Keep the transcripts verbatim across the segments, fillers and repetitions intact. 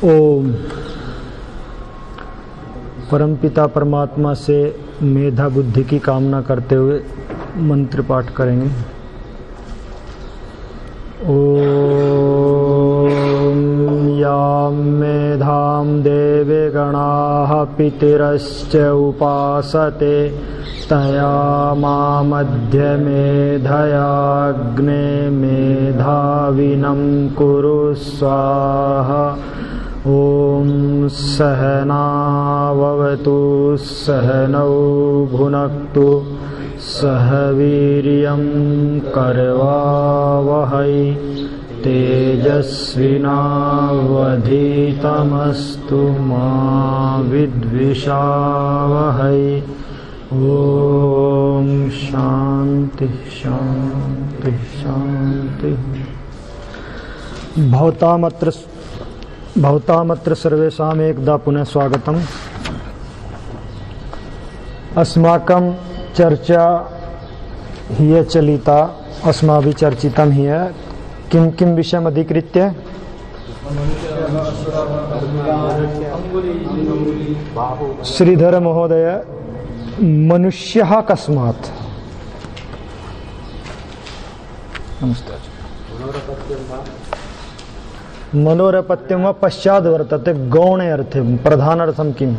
ओम। परमपिता परमात्मा से मेधा बुद्धि की कामना करते हुए मंत्र पाठ करेंगे। ओम यां मेधां देवे गणाः पितरश्च उपासते तया मामध्य मेधयाग्ने मेधाविनं कुरु स्वाहा। ओम सहनाववतु सहनौ भुनक्तु सह वीर्यं करवावहै तेजस्विनावधीतमस्तु मा विद्विषावहै। ओम शांति शांति शांति। भवतामत्र भवतामत्र सर्वेषाम् एकदा पुनः स्वागतम्। अस्माकं चर्चा ह्य चलिता अस्माभिः चर्चितं ह्य किं किं विषयम् अधिकृत्य? श्रीधर महोदय, मनुष्यः कस्मात्? नमस्ते। मनोरपत्यं वा पश्चाद् वर्तते गौणे अर्थे प्रधानार्थं किम्?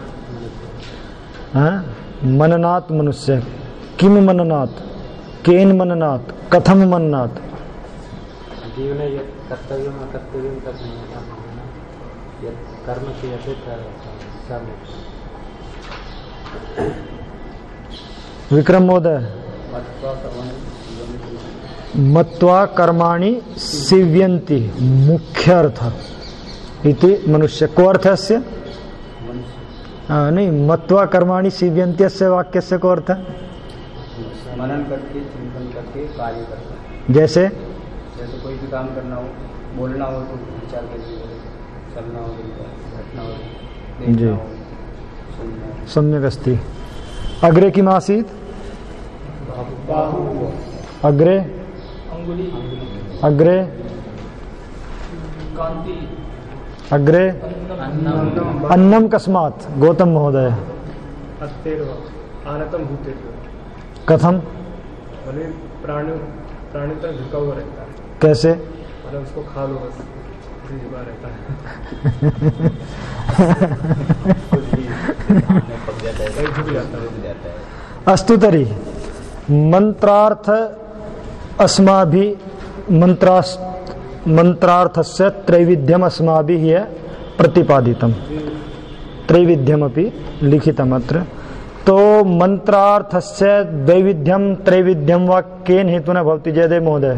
मननात् मनुष्य। किं मननात्? केन मननात्? कथं मननात्? जीवने यत् कर्तव्यम् अकर्तव्यं तत् यत् कर्म क्रियते विक्रम महोदय, मत्वा कर्माणि सिव्यन्ति मुख्य अर्थ इति मनुष्य को अर्थस्य नहीं। मत्वा कर्माणि सिव्यन्ति अस्य वाक्यस्य को अर्थ मनन करके चिंतन करके कार्य करना। जैसे जैसे कोई भी काम करना हो, बोलना हो तो विचार करके, चलना हो, बैठना हो, देखना हो, सुनना हो। सम्यक् अस्ति। अग्रे किम् आसीत्? अग्रे अग्रे अग्रे अन्नं कस्मात्? गौतम महोदय। कथम? प्राणी प्राणी तक झुका हुआ रहता है। कैसे? मतलब उसको खा लो बस, झुका रहता है। अस्तु तर्हि मंत्रार्थ अस्माभिः मंत्रास् मंत्रार्थस्य त्रैविध्यम् अस्माभिः प्रतिपादितं। त्रैविध्यमपि लिखितम् अत्र। तो मंत्रार्थस्य द्वैविध्यं त्रैविध्यं वा केन हेतुना भवति? जयदेव महोदय,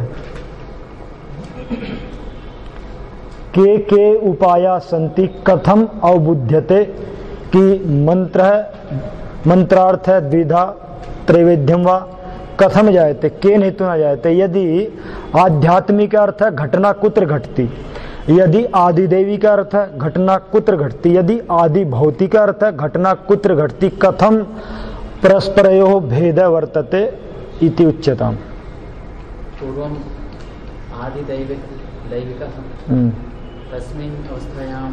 के के उपाया सन्ति? कथम अवबुध्यते कि मंत्र मंत्रार्थ द्विधा त्रैविध्यं वा कथम जायते? केन हेतुना जायते? यदि आध्यात्मिक अर्थ घटना कुत्र घटती, यदि आदिदेवी का अर्थ घटना कुत्र घटती, यदि आदि भौतिक अर्थ घटना कुत्र घटती, कथम परस्परयोः भेद वर्तते इति उच्यताम्। पूर्वम् आदिदैविक दैविकः तस्मिन् अवस्थायां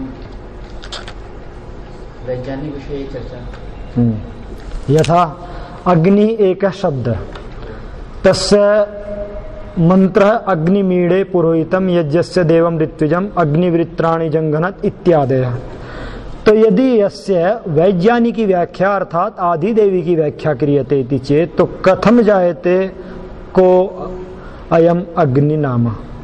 वैज्ञानिक विषये चर्चा। यथा अग्नि एकः शब्दः, तस्य मंत्रः अग्निमीडे पुरोहितं यज्ञस्य देवं ऋत्विजम् अग्निवृत्राणि जंघनत् इत्यादयः। तो यदि यस्य वैज्ञानिकी व्याख्या अर्थात आदि देवी की व्याख्या क्रियते इति चेत् तो कथम जायते को अयम अग्नि नाम?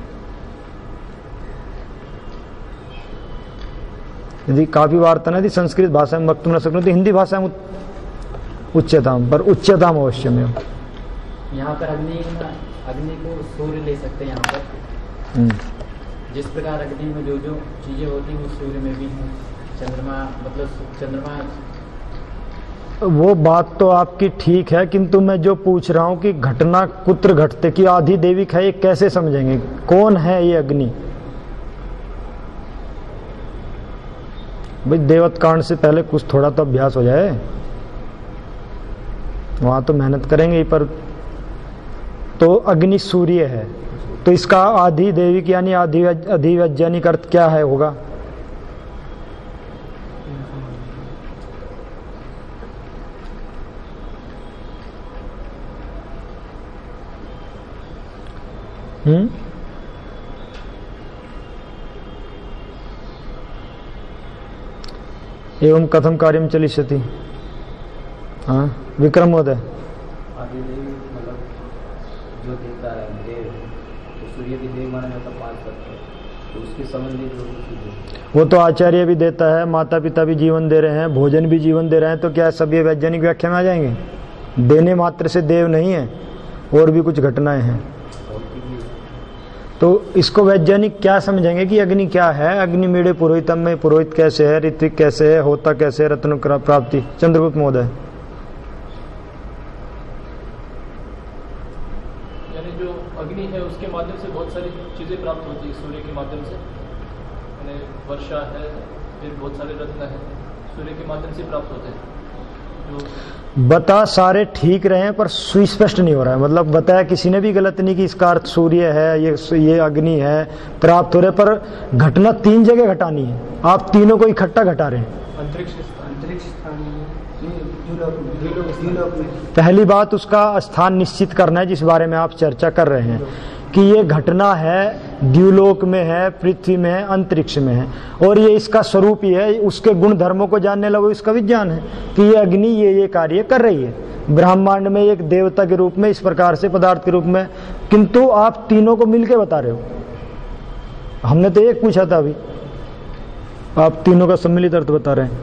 यदि काफी वार्ता यदि संस्कृत भाषा में वक्तुं न शक्नोति हिंदी भाषा में उच्यताम, पर उच्यताम अवश्यमेव। यहाँ पर अग्नि अग्नि को सूर्य ले सकते हैं। यहाँ पर जिस प्रकार अग्नि में जो जो चीजें होती हैं वो सूर्य में भी है। चंद्रमा मतलब चंद्रमा, वो बात तो आपकी ठीक है, किंतु मैं जो पूछ रहा हूँ कि घटना कुत्र घटते कि आदि देविक है, ये कैसे समझेंगे? कौन है ये अग्नि? भाई देवत कांड से पहले कुछ थोड़ा तो अभ्यास हो जाए। वहां तो मेहनत करेंगे ही, पर तो अग्नि सूर्य है, तो इसका आधि दैविक यानी आधि अधिवैज्ञानिक अर्थ क्या है होगा? हम्म एवं कथम कार्यम चलिष्यति। हाँ विक्रम महोदय। मतलब जो देता है देव, तो सूर्य की देव माना जाता पांच तत्व, तो उसके संबंधी जो वो तो आचार्य भी देता है, माता पिता भी जीवन दे रहे हैं, भोजन भी जीवन दे रहे हैं, तो क्या सब ये वैज्ञानिक व्याख्या में आ जाएंगे? देने मात्र से देव नहीं है, और भी कुछ घटनाएं हैं। तो इसको वैज्ञानिक क्या समझेंगे कि अग्नि क्या है? अग्नि मेड़े पुरोहितम में पुरोहित कैसे है, ऋत्विक कैसे है, होता कैसे है, रत्न प्राप्ति। चंद्रगुप्त महोदय। यानी जो अग्नि है उसके माध्यम से बहुत सारी चीजें प्राप्त होती है, सूर्य के माध्यम से, यानी वर्षा है, फिर बहुत सारे रत्न है, सूर्य के माध्यम से प्राप्त होते हैं। जो बता सारे ठीक रहे हैं पर सुस्पष्ट नहीं हो रहा है, मतलब बताया किसी ने भी गलत नहीं कि इसका अर्थ सूर्य है, ये ये अग्नि है, प्राप्त हो रहे, पर घटना तीन जगह घटानी है, आप तीनों को इकट्ठा घटा रहे हैं। अंतरिक्ष अंतरिक्ष पहली बात उसका स्थान निश्चित करना है जिस बारे में आप चर्चा कर रहे हैं कि ये घटना है द्युलोक में है, पृथ्वी में है, अंतरिक्ष में है, और ये इसका स्वरूप ही है। उसके गुण धर्मों को जानने लगो, इसका विज्ञान है कि ये अग्नि ये ये कार्य कर रही है ब्रह्मांड में एक देवता के रूप में, इस प्रकार से पदार्थ के रूप में, किंतु आप तीनों को मिलके बता रहे हो। हमने तो एक पूछा था, अभी आप तीनों का सम्मिलित अर्थ बता रहे हैं।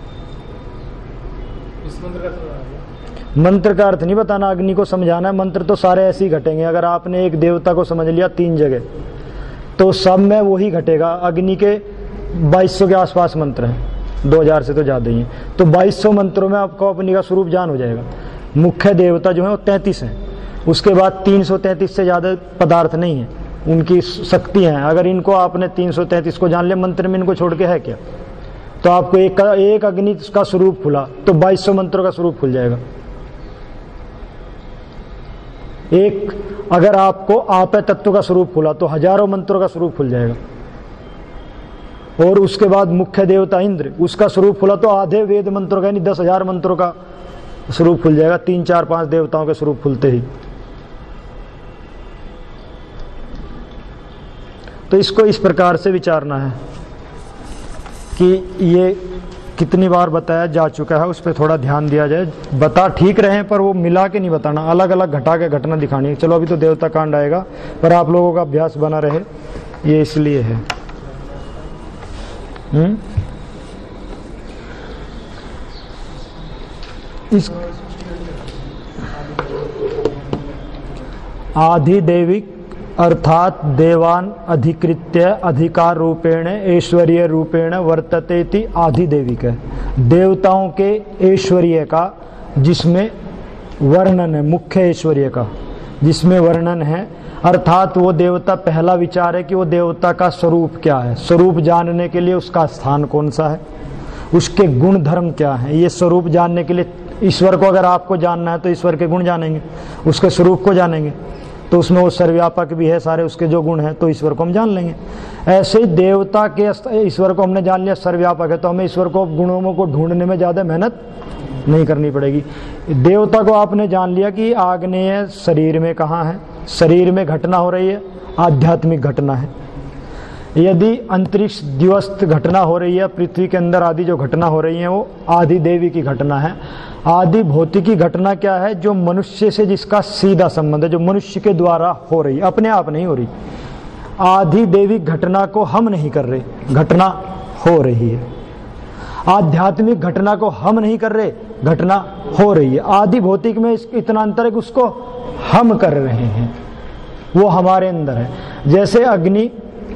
इस मंत्र का मंत्र का अर्थ नहीं बताना, अग्नि को समझाना है। मंत्र तो सारे ऐसे ही घटेंगे। अगर आपने एक देवता को समझ लिया तीन जगह, तो सब में वही घटेगा। अग्नि के बाईस सौ के आसपास मंत्र हैं, दो हज़ार से तो ज़्यादा ही हैं, तो बाईस सौ मंत्रों में आपको अग्नि का स्वरूप जान हो जाएगा। मुख्य देवता जो है वो तैंतीस हैं, उसके बाद तीन सौ तैंतीस से ज़्यादा पदार्थ नहीं है, उनकी शक्ति हैं। अगर इनको आपने तीन सौ तैंतीस को जान लिया, मंत्र में इनको छोड़ के है क्या? तो आपको एक एक अग्नि का स्वरूप खुला तो बाईस सौ मंत्रों का स्वरूप खुल जाएगा। एक अगर आपको आपे तत्व का स्वरूप खुला तो हजारों मंत्रों का स्वरूप खुल जाएगा। और उसके बाद मुख्य देवता इंद्र, उसका स्वरूप खुला तो आधे वेद मंत्रों का, यानी दस हजार मंत्रों का स्वरूप खुल जाएगा। तीन चार पांच देवताओं के स्वरूप खुलते ही। तो इसको इस प्रकार से विचारना है कि ये कितनी बार बताया जा चुका है, उस पर थोड़ा ध्यान दिया जाए। बता ठीक रहे हैं पर वो मिला के नहीं बताना, अलग अलग घटा के घटना दिखानी है। चलो अभी तो देवता कांड आएगा, पर आप लोगों का अभ्यास बना रहे, ये इसलिए है। हम्म इस आधिदैविक अर्थात देवान अधिकृत्य अधिकार रूपेण ऐश्वर्य रूपेण वर्तते इति आधिदैविक है। देवताओं के ऐश्वर्य का जिसमें वर्णन है, मुख्य ऐश्वर्य का जिसमें वर्णन है, अर्थात वो देवता, पहला विचार है कि वो देवता का स्वरूप क्या है। स्वरूप जानने के लिए उसका स्थान कौन सा है, उसके गुण धर्म क्या है। ये स्वरूप जानने के लिए, ईश्वर को अगर आपको जानना है तो ईश्वर के गुण जानेंगे, उसके स्वरूप को जानेंगे, तो उसमें वो सर्वव्यापक भी है, सारे उसके जो गुण हैं, तो ईश्वर को हम जान लेंगे। ऐसे ही देवता के ईश्वर को हमने जान लिया सर्वव्यापक है, तो हमें ईश्वर को गुणों को ढूंढने में ज़्यादा मेहनत नहीं करनी पड़ेगी। देवता को आपने जान लिया कि आग्नेय शरीर में कहाँ है, शरीर में घटना हो रही है, आध्यात्मिक घटना है। यदि अंतरिक्ष दिवस्त घटना हो रही है, पृथ्वी के अंदर आदि जो घटना हो रही है, वो आदि देवी की घटना है। आदि भौतिकी घटना क्या है? जो मनुष्य से जिसका सीधा संबंध है, जो मनुष्य के द्वारा हो रही, अपने आप नहीं हो रही। आदि देवी घटना को हम नहीं कर रहे, घटना हो रही है। आध्यात्मिक घटना को हम नहीं कर रहे, घटना हो रही है। आदि भौतिक में इतना अंतर है कि उसको हम कर रहे हैं, वो हमारे अंदर है। जैसे अग्नि,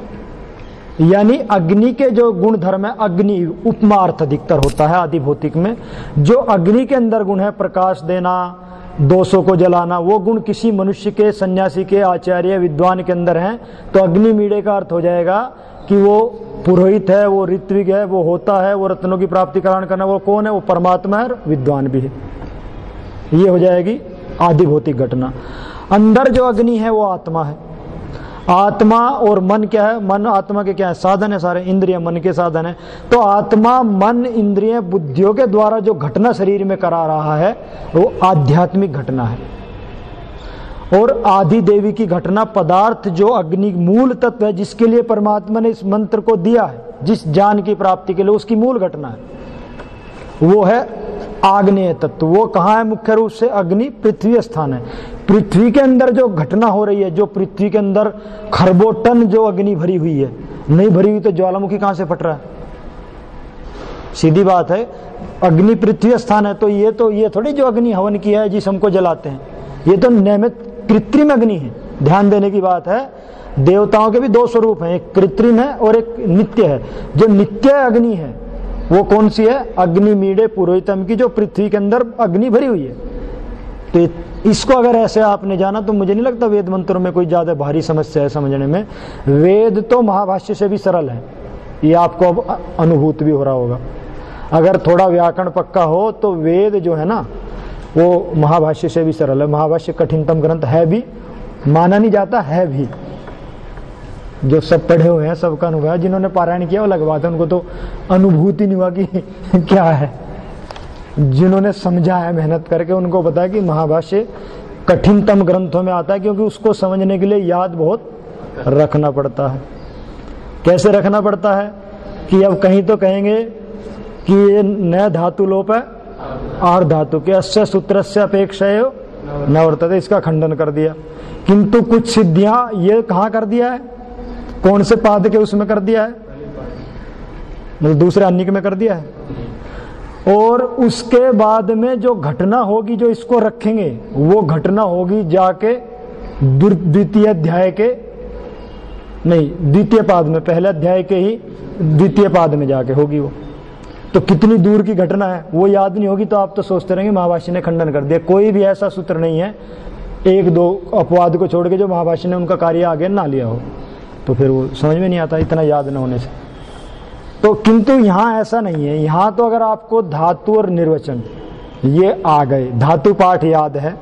यानी अग्नि के जो गुण धर्म है, अग्नि उपमा अर्थ अधिकतर होता है आदि भौतिक में। जो अग्नि के अंदर गुण है, प्रकाश देना, दोषों को जलाना, वो गुण किसी मनुष्य के, सन्यासी के, आचार्य, विद्वान के अंदर हैं। तो अग्नि मीड़े का अर्थ हो जाएगा कि वो पुरोहित है, वो ऋत्विक है, वो होता है, वो रत्नों की प्राप्ति करान करना, वो कौन है? वो परमात्मा है, विद्वान भी है। ये हो जाएगी आदि भौतिक घटना। अंदर जो अग्नि है वो आत्मा है। आत्मा और मन क्या है? मन आत्मा के क्या है? साधन है, सारे इंद्रिय मन के साधन है। तो आत्मा, मन, इंद्रिय, बुद्धियों के द्वारा जो घटना शरीर में करा रहा है वो आध्यात्मिक घटना है। और आदि देवी की घटना पदार्थ जो अग्नि मूल तत्व है, जिसके लिए परमात्मा ने इस मंत्र को दिया है, जिस ज्ञान की प्राप्ति के लिए, उसकी मूल घटना है, वो है आग्नेय तत्व। वो कहाँ है? मुख्य रूप से अग्नि पृथ्वी स्थान है। पृथ्वी के अंदर जो घटना हो रही है, जो पृथ्वी के अंदर खरबों टन जो अग्नि भरी हुई है, नहीं भरी हुई तो ज्वालामुखी कहाँ से फट रहा है? सीधी बात है, अग्नि पृथ्वी स्थान है, तो ये तो ये थोड़ी जो अग्नि हवन किया है जिस हमको जलाते हैं, ये तो नियमित कृत्रिम अग्नि है। ध्यान देने की बात है, देवताओं के भी दो स्वरूप हैं, एक कृत्रिम है और एक नित्य है। जो नित्य अग्नि है वो कौन सी है? अग्नि मीडे पुरोहितम की, जो पृथ्वी के अंदर अग्नि भरी हुई है। तो इसको अगर ऐसे आपने जाना तो मुझे नहीं लगता वेद मंत्रों में कोई ज्यादा भारी समस्या है समझने में। वेद तो महाभाष्य से भी सरल है, ये आपको अब अनुभूत भी हो रहा होगा। अगर थोड़ा व्याकरण पक्का हो तो वेद जो है ना वो महाभाष्य से भी सरल है। महाभाष्य कठिनतम ग्रंथ है भी, माना नहीं जाता है भी। जो सब पढ़े हुए हैं सबका अनुभव है, जिन्होंने पारायण किया वो अलग बात है, उनको तो अनुभूति नहीं हुआ कि क्या है। जिन्होंने समझा है मेहनत करके उनको पता है कि महाभाष्य कठिनतम ग्रंथों में आता है, क्योंकि उसको समझने के लिए याद बहुत रखना पड़ता है। कैसे रखना पड़ता है कि अब कहीं तो कहेंगे कि ये नया धातु लोप है आर धातु के, अस्य सूत्र से अपेक्षा न वर्तते, इसका खंडन कर दिया। किंतु कुछ सिद्धियां ये कहाँ कर दिया है? कौन से पाद के उसमें कर दिया है? मतलब दूसरे अन्निक में कर दिया है। और उसके बाद में जो घटना होगी जो इसको रखेंगे, वो घटना होगी जाके द्वितीय अध्याय के, नहीं द्वितीय पाद में, पहले अध्याय के ही द्वितीय पाद में जाके होगी वो। तो कितनी दूर की घटना है वो याद नहीं होगी तो आप तो सोचते रहेंगे महाभाष्य ने खंडन कर दिया। कोई भी ऐसा सूत्र नहीं है, एक दो अपवाद को छोड़ के, जो महाभाष्य ने उनका कार्य आगे ना लिया हो, तो फिर वो समझ में नहीं आता इतना याद न होने से। तो किंतु यहाँ ऐसा नहीं है। यहाँ तो अगर आपको धातु और निर्वचन ये आ गए, धातु पाठ याद है,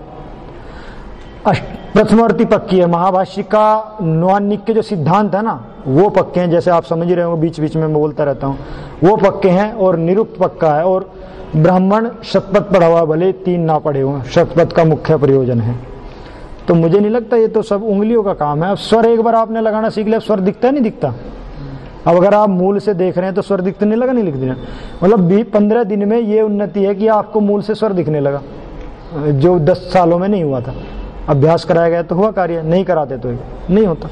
प्रथमार्थी पक्की है, महाभाष्य का नौनिक के जो सिद्धांत है ना वो पक्के हैं, जैसे आप समझ रहे हो बीच बीच में मैं बोलता रहता हूँ, वो पक्के हैं। और निरुक्त पक्का है। और ब्राह्मण शतपथ पढ़ा हुआ, भले तीन ना पढ़े हुए, शतपथ का मुख्य प्रयोजन है। तो मुझे नहीं लगता ये तो सब उंगलियों का काम है। अब स्वर एक बार आपने लगाना सीख लिया, स्वर दिखता नहीं दिखता। अब अगर आप मूल से देख रहे हैं तो स्वर दिखने नहीं लगा, नहीं लिख देना। मतलब भी पंद्रह दिन में ये उन्नति है कि आपको मूल से स्वर दिखने लगा, जो दस सालों में नहीं हुआ था। अभ्यास कराया गया तो हुआ कार्य, नहीं कराते तो नहीं होता।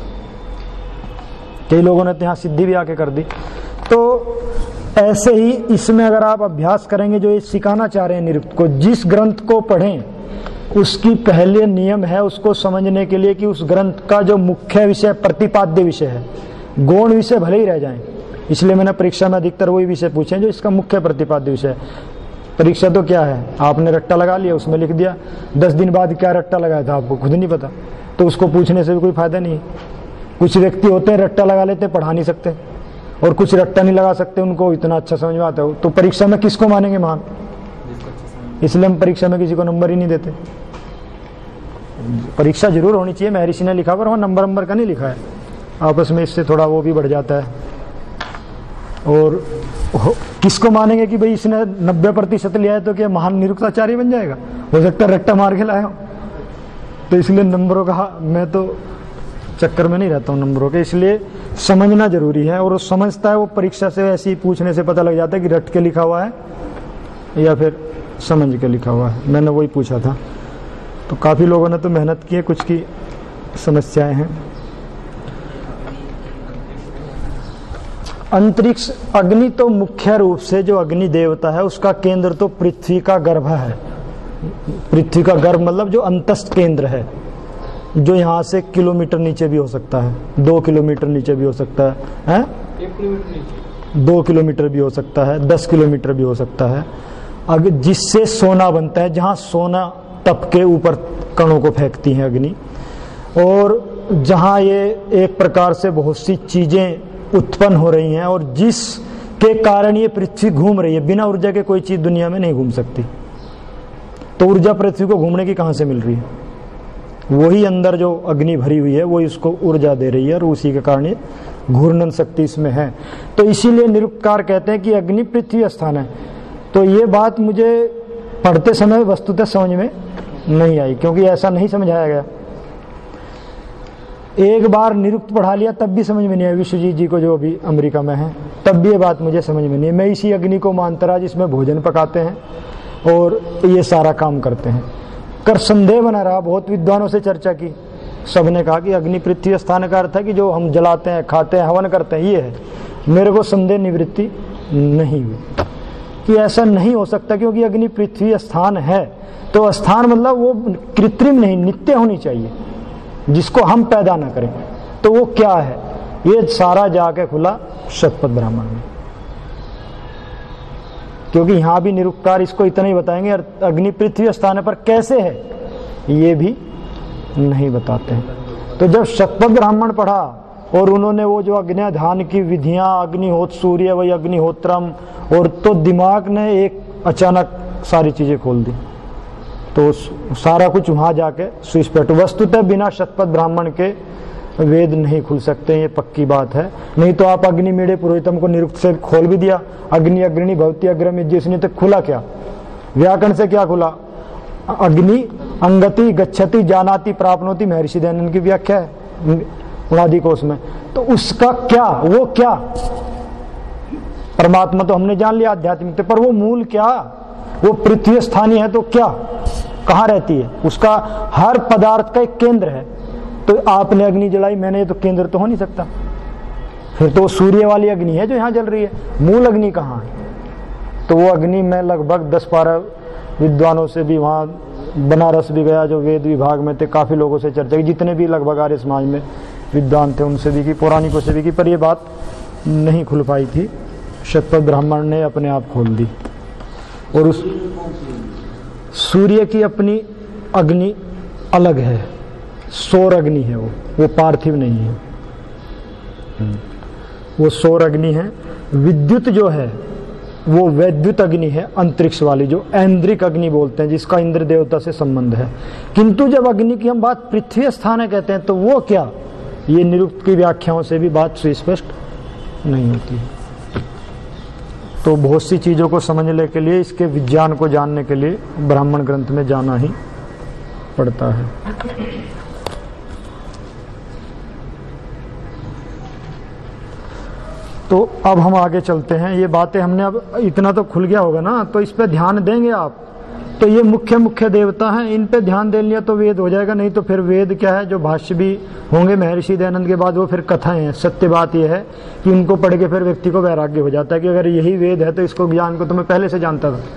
कई लोगों ने तो यहाँ सिद्धि भी आके कर दी। तो ऐसे ही इसमें अगर आप अभ्यास करेंगे, जो ये सिखाना चाह रहे हैं निरुक्त को, जिस ग्रंथ को पढ़ें उसकी पहले नियम है उसको समझने के लिए कि उस ग्रंथ का जो मुख्य विषय प्रतिपाद्य विषय है, गौण विषय भले ही रह जाएं। इसलिए मैंने परीक्षा में अधिकतर वही विषय पूछे जो इसका मुख्य प्रतिपाद्य विषय है। परीक्षा तो क्या है, आपने रट्टा लगा लिया, उसमें लिख दिया, दस दिन बाद क्या रट्टा लगाया था आपको खुद नहीं पता, तो उसको पूछने से भी कोई फायदा नहीं है। कुछ व्यक्ति होते हैं रट्टा लगा लेते, पढ़ा नहीं सकते, और कुछ रट्टा नहीं लगा सकते, उनको इतना अच्छा समझ में आता है। तो परीक्षा में किसको मानेंगे महान? इसलिए हम परीक्षा में किसी को नंबर ही नहीं देते। परीक्षा जरूर होनी चाहिए, महर्षि ने लिखा, पर वहाँ नंबर नंबर का नहीं लिखा है। आपस में इससे थोड़ा वो भी बढ़ जाता है। और किसको मानेंगे कि भाई इसने नब्बे प्रतिशत लिया है तो क्या महान निरुक्ताचार्य बन जाएगा? हो सकता है रट्टा मार के लाया हो। तो इसलिए नंबरों का मैं तो चक्कर में नहीं रहता हूँ नंबरों के, इसलिए समझना जरूरी है। और वो समझता है, वो परीक्षा से ऐसे ही पूछने से पता लग जाता है कि रट के लिखा हुआ है या फिर समझ के लिखा हुआ है। मैंने वही पूछा था। तो काफ़ी लोगों ने तो मेहनत की है, कुछ की समस्याएं हैं। अंतरिक्ष अग्नि तो मुख्य रूप से जो अग्नि देवता है उसका केंद्र तो पृथ्वी का गर्भ है। पृथ्वी का गर्भ मतलब जो अंतस्थ केंद्र है, जो यहाँ से किलोमीटर नीचे भी हो सकता है, दो किलोमीटर नीचे भी हो सकता है, हैं? एक किलोमीटर नीचे, दो किलोमीटर भी हो सकता है, दस किलोमीटर भी हो सकता है। अगर जिससे सोना बनता है, जहाँ सोना तप के ऊपर कणों को फेंकती है अग्नि, और जहाँ ये एक प्रकार से बहुत सी चीजें उत्पन्न हो रही हैं, और जिस के कारण ये पृथ्वी घूम रही है। बिना ऊर्जा के कोई चीज दुनिया में नहीं घूम सकती। तो ऊर्जा पृथ्वी को घूमने की कहाँ से मिल रही है? वही अंदर जो अग्नि भरी हुई है वही उसको ऊर्जा दे रही है, और उसी के कारण ये घूर्णन शक्ति इसमें है। तो इसीलिए निरुक्तकार कहते हैं कि अग्नि पृथ्वी स्थान है। तो ये बात मुझे पढ़ते समय वस्तुतः समझ में नहीं आई, क्योंकि ऐसा नहीं समझाया गया। एक बार निरुक्त पढ़ा लिया तब भी समझ में नहीं आया विश्वजीत जी को जो अभी अमेरिका में है, तब भी ये बात मुझे समझ में नहीं है। मैं इसी अग्नि को मानता रहा जिसमें भोजन पकाते हैं और ये सारा काम करते हैं। कर संदेह बना रहा, बहुत विद्वानों से चर्चा की, सबने कहा कि अग्नि पृथ्वी स्थान का अर्थ है कि जो हम जलाते हैं, खाते हैं, हवन करते हैं, ये है। मेरे को संदेह निवृत्ति नहीं हुई कि ऐसा नहीं हो सकता, क्योंकि अग्नि पृथ्वी स्थान है तो स्थान मतलब वो कृत्रिम नहीं, नित्य होनी चाहिए, जिसको हम पैदा ना करें। तो वो क्या है, ये सारा जाके खुला शतपथ ब्राह्मण में। क्योंकि यहां भी निरुक्तार इसको इतना ही बताएंगे, अग्नि पृथ्वी स्थान पर कैसे है ये भी नहीं बताते हैं। तो जब शतपथ ब्राह्मण पढ़ा और उन्होंने वो जो अग्न्याधान की विधियां, अग्निहोत्र सूर्य वही अग्निहोत्रम, और तो दिमाग ने एक अचानक सारी चीजें खोल दी। तो सारा कुछ वहां जाके सुस्पष्ट, वस्तुतः बिना शतपथ ब्राह्मण के वेद नहीं खुल सकते, ये पक्की बात है। नहीं तो आप अग्नि मीड़े पुरोहितम को निरुक्त से खोल भी दिया, अग्नि अग्नि भवती अग्रम जिसने तक खुला क्या, व्याकरण से क्या खुला, अग्नि अंगति गच्छति जानाति प्राप्नोति, महर्षि दयानंद की व्याख्या है उनादि कोश में। तो उसका क्या, वो क्या, परमात्मा तो हमने जान लिया आध्यात्मिक, पर वो मूल क्या, वो पृथ्वी स्थानीय है तो क्या, कहाँ रहती है, उसका हर पदार्थ का एक केंद्र है। तो आपने अग्नि जलाई, मैंने, तो केंद्र तो हो नहीं सकता, फिर तो सूर्य वाली अग्नि है जो यहाँ जल रही है, मूल अग्नि कहाँ है। तो वो अग्नि में लगभग दस बारह विद्वानों से भी, वहाँ बनारस भी गया जो वेद विभाग में थे, काफ़ी लोगों से चर्चा की, जितने भी लगभग आर्य समाज में विद्वान थे उनसे भी की, पौराणिकों से भी की, पर ये बात नहीं खुल पाई थी। शतपथ ब्राह्मण ने अपने आप खोल दी। और उस सूर्य की अपनी अग्नि अलग है, सौर अग्नि है, वो वो पार्थिव नहीं है, वो सौर अग्नि है। विद्युत जो है वो वैद्युत अग्नि है, अंतरिक्ष वाली जो ऐन्द्रिक अग्नि बोलते हैं, जिसका इंद्र देवता से संबंध है। किंतु जब अग्नि की हम बात पृथ्वी स्थान है कहते हैं तो वो क्या, ये निरुक्त की व्याख्याओं से भी बात सुस्पष्ट नहीं होती है। तो बहुत सी चीज़ों को समझने के लिए, इसके विज्ञान को जानने के लिए ब्राह्मण ग्रंथ में जाना ही पड़ता है। तो अब हम आगे चलते हैं। ये बातें हमने अब इतना तो खुल गया होगा ना, तो इस पे ध्यान देंगे आप। तो ये मुख्य मुख्य देवता हैं, इन पे ध्यान दे लिया तो वेद हो जाएगा। नहीं तो फिर वेद क्या है, जो भाष्य भी होंगे महर्षि दयानंद के बाद, वो फिर कथाएं हैं। सत्य बात यह है कि उनको पढ़ के फिर व्यक्ति को वैराग्य हो जाता है कि अगर यही वेद है तो इसको ज्ञान को तो मैं पहले से जानता था।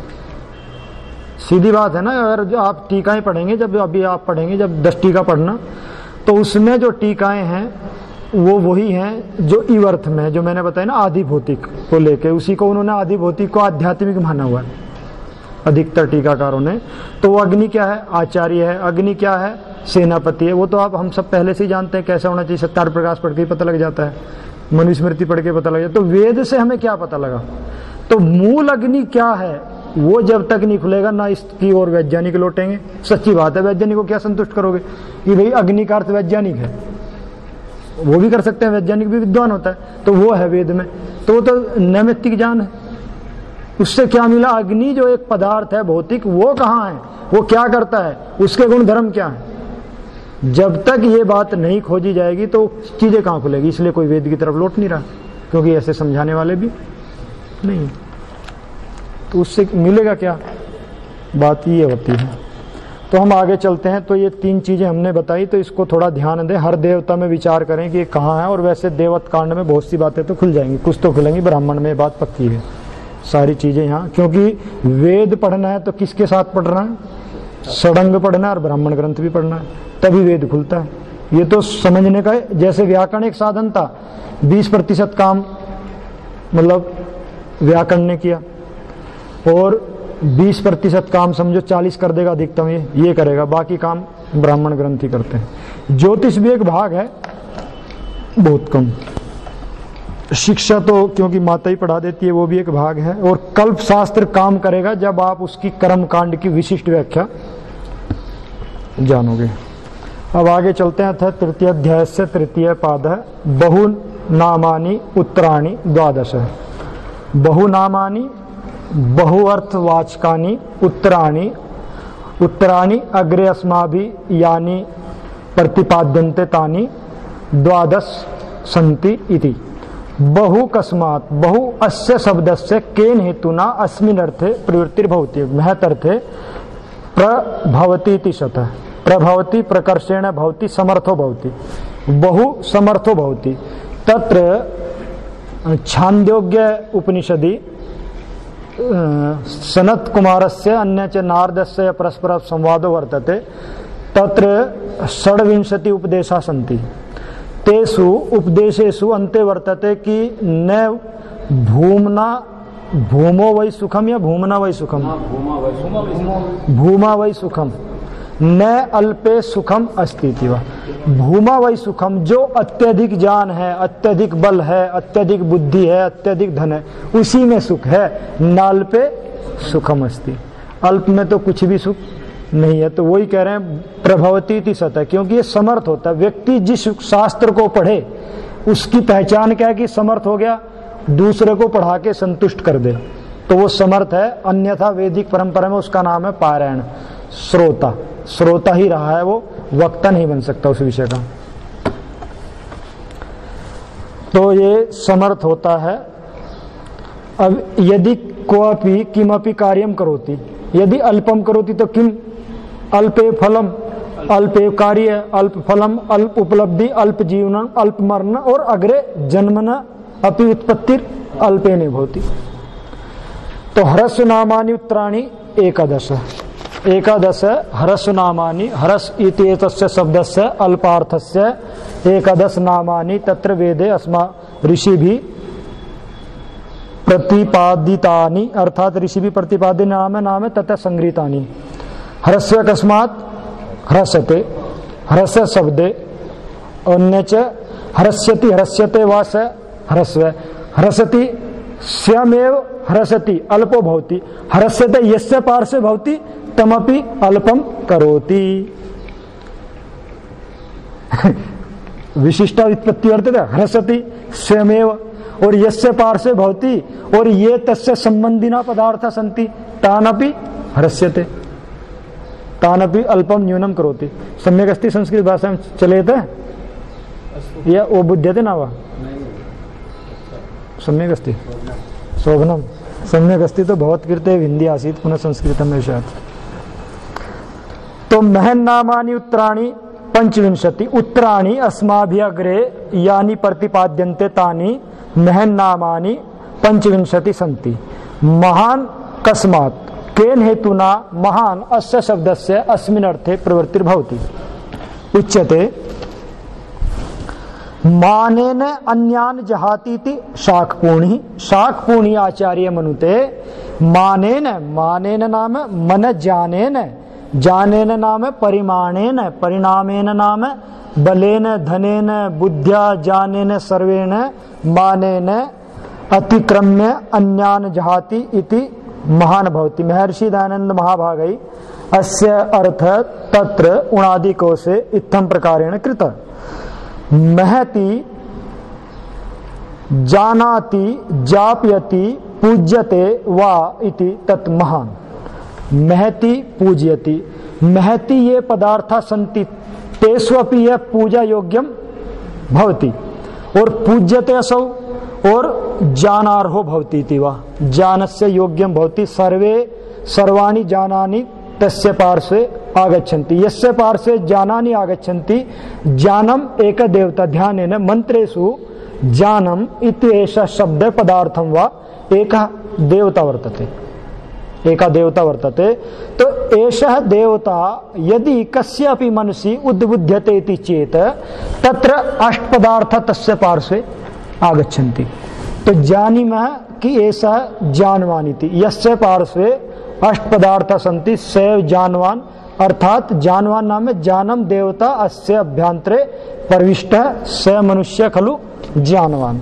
सीधी बात है ना। अगर जो आप टीकाएं पढ़ेंगे, जब अभी आप पढ़ेंगे जब दस टीका पढ़ना, तो उसमें जो टीकाएं हैं वो वही हैं जो इवर्थ में, जो मैंने बताया ना आदि भौतिक को लेके, उसी को उन्होंने आदि भौतिक को आध्यात्मिक माना हुआ है अधिकतर टीकाकारों ने। तो वो अग्नि क्या है, आचार्य है। अग्नि क्या है, सेनापति है। वो तो आप हम सब पहले से ही जानते हैं कैसा होना चाहिए, सत्तार प्रकाश पढ़ के पता लग जाता है, मनुस्मृति पढ़ के पता लग जाता है। तो वेद से हमें क्या पता लगा, तो मूल अग्नि क्या है वो जब तक नहीं खुलेगा ना इसकी ओर वैज्ञानिक लौटेंगे। सच्ची बात है, वैज्ञानिक को क्या संतुष्ट करोगे कि भाई अग्नि का अर्थ वैज्ञानिक है, वो भी कर सकते हैं, वैज्ञानिक भी विद्वान होता है, तो वो है वेद में। तो वो तो नैमित्तिक ज्ञान है। उससे क्या मिला, अग्नि जो एक पदार्थ है भौतिक, वो कहाँ है, वो क्या करता है, उसके गुण धर्म क्या है। जब तक ये बात नहीं खोजी जाएगी तो चीजें कहाँ खुलेगी। इसलिए कोई वेद की तरफ लौट नहीं रहा, क्योंकि ऐसे समझाने वाले भी नहीं। तो उससे मिलेगा क्या, बात ये होती है। तो हम आगे चलते हैं। तो ये तीन चीजें हमने बताई, तो इसको थोड़ा ध्यान दें। हर देवता में विचार करें कि ये कहाँ है। और वैसे देवत कांड में बहुत सी बातें तो खुल जाएंगी, कुछ तो खुलेंगी, ब्राह्मण में बात पक्की है सारी चीजें यहाँ। क्योंकि वेद पढ़ना है तो किसके साथ पढ़ना है, षडंग पढ़ना है और ब्राह्मण ग्रंथ भी पढ़ना है, तभी वेद खुलता है। ये तो समझने का, जैसे व्याकरण एक साधन था, बीस प्रतिशत काम मतलब व्याकरण ने किया, और बीस प्रतिशत काम समझो चालीस कर देगा अधिकतम, ये ये करेगा, बाकी काम ब्राह्मण ग्रंथ ही करते हैं। ज्योतिष भी एक भाग है, बहुत कम। शिक्षा तो क्योंकि माता ही पढ़ा देती है, वो भी एक भाग है। और कल्प शास्त्र काम करेगा जब आप उसकी कर्म कांड की विशिष्ट व्याख्या जानोगे। अब आगे चलते हैं। अथ तृतीय अध्याय से तृतीय पाद है, बहु नामानि उत्तराणि द्वादश। बहु नामानि बहुअर्थवाचकानि उत्तराणि उत्तराणि अग्रे अस्माभिः यानि प्रतिपाद्यन्ते तानि द्वादश सन्ति इति। बहु कस्मात् बहु अस्य शब्दस्य केन हेतुना अस्मिन् अर्थे प्रवृत्तिर्भवति। महत् अर्थे प्रभवति इति शतः। प्रभवति प्रकर्षेण भवति समर्थो भवति। बहु समर्थो भवति। तत्र छान्दोग्य उपनिषदि सनत् कुमारस्य अन्य च नारदस्य परस्पर संवादो वर्तते। तत्र षड्विंशति उपदेशाः सन्ति। तेषु उपदेशेषु अन्ते वर्तते कि न भूमना भूमो वै सुखम या भूमना वै सुखम भूमा वै सुखम न अल्पे सुखम अस्ति इति वा। भूमा वै सुखम, जो अत्यधिक ज्ञान है, अत्यधिक बल है, अत्यधिक बुद्धि है, अत्यधिक धन है, उसी में सुख है। नाल्पे सुखम अस्ति, अल्प में तो कुछ भी सुख नहीं है। तो वही कह रहे हैं प्रभवती इति सतः, क्योंकि ये समर्थ होता है। व्यक्ति जिस शास्त्र को पढ़े उसकी पहचान क्या है कि समर्थ हो गया, दूसरे को पढ़ा के संतुष्ट कर दे तो वो समर्थ है। अन्यथा वैदिक परंपरा में उसका नाम है पारायण, श्रोता। श्रोता ही रहा है, वो वक्ता नहीं बन सकता उस विषय का। तो ये समर्थ होता है। अब यदि कोऽपि किमपि कार्यम करोति, यदि अल्पम करोति तो किम अल्पे फलम, अल्पे कार्य, अल्प फलम, अल्प उपलब्धि, अल्प जीवनम, अल्प मरण और अग्रे जन्मन अपि उत्पत्तिर अल्पेने भवति। तो हरस्व नामानि उत्तराणि एकादश। एकादश हरस्व नामानि, हरस् इति एतस्य शब्दस्य अल्पार्थस्य एकादश नामानि तत्र वेदे अस्मा ऋषिभिः प्रतिपादितानि, अर्थात ऋषिभिः प्रतिपादित नाम नाम तथा संगृहीतानि। हरस्य कस्मात् हरसते, हरस शब्दे अन्य च हरस्यति, हरस्यते वा स हरस्व, हरसति स्वयमेव हरसति अल्पो भवति, हरस्यते यस्य पार्श्वे भवति तमपि अल्पम करोति। विशिष्टा व्युत्पत्ति वर्तते हरसति स्वयमेव और यस्य पार्श्वे भवति और ये तस्य संबंधिना पदार्थ सन्ति तानपि हरस्यते, तानपि अल्पम न्यूनम करोति। सम्यक अस्ति संस्कृत भाषा में चलेते या वो बुध्यते ना वा सम्यक अस्ति शोभनम सम्यक अस्ति। तो बहुत कृते हिंदी आसीत् पुनः संस्कृतम में शायद। तो महन्नामानि उत्तराणि पंचविंशति, उत्तराणि अस्माभिः अग्रे यानि प्रतिपाद्यन्ते तानि महन्नामानि पंचविंशति सन्ति। महान कस्मात् केन हेतुना महान अस्य शब्दस्य अस्मिन् अर्थे प्रवृत्तिर्भवति। उच्यते मानेन अन्यान जहाति इति शाकपूर्णि। शाकपूर्णि आचार्य मनुते मानेन, मानेन नाम मन जानेन, जानेन नाम परिमाणेन, परिणामेन नाम बलेन धनेन बुद्ध्या ज्ञानेन सर्वेण मानेन अतिक्रम्य अन्यान जहाति इति महान भवति। महर्षि दयानंद महाभागै अस्य अर्थ तत्र उणादिकोशे इत्थं प्रकारेण कृतः। महति जानाति जाप्यति पूज्यते वा इति तत् महान। महति पूज्यति, महति ये पदार्था सन्ति तेषु अपि यह पूजा योग्यम भवति और पूज्यते असौ और जानार्हो भवति इति वा, जानस्य योग्यम भवति। सर्वे सर्वाणि जानानि तस्य पार्श्वे आगच्छन्ति, यस्य पार्श्वे जानानि आगच्छन्ति। जानम एक देवता, ध्यानेन मंत्रेषु जानम इति एषः शब्द पदार्थं वा एकः देवता वर्तते, एका देवता वर्तते। तो एषः देवता यदि कस्यापि मनसि उद्बुध्यते इति चेत् तत्र अष्टपदार्थ तस्य पार्श्वे आगच्छन्ति। तो जानीमः कि एषः जानवान् इति, यस्य पार्श्वे अष्टपदार्थ सन्ति सैव जानवान्, अर्थात जानवान् नाम जानम देवता अस्य अभ्यन्तरे प्रविष्टः स मनुष्य खलु जानवान्।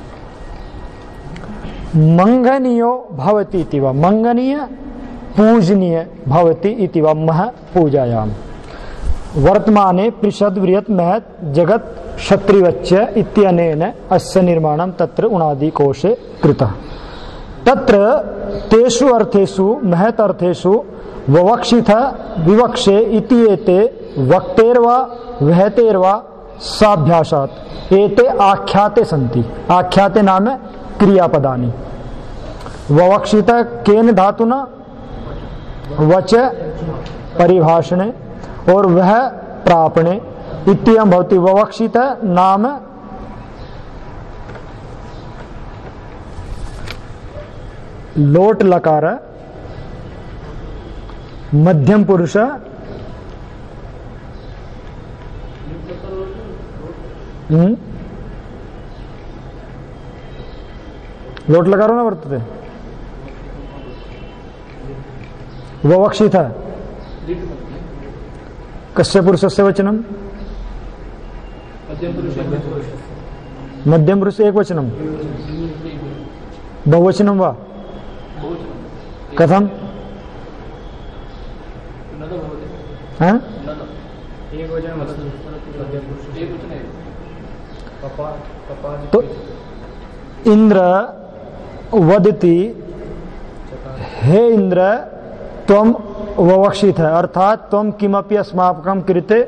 मंगनीयो भवति इति वा, मंगनीय पूजनीय भवति इति वा मह पूजायाम। वर्तमाने पृषद बृहत् महत् जगत् क्षत्रिवच्च इत्यनेन अस्य निर्माणं तत्र उणादिकोशे कृतः। तत्र तेषु अर्थेषु महत् अर्थेषु ववक्षिथ विवक्षे इति एते वक्तेर्वा वहतेर्वा साभ्यासात् एते आख्याते सन्ति। आख्याते नाम क्रियापदानि। ववक्षित केन धातुना वच परिभाषणे और वह प्रापणे इत्ययं भवति। ववक्षित नाम लोट लकार मध्यम पुरुष हम्म लोट लकारो न वर्तते ववक्षित कस्य पुरुषस्य वचनम मध्यम पुरुष एक वचनम बहुवचनम वा कथम हाँ? तो इंद्र वदति हे इंद्र त्वं ववक्षित है, अर्थात त्वं किमपि अस्माकं कृते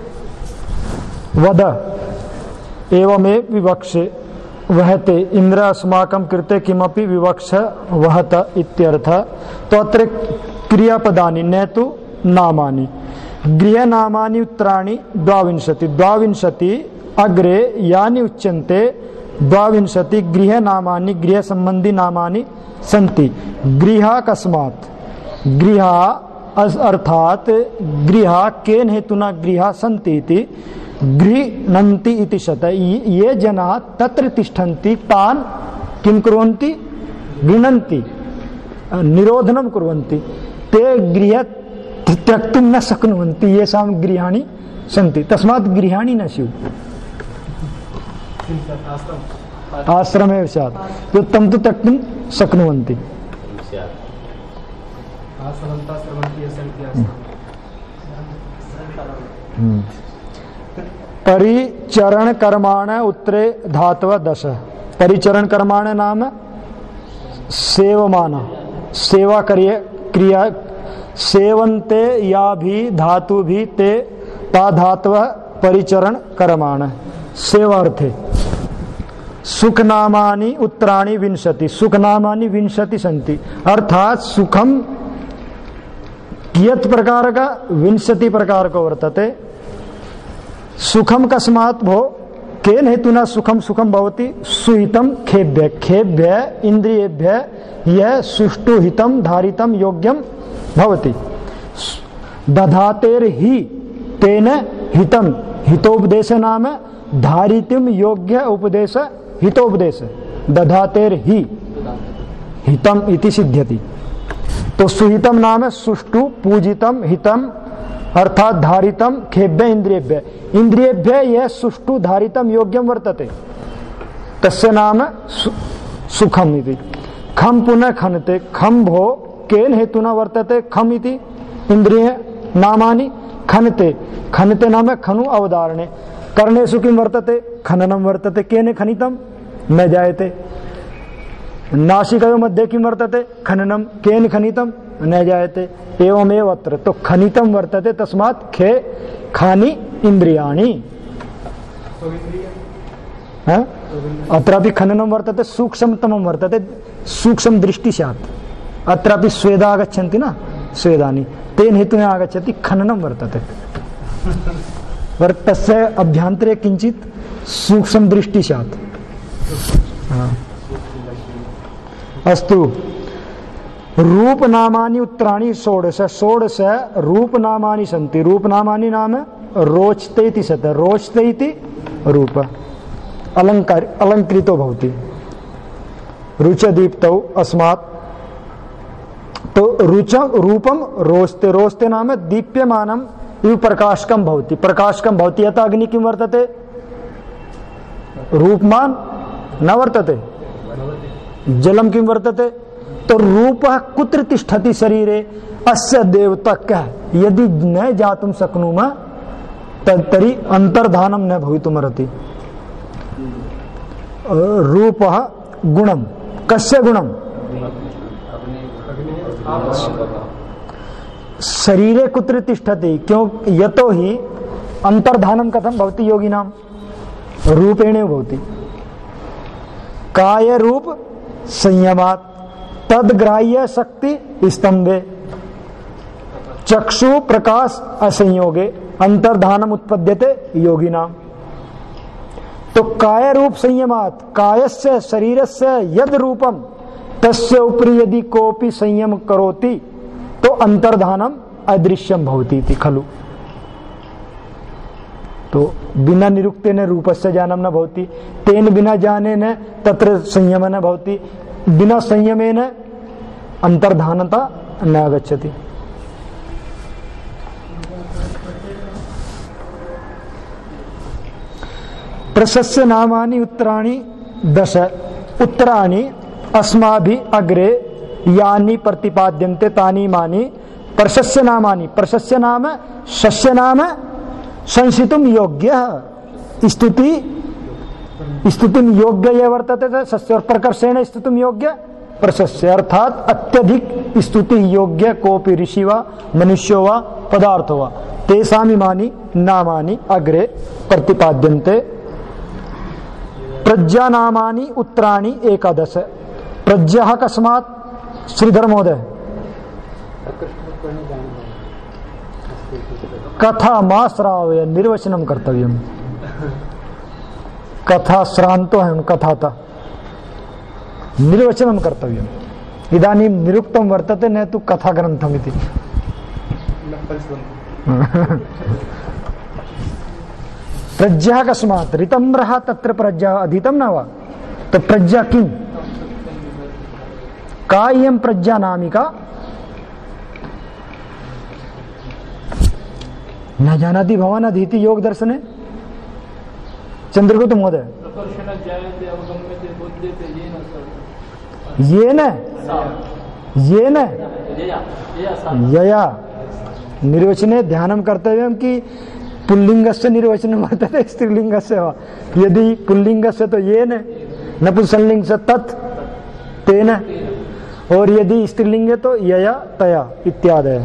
वद एवमेव विवक्षे वहते। इंद्र अस्माकं कृते किमपि विवक्ष वहत इत्यर्थ। तो अत्र क्रियापदानि न तु नामानि। गृहनामानि उत्तराणि द्वाविंशति। द्वाविंशति अग्रे यानि उच्यन्ते द्वाविंशति गृहनामानि गृह संबंधी नामानि सन्ति। गृह कस्मात् गृह अर्थात गृह केन हेतुना गृह सन्ति इति गृह्णन्ति इति शत। ये जनाः तत्र तिष्ठन्ति तान् किं कुर्वन्ति गृह्णन्ति निरोधनं कुर्वन्ति। ते गृह त्यक्तुं न शक्नुवन्ति येषां गृहाणि सन्ति। तस्मात् गृहाणि न स्युः आश्रमे स्यात् तो तं तु त्यक्तुं शक्नुवन्ति। परिचरण कर्माण उत्तरे धातव दश। परिचरण कर्माण नाम सेवमाना सेवा करिए क्रिया सेवन्ते या भी धातु भी ते ता धातव परिचरण कर्माण सेवार्थे। सुखनामानि उत्तराणि विंशति। सुखनामानि विंशति सन्ति अर्थात सुखम कियत् प्रकार का विंशति प्रकार को वर्तते। सुखम कस्मात् भो केन हेतुना सुखम सुखम भवति सुहितम खेभ्य खेभ्य इंद्रियेभ्य यह सुष्टु हितम धारितम योग्यम भवति। दधातेर ही तेन हितम हितोपदेश नाम धारितम योग्य उपदेश हितोपदेश दधातेर ही हितम इति सिद्ध्यति। तो सुहितम नाम सुष्टु पूजितम हितम अर्थात धारितम खेभ्य इंद्रियेभ्य इंद्रियेभ्य यह सुष्टु धारितम योग्यम वर्तते तस्य नाम सु, सुखम इति। खम पुनः खनते खम भो केन हेतुना वर्तते खम इति इंद्रिय नामानि खनते खनते नाम खनु अवधारणे। कर्णेषु किं वर्तते खननम वर्तते केन खनितम न जायते। नासिकयो मध्ये किं वर्तते खननम केन खनितम न जायते। एवमेव अत्र तो खनितम वर्तते तस्मात् खे खानि इंद्रियाणि। अत्रापि खननम वर्तते सूक्ष्मतमं वर्तते सूक्ष्म दृष्टि स्यात्। अत्रापि स्वेदा आगच्छन्ति न स्वेदानि तेन हेतुना आगच्छति खननं वर्तते तस्य अभ्यन्तरे किञ्चित् सूक्ष्म दृष्टि स्यात्। अस्तु रूपनामानि उत्तराणि षोडश। षोडश रूपनामानि सन्ति। रूपनामानि नाम रोचते इति सत। रोचते इति रूप अलंकार अलंकृतो भवति रुचदीप्तौ अस्मात्। तो रुच रूपम रोचते रोचते नाम दीप्यमानम इव प्रकाशकम भवति प्रकाशकम भवति। यथा अग्नि किं वर्तते रूपमान न वर्तते। जलम किं वर्तते तो रूपः कुत्र तिष्ठति शरीरे अस्य देवतकः यदि न जातुं शक्नुमः तर्हि अंतर्धानं न भवितुमर्हति। रूपः गुणं कस्य गुणं शरीरे कुत्र तिष्ठति क्यों यतो हि अंतर्धानम कथम भवति योगिनाम रूपेण भवति काय रूप संयमात् तद्ग्राह्य शक्ति स्तंभे चक्षु प्रकाश असंयोगे अंतर्धानम उत्पद्यते योगिनाम। तो काय रूप संयमात् कायस्य शरीरस्य यद रूपम तस्य उपरि यदि कोपि संयम करोति तो अंतर्धानम अदृश्यम भवति इति खलु। तो बिना निरुक्तेन रूपस्य ज्ञानम न भवति, तेन बिना ज्ञानेन तत्र संयम न भवति, बिना संयमेन अंतर्धानता न आगच्छति। प्रशस्य नामानि उत्तराणि दश उत्तराणि अस्माभि अग्रे यानि प्रतिपाद्यन्ते तानि मानि प्रशस्य नामानि। प्रशस्य नाम शस्य नाम संशितुम योग्य स्तुति स्तुतिम योग्य ये वर्तते सस्य और प्रकर्षेण स्तुतिम योग्य प्रशस्य अर्थात अत्यधिक स्तुति योग्य कोपि ऋषि वा मनुष्यो वा पदार्थो वा तेषाम् इमानि नामानि अग्रे प्रतिपाद्यन्ते। प्रज्ञा नामानि उत्तराणि एकादश। प्रज्ञा कस्मात् श्रीधर महोदय कथा मा श्रावय निर्वचनम कर्तव्यम। कथा श्रांतो है कथाता निर्वचनम कर्तव्यम। इदानीं निरुक्तं वर्तते न तु कथा ग्रंथम इति। प्रज्ञा कस्मात् ऋतम्रः तत्र प्रज्ञा अधीतं न वा। तो प्रज्ञा किं का इयं प्रज्ञा नामिका न जानाति भवान् अधीति योग दर्शने चंद्रगुप्त महोदय। येन येन यया निर्वचने ध्यानं कर्तव्यं कि पुल्लिंगस्य निर्वचनं वर्तते स्त्रीलिंगस्य वा। यदि पुल्लिंगस्य तो येन, नपुंसकलिंग से तत् तेन, और यदि स्त्रीलिंग तो यया तया इत्यादि।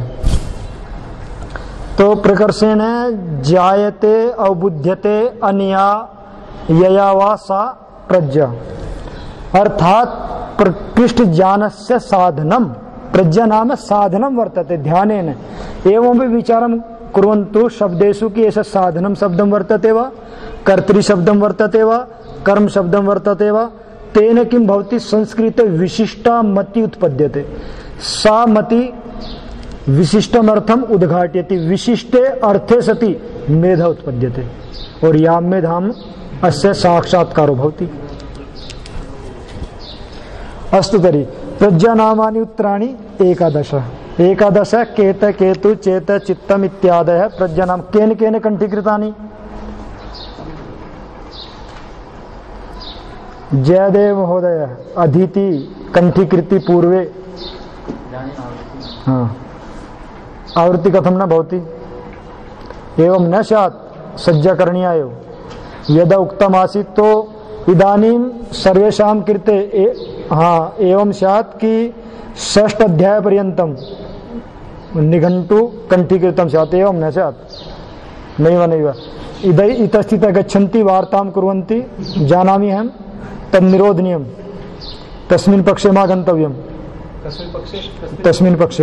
तो प्रकर्षेण जायते अवबुध्यते अनया यया वा सा प्रज्ञा अर्थात प्रकृष्ट ज्ञानस्य साधनम। प्रज्ञा नाम साधनम वर्तते ध्यानेन। एवं भी विचारं कुर्वन्तु शब्देषु कि एष साधनं शब्दं वर्तते वा कर्तृ शब्दं वर्तते वा कर्म शब्दं वर्तते वा। तेन किं भवति संस्कृते विशिष्टा मति उत्पद्यते। सा मति विशिष्टमर्थम उद्घाट्यति। विशिष्टे अर्थे सति मेधा उत्पद्यते और याम मेधाम अस्य साक्षात्कारो भवति। अस्तु तर्हि प्रज्ञा नामानि उत्तराणि एकादश। एकादश केत केतु चेत चित्तम इत्यादयः प्रज्ञा नाम। केन केन कंठीकृतानि। जयदेव महोदय अधीति कंठीकृति पूर्वे। हाँ आवृत्ति कथम न भवति। एवं न स्यात् सज्जा करणीया एव। यदा उक्तम आसीत् तो इदानीं सर्वेषां कृते ए, हाँ एवं स्यात् कि षष्ठ अध्याय पर्यन्तं निघण्टु कंठीकृतं स्यात्। एवं न स्यात्। नैव नैव इद इतस्थित गच्छन्ति वार्तां कुर्वन्ति जानामि अहं तद् निरोधनीयं। तस्मिन् पक्षे मा गन्तव्यं। तस्मिन् पक्षे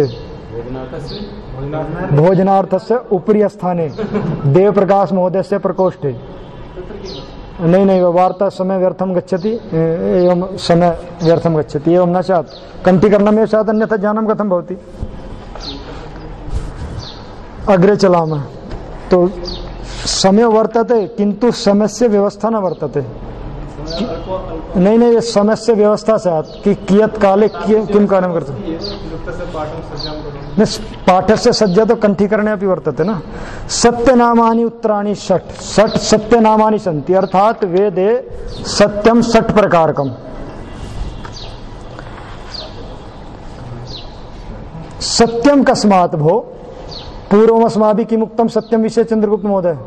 भोजनार्थस्य उपरि स्थाने देवप्रकाश महोदयस्य प्रकोष्ठे। नहीं नहीं वार्ता समय व्यर्थम गच्छति। एवं समय व्यर्थम गच्छति। एवं न स्यात्। कंठीकरणमेव स्यात् अन्यथा ज्ञानं कथं भवति। अग्रे चलामः। तो समय वर्तते किंतु समयस्य व्यवस्था न वर्तते। नहीं नहीं समयस्य व्यवस्था स्यात् कि कियत् काले किं कार्यं कर्तव्यं। पाठस्य सज्जा तो कंठीकरणे अपि वर्तते न। सत्यनामानि उत्तराणि षट्। षट् सत्यनामानि सन्ति अर्थात वेदे सत्यं षट् प्रकारकम्। सत्यं कस्मात् भो। पूर्वमस्माभिः किमुक्तं सत्यं विषये चंद्रगुप्त महोदय।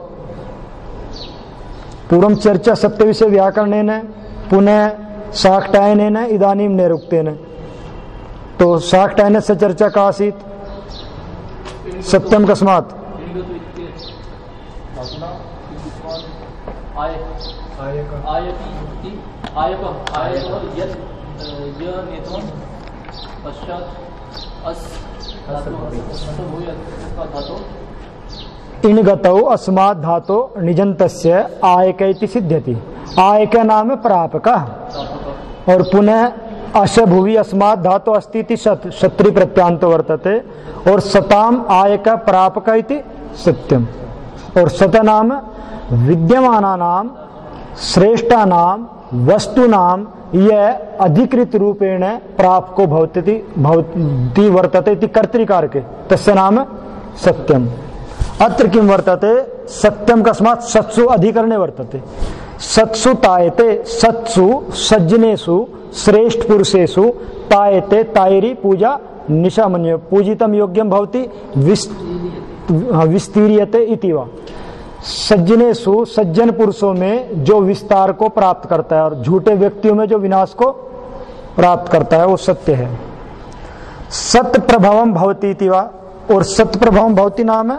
पूर्वं चर्चा सत्य विषय व्याकरणेन पुनः शाक्टायनेन इदानीं निरुक्तेन। तो शाक्टायनस्य चर्चा का आसीत्। सत्यं कस्मात् आय आयक आयति आयक आयक यत् य नेत्रम पश्चात अस धातु धातु इन गतौ अस्मात् धातो निजन्तस्य आयक इति सिद्ध्यति। आयक नाम प्रापकः और पुनः अश भुवि अस्मात् धातो अस्ति इति शत्रु प्रत्यांतो वर्तते और सताम आयक प्रापक इति सत्यम और सत नाम विद्यमानानां श्रेष्ठानां वस्तूनां यह अधिकृत रूपेण प्रापको भवति भवति वर्तते इति कर्तृकारके तस्य नाम सत्यम। अत्र किं वर्तते सत्यम कस्मात् सत्सु अधिकरणे वर्तते। सत्सु तायते सत्सु सज्जनेषु श्रेष्ठ पुरुषेषु तायते तायरी पूजा निशामन्य पूजितम योग्यम भवति विस्तीर्यते इति वा। सज्जनेषु सज्जन पुरुषों में जो विस्तार को प्राप्त करता है और झूठे व्यक्तियों में जो विनाश को प्राप्त करता है वो सत्य है। सत्य प्रभावम भवति इति वा और सत्य प्रभावम भवति नाम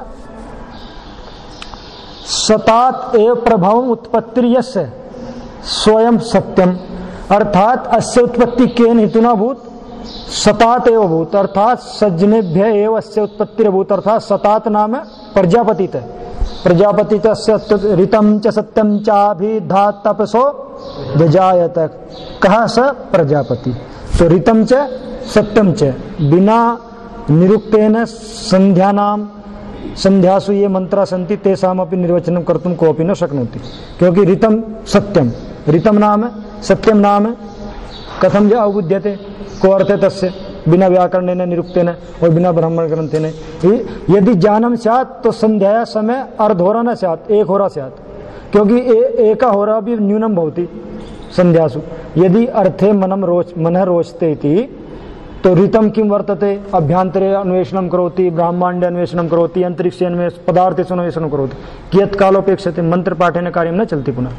सतात एव प्रभावम उत्पत्ति यस्य स्वयं सत्यम अर्थात अस्य उत्पत्ति केन हेतुना भूत सतात एव भूत अर्थात सज्जनेभ्य एव अस्य उत्पत्ति भूत अर्थात सतात नाम प्रजापति है। प्रजापति तस्य ऋतम च सत्यम चाभिधा तपसो जजायत कहा स प्रजापति। तो ऋतम च सत्यम च बिना निरुक्तेन संध्यानाम संध्यासु ये मंत्रा सन्ति तेषामपि निर्वचनं कर्तुं कोऽपि न शक्नोति क्योंकि ऋतम सत्यम ऋतम नाम सत्यम नाम कथम ज अवबुध्यते को अर्थ तस्य बिना व्याकरणेन निरुक्तेन और बिना ब्राह्मण ग्रंथेन। यदि ज्ञानम स्यात् तो संध्या समय अर्धहोरा न स्यात् एक होरा स्यात् क्योंकि एक होरा भी न्यूनम भवति संध्यासु। यदि अर्थे मनम रोच मनः रोचते इति तो ऋतम किं वर्तते अभ्यंतरे अन्वेषणं करोति ब्रह्मांडे अन्वेषणं करोति अंतरिक्षे अन्वेष पदार्थेषु अन्वेषणं करोति कियत् कालोपेक्षते मंत्र पाठेन कार्यं न चलति। पुनः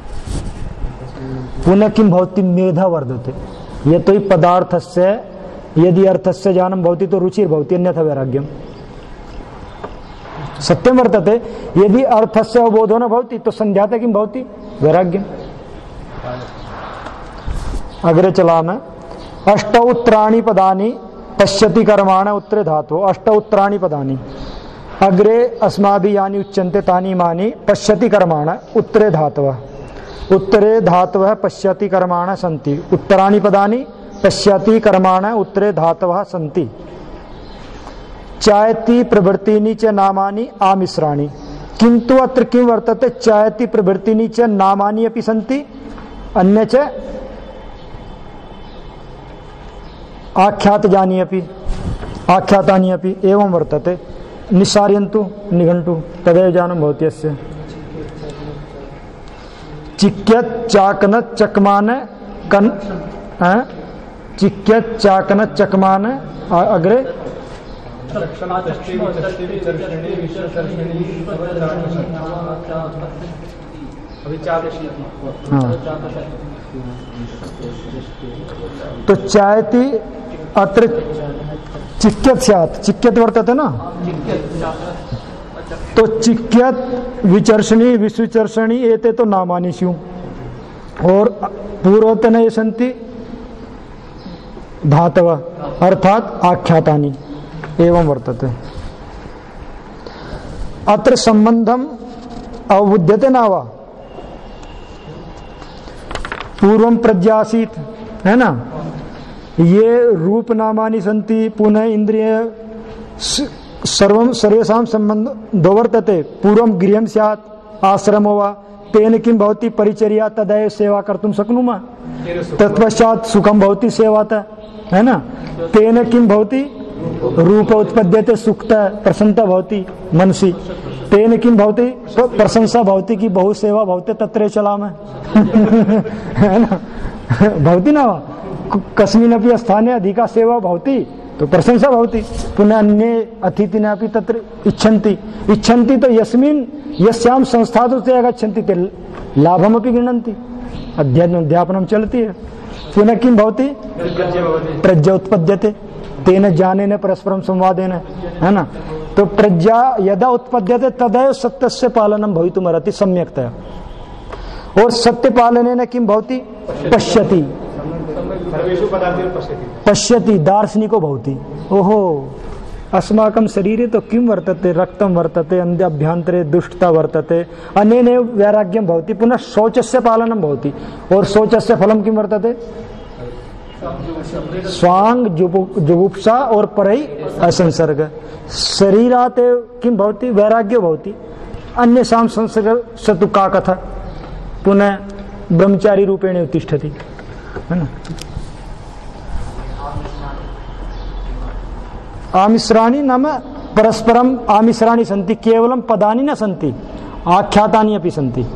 पुनः किं भवति मेधा वर्धते यतो हि पदार्थस्य यदि अर्थस्य ज्ञानं भवति तो रुचिर भवति अन्यथा वैराग्यम। सत्यं वर्तते यदि अर्थस्य अवबोधो न भवति तो संध्याते किं भवति वैराग्यम। अग्रे चलामः अष्ट उत्तराणि पदानि पश्यति कर्माण उत्तरे धातु। अष्ट उत्तराणि पदानि अग्रे अस्माभिः यानि उच्यन्ते तानि इमानि पश्यति कर्माण उत्तरे धातवः। उत्तरे धातवः पश्यति कर्माण सन्ति। उत्तराणि पदानि पश्यति कर्माण उत्तरे धातवः सन्ति। चायति प्रवृत्तिनि च नामानि आमिश्राणि किन्तु अत्र किं वर्तते चायति प्रवृत्तिनि च नामानि अपि सन्ति अन्य च आख्यातजानि अपि आख्यातानि अपि एवं वर्तते। निस्सारयन्तु निघण्टु तदेव ज्ञानं भवति यस्य। चिक्यत चाकनत चकमान कन चिक्यत चाकनत चकमान अग्रे तो चायति अत्र चिक्यत स्यात् चिक्यत वर्तते ना तो चिक्यत विचर्षणी विश्वचर्षणी एते तो नामानि स्युः और पूर्वतन ये सन्ति धातवः अर्थात आख्यातानि एवं वर्तते। अत्र संबंधम अवबुध्यते न वा पूर्वं प्रज्ञासीत् है ना। ये रूप नामानि सन्ति पुनः इंद्रिय सर्वं सर्वेषां सम्बन्धो वर्तते। पूर्वं गृहं स्यात् आश्रमो वा तेन किं भवति परिचर्या तदैव सेवा कर्तुं शक्नुमः। तत्पश्चात् सुखं भवति सेवातः है ना। तेन किं भवति रूप उत्पद्यते सुखतः प्रसन्नता भवति मनसि। तेन किं भवति प्रशंसा भवति कि बहु सेवा भवति तत्र चलामः है ना भवति न वा कस्मिन्नपि स्थाने अधिका सेवा भवति तो प्रशंसा भवति। पुनः अन्ये अतिथिनः अपि तत्र इच्छन्ति इच्छन्ति तो यस्मिन् यस्यां संस्थातु ते आगच्छन्ति ते लाभमपि गृह्णन्ति अध्ययन अध्यापनं चलति है। पुनः किं भवति प्रज्ञा उत्पद्यते तेन ज्ञानेन परस्परं संवादेन है ना। तो प्रज्ञा यदा उत्पद्यते तदैव सत्यस्य पालनम भवितुमर्हति सम्यक्तया। और सत्य पालनेन किं भवति? पश्यति सर्वेषु पदार्थेषु पश्यति पश्यति दार्शनिको भवति। ओहो अस्माकं शरीरे तो किं वर्तते? रक्तं वर्तते, अभ्यन्तरे दुष्टता वर्तते, अनेनैव वैराग्यं भवति, पुनः शौचस्य पालनं भवति। और शौचस्य फलं किं वर्तते? स्वांग जुगुप्सा और परई असंसर्ग। शरीरात् किं भवति? वैराग्यो भवति। अन्येषां संसर्ग सतु का कथा, पुनः ब्रह्मचारी रूपेण उत्तिष्ठति, है ना। आमिश्राणि नाम परस्परम आमिश्राणि सन्ति, केवलं पदानि न सन्ति, आख्यातानि अपि सन्ति।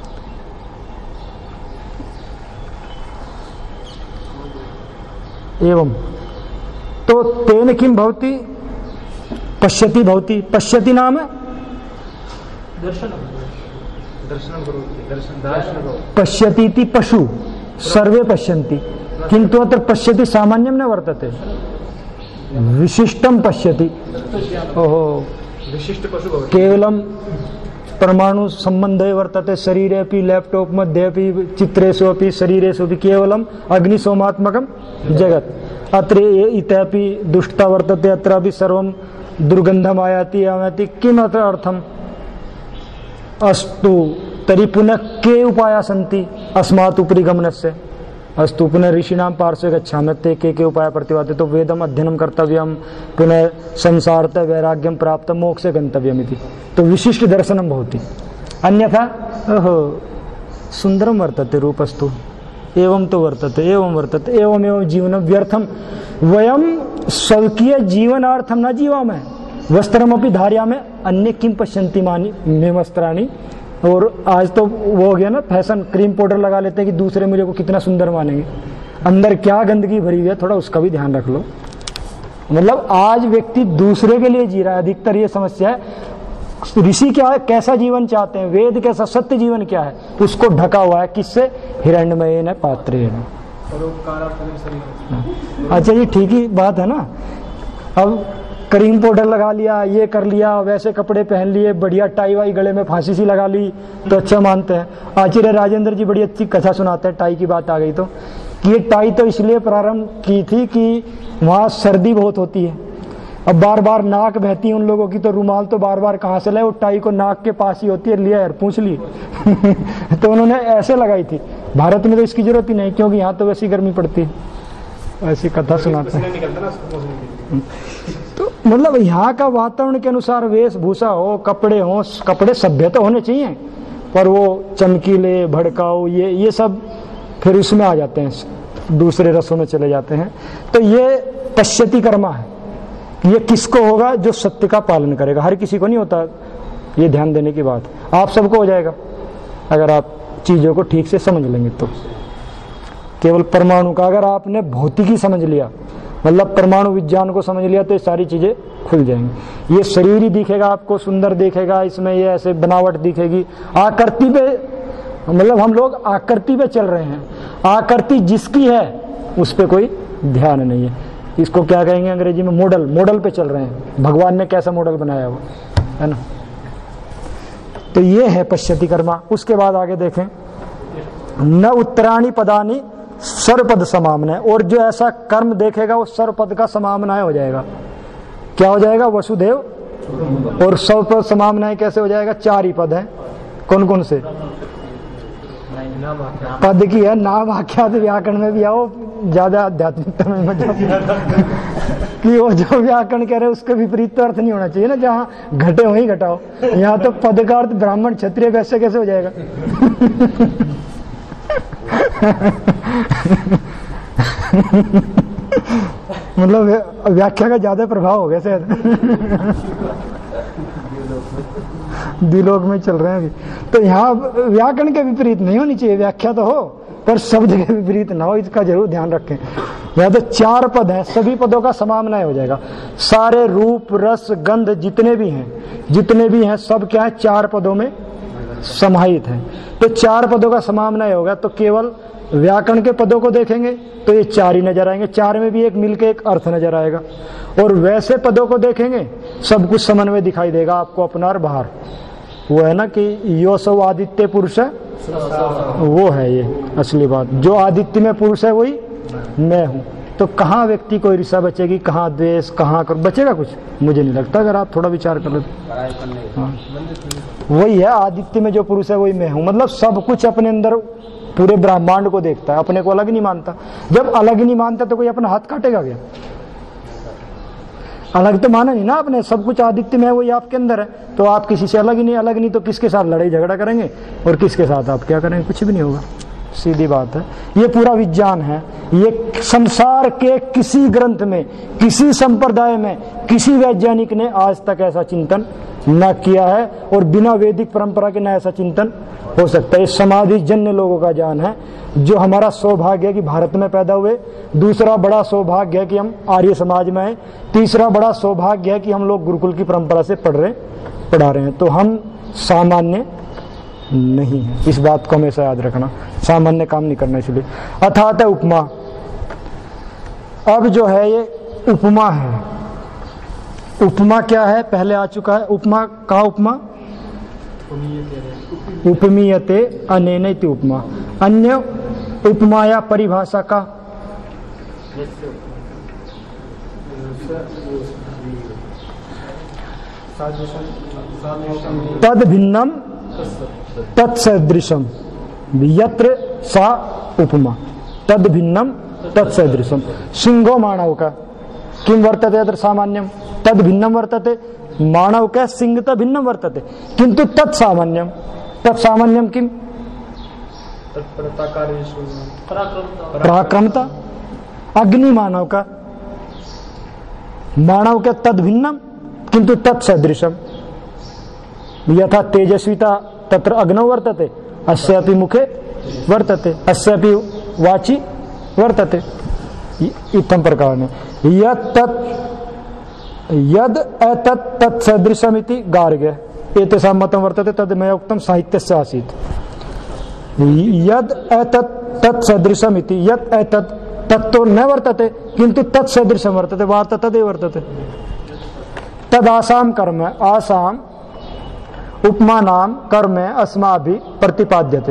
एवं तो तेन किं भवति? पश्यति भवति। पश्यति नाम दर्शनम दर्शनं करोति, दर्शन दर्शनं पश्यति इति पशु सर्वे पश्यन्ति, किन्तु अत्र पश्यति सामान्यं न वर्तते, विशिष्टं पश्यति। ओहो विशिष्ट पशु भवति। केवलं परमाणु सम्बन्धे वर्तते, शरीरे अपि लैपटॉप मध्ये अपि चित्रेषु अपि शरीरेषु अपि केवलम् अग्निसोमात्मकं जगत्। अत्र इतः अपि दुष्टता वर्तते, अत्र अपि सर्वं दुर्गन्धम् आयाति आयाति। किम् अत्र अर्थम्? अस्तु तर्हि पुनः के उपायाः सन्ति अस्मात् उपरि गमनस्य? अस्तु पुनः ऋषीणां पार्श्वे गच्छामः, ते के के उपायाः प्रतिपाद्यन्ते? तो वेदम् अध्ययनं कर्तव्यं, पुनः संसारतः वैराग्यं प्राप्तं मोक्षे गन्तव्यम् इति। तो विशिष्ट दर्शनं भवति। अन्यथा ओहो सुन्दरं वर्तते रूपस्तु, एवं तो वर्तते, एवं वर्तते, एवमेव जीवनं व्यर्थं। वयं स्वकीय जीवनार्थं न जीवामः, वस्त्रमपि धारयामः, अन्ये किं पश्यन्ति मानि मे वस्त्राणि। और आज तो वो हो गया ना फैशन, क्रीम पाउडर लगा लेते हैं कि दूसरे मुझे को कितना सुंदर मानेंगे। अंदर क्या गंदगी भरी हुई है, थोड़ा उसका भी ध्यान रख लो। मतलब आज व्यक्ति दूसरे के लिए जी रहा है, अधिकतर ये समस्या है। ऋषि क्या है, कैसा जीवन चाहते हैं, वेद कैसा, सत्य जीवन क्या है, उसको ढका हुआ है किससे? हिरण्मयेन पात्रेण। अच्छा ये ठीक ही बात है ना। अब क्रीम पाउडर लगा लिया, ये कर लिया, वैसे कपड़े पहन लिए, बढ़िया टाई वाई गले में फांसी सी लगा ली तो अच्छा मानते हैं। आचार्य राजेंद्र जी बड़ी अच्छी कथा सुनाते हैं, टाई की बात आ गई तो, कि ये टाई तो इसलिए प्रारंभ की थी कि वहाँ सर्दी बहुत होती है, अब बार बार नाक बहती है उन लोगों की, तो रुमाल तो बार बार कहाँ से लाए, वो टाई को नाक के पास ही होती है, लिया यार पूछ ली तो उन्होंने ऐसे लगाई थी। भारत में तो इसकी जरूरत ही नहीं, क्योंकि यहाँ तो वैसी गर्मी पड़ती है। ऐसी कथा सुनाते हैं। तो मतलब यहाँ का वातावरण के अनुसार वेशभूषा हो, कपड़े हो, कपड़े सभ्य तो होने चाहिए, पर वो चमकीले भड़काऊ ये ये सब फिर उसमें आ जाते हैं, दूसरे रसों में चले जाते हैं। तो ये पश्यति कर्मा है, ये किसको होगा? जो सत्य का पालन करेगा। हर किसी को नहीं होता, ये ध्यान देने की बात। आप सबको हो जाएगा अगर आप चीजों को ठीक से समझ लेंगे। तो केवल परमाणु का अगर आपने भौतिकी समझ लिया, मतलब परमाणु विज्ञान को समझ लिया, तो ये सारी चीजें खुल जाएंगी। ये शरीर ही दिखेगा आपको, सुंदर दिखेगा, इसमें ये ऐसे बनावट दिखेगी, आकृति पे, मतलब हम लोग आकृति पे चल रहे हैं। आकृति जिसकी है उस पे कोई ध्यान नहीं है। इसको क्या कहेंगे अंग्रेजी में? मॉडल। मॉडल पे चल रहे हैं। भगवान ने कैसा मॉडल बनाया हुआ है ना। तो ये है पश्यति कर्मा। उसके बाद आगे देखें, न उत्तराणी पदानी सर्वपद समामनय। और जो ऐसा कर्म देखेगा वो सर्वपद का समामनय हो जाएगा। क्या हो जाएगा? वसुदेव। और सर्वपद समामनय कैसे हो जाएगा? चार ही पद हैं। कौन कौन से पद की है? नाम आख्यात व्याकरण में भी आओ, ज्यादा आध्यात्मिकता में मत कि वो जो व्याकरण कह रहे हैं उसके विपरीत तो अर्थ नहीं होना चाहिए ना, जहाँ घटे वहीं घटाओ। यहाँ तो पद का अर्थ ब्राह्मण क्षत्रिय वैसे कैसे हो जाएगा? मतलब व्याख्या का ज्यादा प्रभाव हो गया शायद। द्विलोक में चल रहे हैं अभी। तो यहाँ व्याकरण के विपरीत नहीं होनी चाहिए, व्याख्या तो हो पर शब्द के विपरीत ना हो, इसका जरूर ध्यान रखें। यहाँ तो चार पद हैं, सभी पदों का समामनय हो जाएगा। सारे रूप रस गंध जितने भी हैं जितने भी हैं सब क्या है? चार पदों में समाहित है। तो चार पदों का समामनय होगा तो केवल व्याकरण के पदों को देखेंगे तो ये चार ही नजर आएंगे, चार में भी एक मिलके एक अर्थ नजर आएगा। और वैसे पदों को देखेंगे सब कुछ समन्वय दिखाई देगा आपको अपना और बाहर। वो है ना कि यो सौ आदित्य पुरुष है, वो है ये असली बात। जो आदित्य में पुरुष है वही मैं हूँ। तो कहाँ व्यक्ति को ईर्ष्या बचेगी, कहाँ द्वेष, कहाँ कर बचेगा? कुछ मुझे नहीं लगता, अगर आप थोड़ा विचार कर लो तो। हाँ, वही है आदित्य में जो पुरुष है वही मैं हूँ। मतलब सब कुछ अपने अंदर पूरे ब्रह्मांड को देखता है, अपने को अलग नहीं मानता। जब अलग ही नहीं मानता तो कोई अपना हाथ काटेगा क्या? अलग तो माना नहीं ना आपने, सब कुछ आदित्य में है वही आपके अंदर है, तो आप किसी से अलग ही नहीं। अलग नहीं तो किसके साथ लड़ाई झगड़ा करेंगे और किसके साथ आप क्या करेंगे? कुछ भी नहीं होगा, सीधी बात है। ये पूरा विज्ञान है। ये संसार के किसी ग्रंथ में, किसी संप्रदाय में, किसी वैज्ञानिक ने आज तक ऐसा चिंतन न किया है, और बिना वैदिक परंपरा के न ऐसा चिंतन हो सकता है। समाधि जन्य लोगों का ज्ञान है, जो हमारा सौभाग्य है कि भारत में पैदा हुए। दूसरा बड़ा सौभाग्य है कि हम आर्य समाज में हैं। तीसरा बड़ा सौभाग्य है कि हम लोग गुरुकुल की परंपरा से पढ़ रहे पढ़ा रहे हैं। तो हम सामान्य नहीं है, इस बात को हमेशा याद रखना। सामान्य काम नहीं करना। इसलिए अर्थात उपमा, अब जो है ये उपमा है। उपमा क्या है? पहले आ चुका है। उपमा का उपमा उपमीयते अनेन इति उपमा। अन्य उपमा या परिभाषा का तद भिन्नम तत्सदृशम यत्र सा उपमा। तद भिन्नम तत्सदृशम। सिंहो मानव का किम वर्तते अत्र सामान्यम, तद भिन्नम वर्तते। मानव का सिंह त भिन्नम वर्तते किंतु तत्सामान्यम। तत्सामान्यम किम? पराक्रमता। अग्नि मानव का, मानव के तद भिन्नम किंतु तत्सदृशम। यथा तेजस्विता तत्र अग्नौ वर्तते अस्यापि मुखे वर्तते अस्यापि वाचि वर्तते। इत्थं प्रकारेण यत् यद एतत् तत्सदृशमिति गार्ग्य एतेषां मतं वर्तते। तद् मया उक्तं साहित्यस्य आसीत्। यद एतत् तत्सदृशमिति, यत् एतत् तत्तो न वर्तते किंतु तत्सदृशं वर्तते। वार्ता तदेव वर्तते। तदासाम कर्म, आसाम उपमानाम कर्म अस्माभिः प्रतिपाद्यते।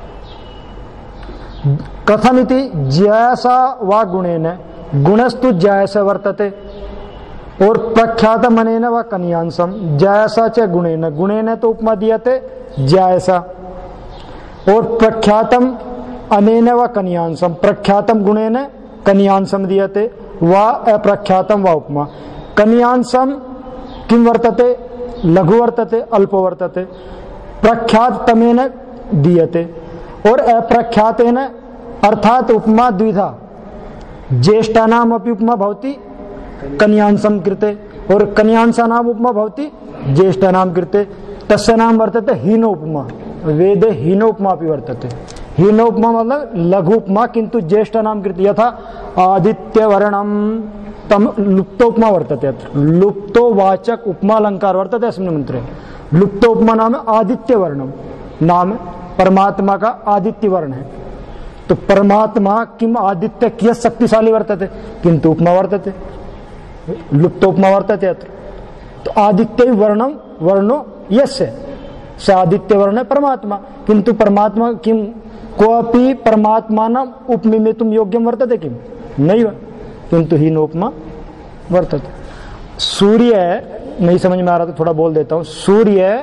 कथमिति जैसा वा गुणेन, गुणस्तु जैसा वर्तते और प्रख्यात मनेन व कन्यांसम। जैसा च गुणेन, गुणेन तो उपमा दीयते जैसा, और प्रख्यातम अनेन व कन्यांसम, प्रख्यातम गुणेन कन्यांसम दीयते व अप्रख्यातम व उपमा। कन्यांसम किम वर्तते? लघु वर्तते, अल्प वर्तते। प्रख्यातमेन दीयते और अप्रख्यातेन, अर्थात उपमा द्विधा। ज्येष्ठानाम अपि उपमा भवति कन्यांसम कृते और कन्यांसानाम उपमा भवति ज्येष्ठानाम कृते। तस्य नाम वर्तते हीनो उपमा। वेदे हीनो उपमा अपि वर्तते। हीनो उपमा मतलब लघु उपमा किंतु ज्येष्ठानाम कृते। यथा आदित्य वर्णम तम लुप्तो उपमा वर्तते। अत्र लुप्तो वाचक उपमा अलंकार वर्तते अस्मिन् मंत्रे। लुप्तो उपमा नाम आदित्य वर्णम, नाम परमात्मा का आदित्य वर्ण है। तो परमात्मा किम आदित्य कियत् शक्तिशाली वर्तते किंतु उपमा वर्तते, लुप्तो उपमा वर्तते अत्र। तो आदित्य वर्णम वर्णो यस्य स आदित्य वर्ण है परमात्मा, किंतु परमात्मा किम कोऽपि परमात्मानं उपमिमेतुं योग्यं वर्तते किम? नैव, किंतु हीन उपमा वर्तते। सूर्य, नहीं समझ में आ रहा तो थोड़ा बोल देता हूं। सूर्य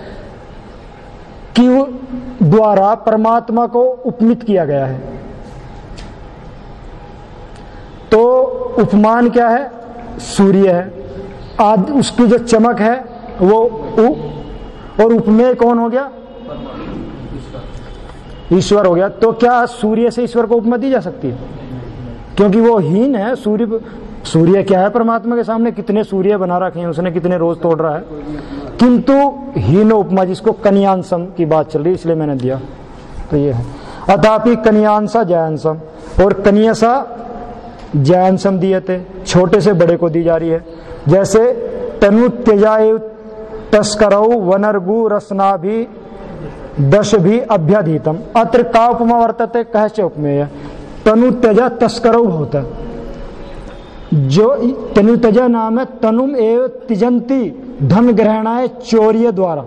की द्वारा परमात्मा को उपमित किया गया है। तो उपमान क्या है? सूर्य है। आदि उसकी जो चमक है वो उ, और उपमेय कौन हो गया? ईश्वर हो गया। तो क्या सूर्य से ईश्वर को उपमा दी जा सकती है? क्योंकि वो हीन है। सूर्य सूर्य क्या है परमात्मा के सामने? कितने सूर्य बना रखे हैं उसने, कितने रोज तोड़ रहा है। किंतु हीन उपमा, जिसको कन्यांसम की बात चल रही है इसलिए मैंने दिया। तो ये है अथापि कन्यांसा जयांसम, और कन्यासा जयांसम दिए थे, छोटे से बड़े को दी जा रही है। जैसे तनु त्यजाए तस्करऊ वनरगु रसना भी दश भी अभ्यधीतम। अत्र का उपमा वर्तते कहश्च उपमेय तनु त्यज तस्करो भवता। जो तनु त्यज नाम है तनुम एव तिजंती धन ग्रहणाय चोर्य द्वारा।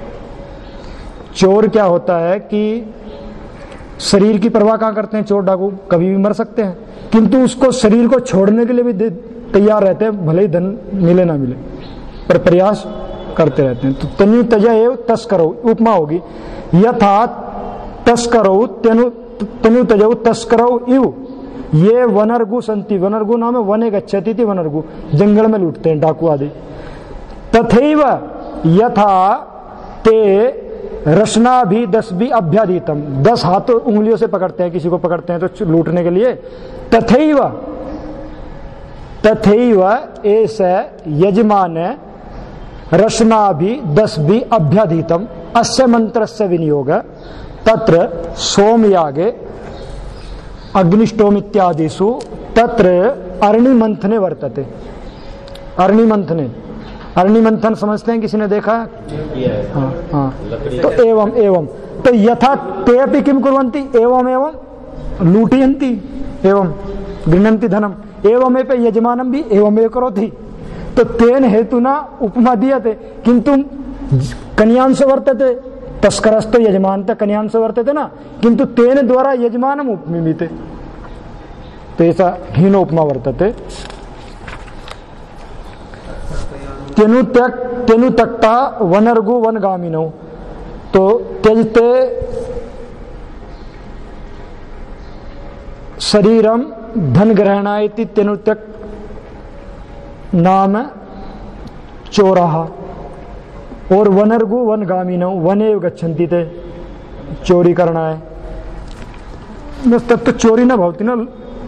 चोर क्या होता है कि शरीर की परवाह कहाँ करते हैं चोर डाकू, कभी भी मर सकते हैं, किंतु उसको शरीर को छोड़ने के लिए भी तैयार रहते हैं, भले ही धन मिले ना मिले पर प्रयास करते रहते हैं। तो तनु त्यज एव तस्करो उपमा होगी यथा तस्करो तनु तनु त्यजौ तस्करो इव ये वनर्गु संति। वनर्गु नाम है वने गच्छति थी, वनर्गु जंगल में लूटते हैं डाकू आदि। तथैव यथा ते रसना भी दस भी अभ्याधीतम। दस हाथों उंगलियों से पकड़ते हैं, किसी को पकड़ते हैं तो लूटने के लिए। तथैव तथैव ऐसे यजमान रसना भी दस भी अभ्याधीतम अस्य मंत्रस्य विनियोग तत्र सोमयागे अग्निष्टोम इत्यादिषु तत्र अरणिमंथने वर्तते। अरणिमंथने, अरणिमंथन समझते हैं, किसी ने देखा? हाँ हाँ। तो एवं एवं तो यथा ते अपि किं कुर्वन्ति एवं एवं लूटयन्ति एवं गृह्णन्ति धनम एवं एव यजमानं भी एवं एव करोति। तो तेन हेतुना उपमा दीयते किंतु कन्यांश वर्तते तस्करस्तो यजमान कन्यांश वर्तते ना, किंतु तेन द्वारा यजमानम उपमीते। तो ऐसा हीन उपमा वर्तते। तेनु त्यक तेनु तक्ता वनर्गु वनगामिनो। तो त्यजते शरीरम धन ग्रहणायति तेनु त्यक नाम चोराः और वनर्गु वनगामिनो वने गच्छन्ति ते चोरी करना है। तब तो चोरी न भवति न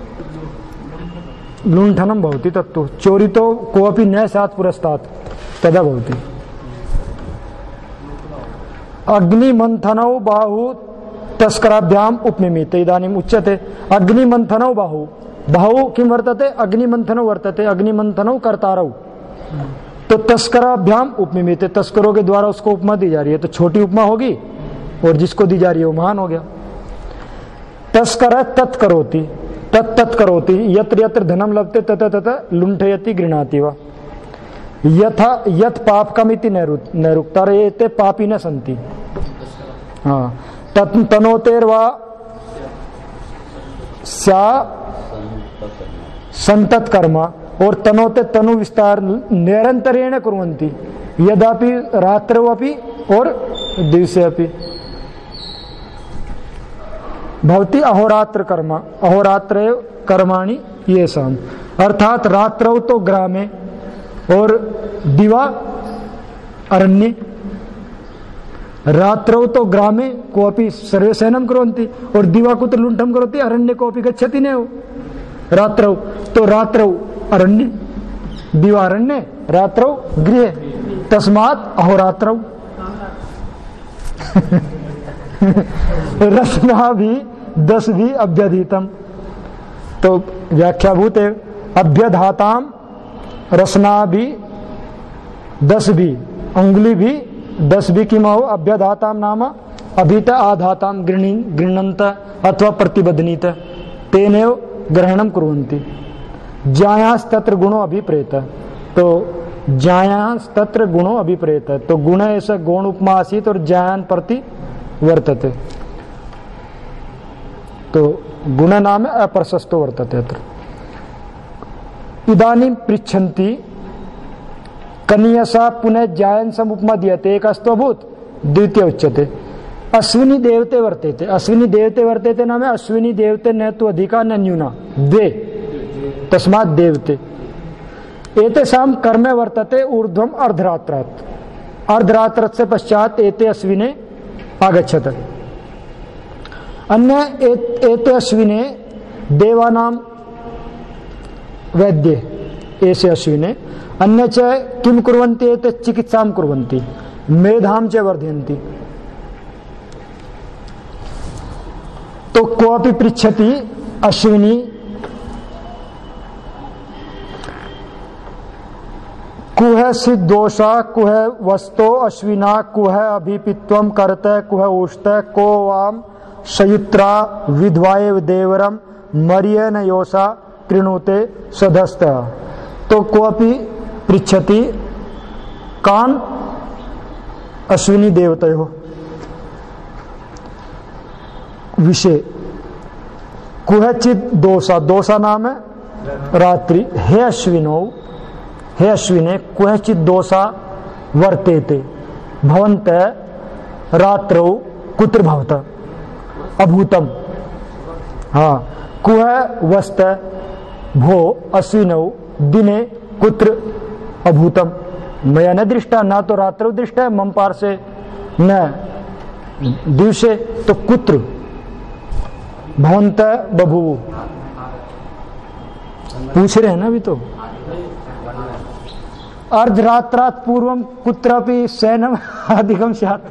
लुण्ठनं भवति। तत्तु चोरी तो कोऽपि न स्यात् पुरस्तात् तदा भवति। अग्निमन्थनौ बाहु तस्कराभ्याम उपमिमीते। इदानीम् उच्यते अग्निमन्थनौ बाहु। बाहु किं वर्तते? अग्निमंथनौ वर्तते। अग्निमंथनौ कर्तारौ। तो तस्कराभ्याम उपमिमीते, तस्करों के द्वारा उसको उपमा दी जा रही है, तो छोटी उपमा होगी और जिसको दी जा रही है वो महान हो गया। तस्कर तत्करोति तत् तत्करोति यत्र यत्र धनम लभते तत तत लुण्ठयति गृह्णाति वा। यथा यत् पापकमिति नैरुक्ता एते पापी न सन्ति। हाँ तत् तनोतेर्वा स्या संतत कर्म और तनोते तनु विस्तार निरंतरेण कुर्वन्ति यदापि रात्रौ अपि और दिवसे अपि भवति अहोरात्र कर्म। अहोरात्र कर्माणि येषाम्। अर्थात रात्रौ तो ग्रामे और दिवा अरण्ये। रात्रौ तो ग्रामे कोऽपि सर्वे शयनं कुर्वन्ति और दिवा कुत्र लुण्ठनं करोति अरण्ये कोऽपि गच्छति नैव रात्रौ। तो रात्रौ अरण्ये दिवारण्ये रात्रौ गृहे तस्मात् अहोरात्रौ। रसना भी दस भी अभ्यधीतम। तो व्याख्याभूत है अभ्यधाताम रसना भी दस भी अंगुली भी दस भी किम हो अभ्यधाताम नाम अभित आधाताम गृह्णन्त अथवा प्रतिबद्धनीत तेनेव ग्रहणम कुर्वन्ति। ज्यायास्तत्र गुणो अभिप्रेत। तो ज्यायास्तत्र गुणो अभिप्रेत। तो गुण ऐसा गुण उपमा आसीत और ज्यायान प्रति वर्तते। तो गुण नाम अप्रशस्तो वर्तते। अत्र इदानीं पृच्छन्ति कन्यसा पुनः ज्यायन समुपमा दीयते एक अस्तभूत द्वितीय उच्यते अश्विनी देवते वर्तेते। अश्विनी देवते वर्तेते नाम अश्विनी देवते न तो अधिका न न्यूना द्वे तस्मात् देवते। एतेषां कर्मे वर्तते ऊर्ध्वम अर्धरात्रात्। अर्धरात्रात् से पश्चात एते अश्विने आगच्छत। अन्य एते अश्विने देवानां वैद्ये एसे अश्विने अन्य च किं कुर्वन्ति एते चिकित्सां कुर्वन्ति मेधां च वर्धयन्ति। तो कोऽपि पृच्छति अश्विनी कुह सिद्ध दोषा कुह वस्तो अश्विना कुह अभिपित्वम करते कुह उष्ट को वाम सयुत्रा विद्वाएव देवरम मरियन योषा कृणुते सदस्त। तो कोपि पृच्छति कान अश्विनी देवतयो विषय कुहचित दोषा, दोषा नाम है रात्रि। हे अश्विनो, हे अश्विने कुहचित दोषा वर्तेते भवन्त रात्रौ कुत्र भवत अभूतम। हाँ, कुह वस्त भो अश्विनौ दिने कुत्र अभूतम। मया न दृष्टा, ना तो रात्रौ दृष्टा मम पार्श्वे न दिवसे, तो कुत्र भवन्त बभूव। पूछ रहे हैं ना अभी तो। अर्धरात्रात् पूर्वम कुत्रापि शयनम अधिकम स्यात्।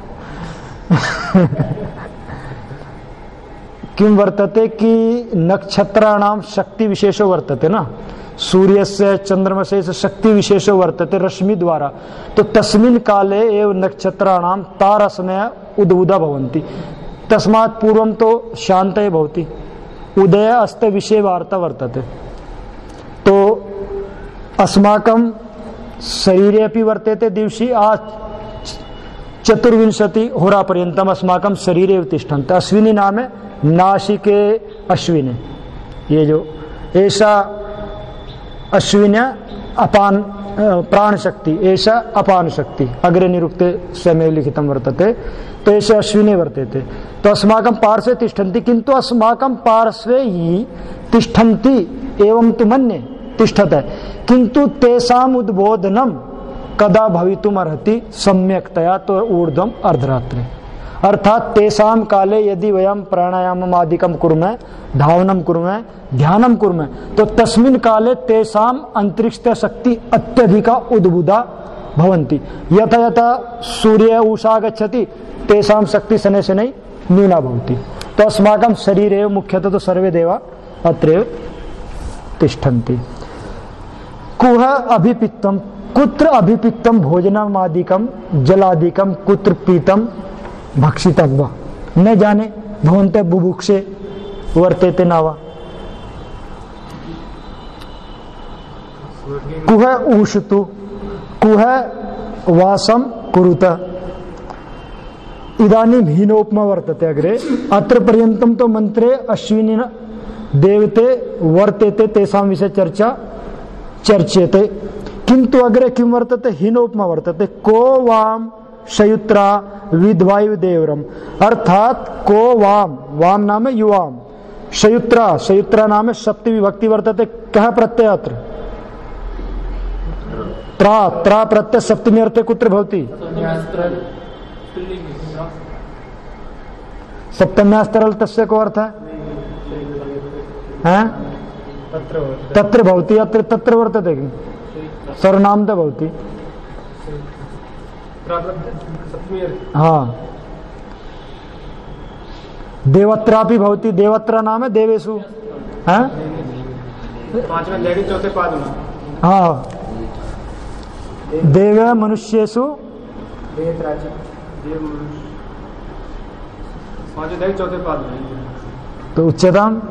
किम वर्तते कि नक्षत्राणाम शक्ति विशेषो वर्तते ना, सूर्यस्य चंद्रमसे शक्ति विशेषो वर्तते रश्मि द्वारा। तो तस्मिन् काले एव नक्षत्राणाम तारसमय उद्बुधा भवन्ति। तस्मात् पूर्वं तो शान्तये भवति। उदय अस्त विषय वार्ता वर्तते। तो अस्माकं शरीरे अपि वर्तते दिवसी आज चतुर्विंशति होरा पर्यन्तम अस्माकं शरीरे एव तिष्ठन्ति। अश्विनी नाम है नासिके अश्विने, ये जो ऐसा अश्विन अपान प्राण शक्ति, ऐसा अपान शक्ति अग्रे निरुक्ते समय लिखितं वर्तते। तो ऐसे अश्विने वर्तते। तो अस्माकं पार्श्वे तिष्ठन्ति, किन्तु अस्माकं पार्श्वे ही तिष्ठन्ति एवं तु मन्ये तिष्ठते, किन्तु तेषाम् उद्बोधनं कदा भवितुम् अर्हति सम्यक्तया, तो ऊर्ध्वम् अर्धरात्रे। अर्थात तेषां काले यदि वयं प्राणायामम् आदिकं कुर्मः, धावनं कुर्मः, ध्यानं कुर्मः, तो तस्मिन् काले तेषां अन्तरिक्षशक्ति अत्यधिका उद्बुधा भवन्ति। यथा यथा सूर्य उषा गच्छति तेषां शक्ति शनैः शनैः न्यूना भवति। तो अस्माकं शरीरे मुख्यतः तो सर्वे देवा अत्रैव तिष्ठन्ति। कुह अभिपित्तम, कुत्र अभिपित्तम भोजनमादिकं जलादिकं कुत्र पीतम भक्षितव्य न जाने भवन्ते बुभुक्षे वर्तेते नावा। कुह ऊषतु कुह वासम कुरुत। इदानीं हीनोपमा वर्तते अग्रे। अत्र पर्यन्तं तो मंत्रे अश्विनी देवते वर्तेते तेषां विषये चर्चा चर्च्यते, किन्तु अग्रे किं वर्तते, हीनोपमा वर्तते। को वाम सयुत्रा विद्वायु देवरम, अर्थात को वाम, वाम नाम है युवाम, सयुत्रा, सयुत्रा नाम है सप्तमी विभक्ति वर्तते। कः प्रत्यय अत्र त्रा, त्रा प्रत्यय सप्तमी अर्थे कुत्र भवति, सप्तम्यास्तरल तस्य को अर्थ है हैं तत्र भवति, अत्र तत्र वर्तते किं सर्वनाम तो भवति। हाँ, देवत्रापि भवति, देवत्र नाम है देवेषु, हैं पांचवें लेडी चौथे पाद में। हाँ, देव मनुष्येषु पांचवें लेडी चौथे पाद में। तो उच्चताम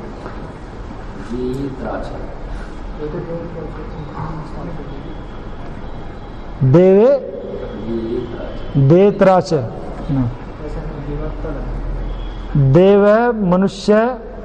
देवे देत्राच, देव मनुष्य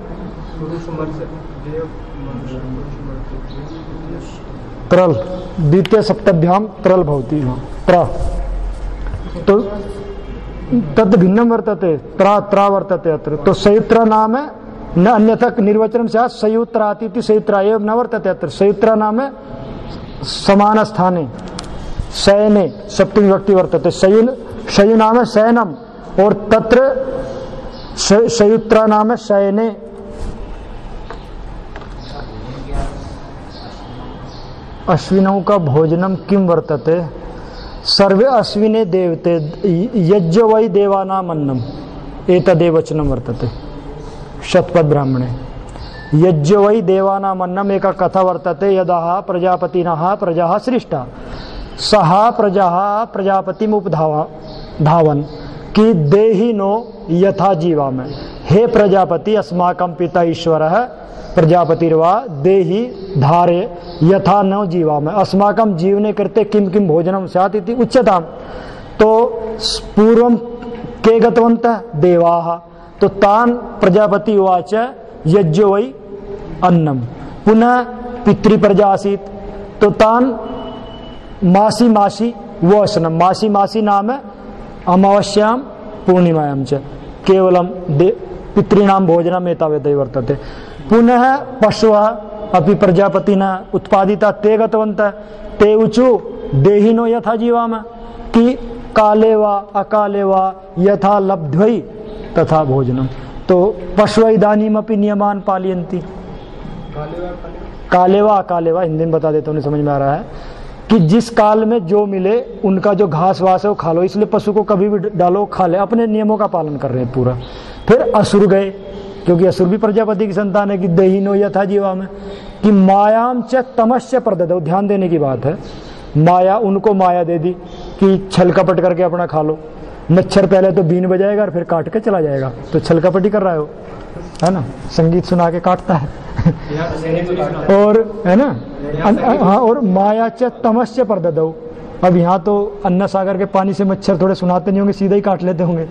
त्रल, द्वितीय सप्तभ्याम त्रल भवति त्र। तो तद भिन्नं वर्तते, त्रा त्रा वर्तते अत्र। तो सयुत्रा नाम है न अन्यथा निर्वचनं स्यात् सयुत्राति इति, सयुत्रा एव न वर्तते अत्र। सयुत्रा नाम है समान स्थाने शयने सप्तमी विभक्ति वर्तते। शयुन, शयु नाम है शयनम, और तत्र सयुत्रा नाम है शयने। अश्विनों का भोजनम किम वर्तते, सर्वे अश्विने देवते यज्ञ वै देवानाम अन्नम एतदेव वचनम वर्तते शतपथ ब्राह्मणे। यज्ञ वै देवानामन्नम एका कथा वर्तते यदा प्रजापतिनः प्रजा सृष्टा सहा प्रजा प्रजापतिम उपधावा धावन कि देहिनो यथा जीवा में, हे प्रजापति अस्माकं पिता ईश्वरः प्रजापतिर्वा देहि धारे यथा न जीवा में अस्माकं जीवने करते किम किम भोजनम स्यात् इति उच्यताम। तो पूर्वं के गतवन्तः देवाः, तो तान प्रजापति उवाच यज्ञो वै अन्नम, पुनः पितृप्रजा आसीत् तो तान मासी मासी वो असनम, मासी मासी नाम है अमावस्याम पूर्णिमायां च केवलम पितॄणां भोजनम एतावदेव वर्तते। पुनः पशवः अपि प्रजापतिना उत्पादिता ते गतवन्तः ते ऊचु देहिनो यथा जीवाम कि काले वा अकाले वा यथा लब्ध्वै तथा भोजनम। तो पशव इदानीमपि नियमान पालयन्ति, काले वा अकाले वा हिंदी में बता देता हूँ, समझ में आ रहा है कि जिस काल में जो मिले उनका जो घास वास है वो खा लो, इसलिए पशु को कभी भी डालो खा ले, अपने नियमों का पालन कर रहे हैं पूरा। फिर असुर गए, क्योंकि असुर भी प्रजापति की संतान है कि देहिनो यथा जीवा में कि मायाम च तमस्य प्रददौ, ध्यान देने की बात है, माया उनको माया दे दी कि छल कपट करके अपना खा लो। मच्छर पहले तो बीन बजाएगा और फिर काट के चला जाएगा, तो छल कपट ही कर रहा है वो, है ना, संगीत सुना के काटता है और है ना, हाँ, और माया च तमस्य प्रददौ। अब यहाँ तो अन्ना सागर के पानी से मच्छर थोड़े सुनाते नहीं होंगे, सीधा ही काट लेते होंगे।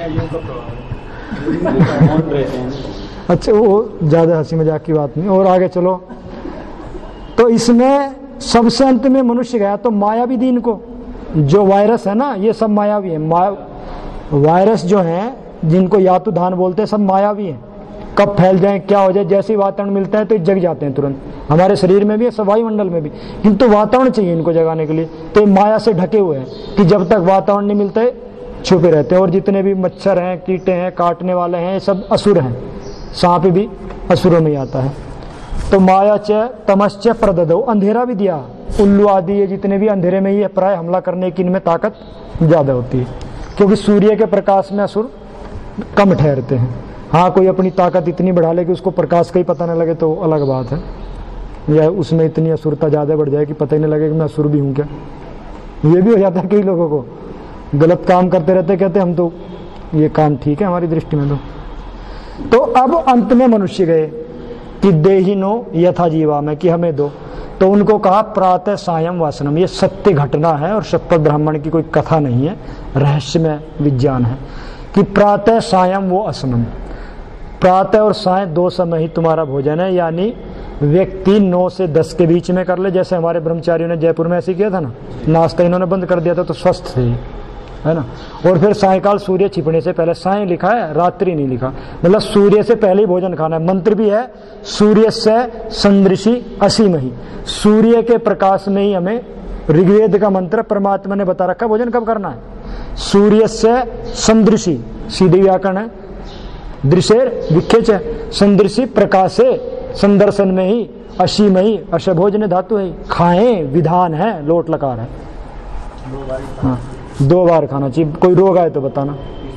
अच्छा, वो ज्यादा हंसी मजाक की बात नहीं। और आगे चलो, तो इसमें सबसे अंत में मनुष्य गया, तो माया भी दी इनको, जो वायरस है ना ये सब मायावी है। मा, वायरस जो है जिनको यातुधान बोलते हैं सब मायावी है, कब फैल जाए क्या हो जाए, जैसे ही वातावरण मिलता है तो जग जाते हैं तुरंत। हमारे शरीर में भी है, सब वायुमंडल में भी, किंतु वातावरण चाहिए इनको जगाने के लिए, तो ये माया से ढके हुए हैं कि जब तक वातावरण नहीं मिलता है छुपे रहते हैं। और जितने भी मच्छर हैं, कीटे हैं, काटने वाले हैं, ये सब असुर हैं, सांप भी असुरों में आता है। तो माया च तमश्च प्रददौ, अंधेरा भी दिया, उल्लू आदि ये जितने भी अंधेरे में ही प्राय हमला करने की इनमें ताकत ज्यादा होती है, क्योंकि सूर्य के प्रकाश में असुर कम ठहरते हैं। हाँ, कोई अपनी ताकत इतनी बढ़ा ले कि उसको प्रकाश का ही पता न लगे तो अलग बात है, या उसमें इतनी असुरता ज्यादा बढ़ जाए कि पता ही नहीं लगे कि मैं असुर भी हूँ क्या। ये भी हो जाता है कई लोगों को, गलत काम करते रहते, कहते हम तो ये काम ठीक है हमारी दृष्टि में। तो तो अब अंत में मनुष्य गए कि देहिनो यथा जीवा में, कि हमें दो। तो उनको कहा प्रातः सायं वासनम, ये सत्य घटना है और शतपथ ब्राह्मण की कोई कथा नहीं है, रहस्यमय विज्ञान है कि प्रातः सायं वो असनम, प्रातः और सायं दो समय ही तुम्हारा भोजन है। यानी व्यक्ति नौ से दस के बीच में कर ले, जैसे हमारे ब्रह्मचारियों ने जयपुर में ऐसे किया था ना, नाश्ता इन्होंने बंद कर दिया था तो स्वस्थ थे, है ना। और फिर सायकाल सूर्य छिपने से पहले, साय लिखा है, रात्रि नहीं लिखा, मतलब सूर्य से पहले ही भोजन खाना है। मंत्र भी है सूर्य से संदृशी असीम ही, सूर्य के प्रकाश में ही हमें, ऋग्वेद का मंत्र परमात्मा ने बता रखा भोजन कब करना है। सूर्य से संदृशी, सीधी व्याकरण है, दृशेर विखेच है, संदृशी प्रकाशे, संदर्शन में ही, असीम ही, अश भोजन धातु है, खाएं विधान है, लोट लकार है, हाँ, दो बार खाना चाहिए। कोई रोग आए तो बताना।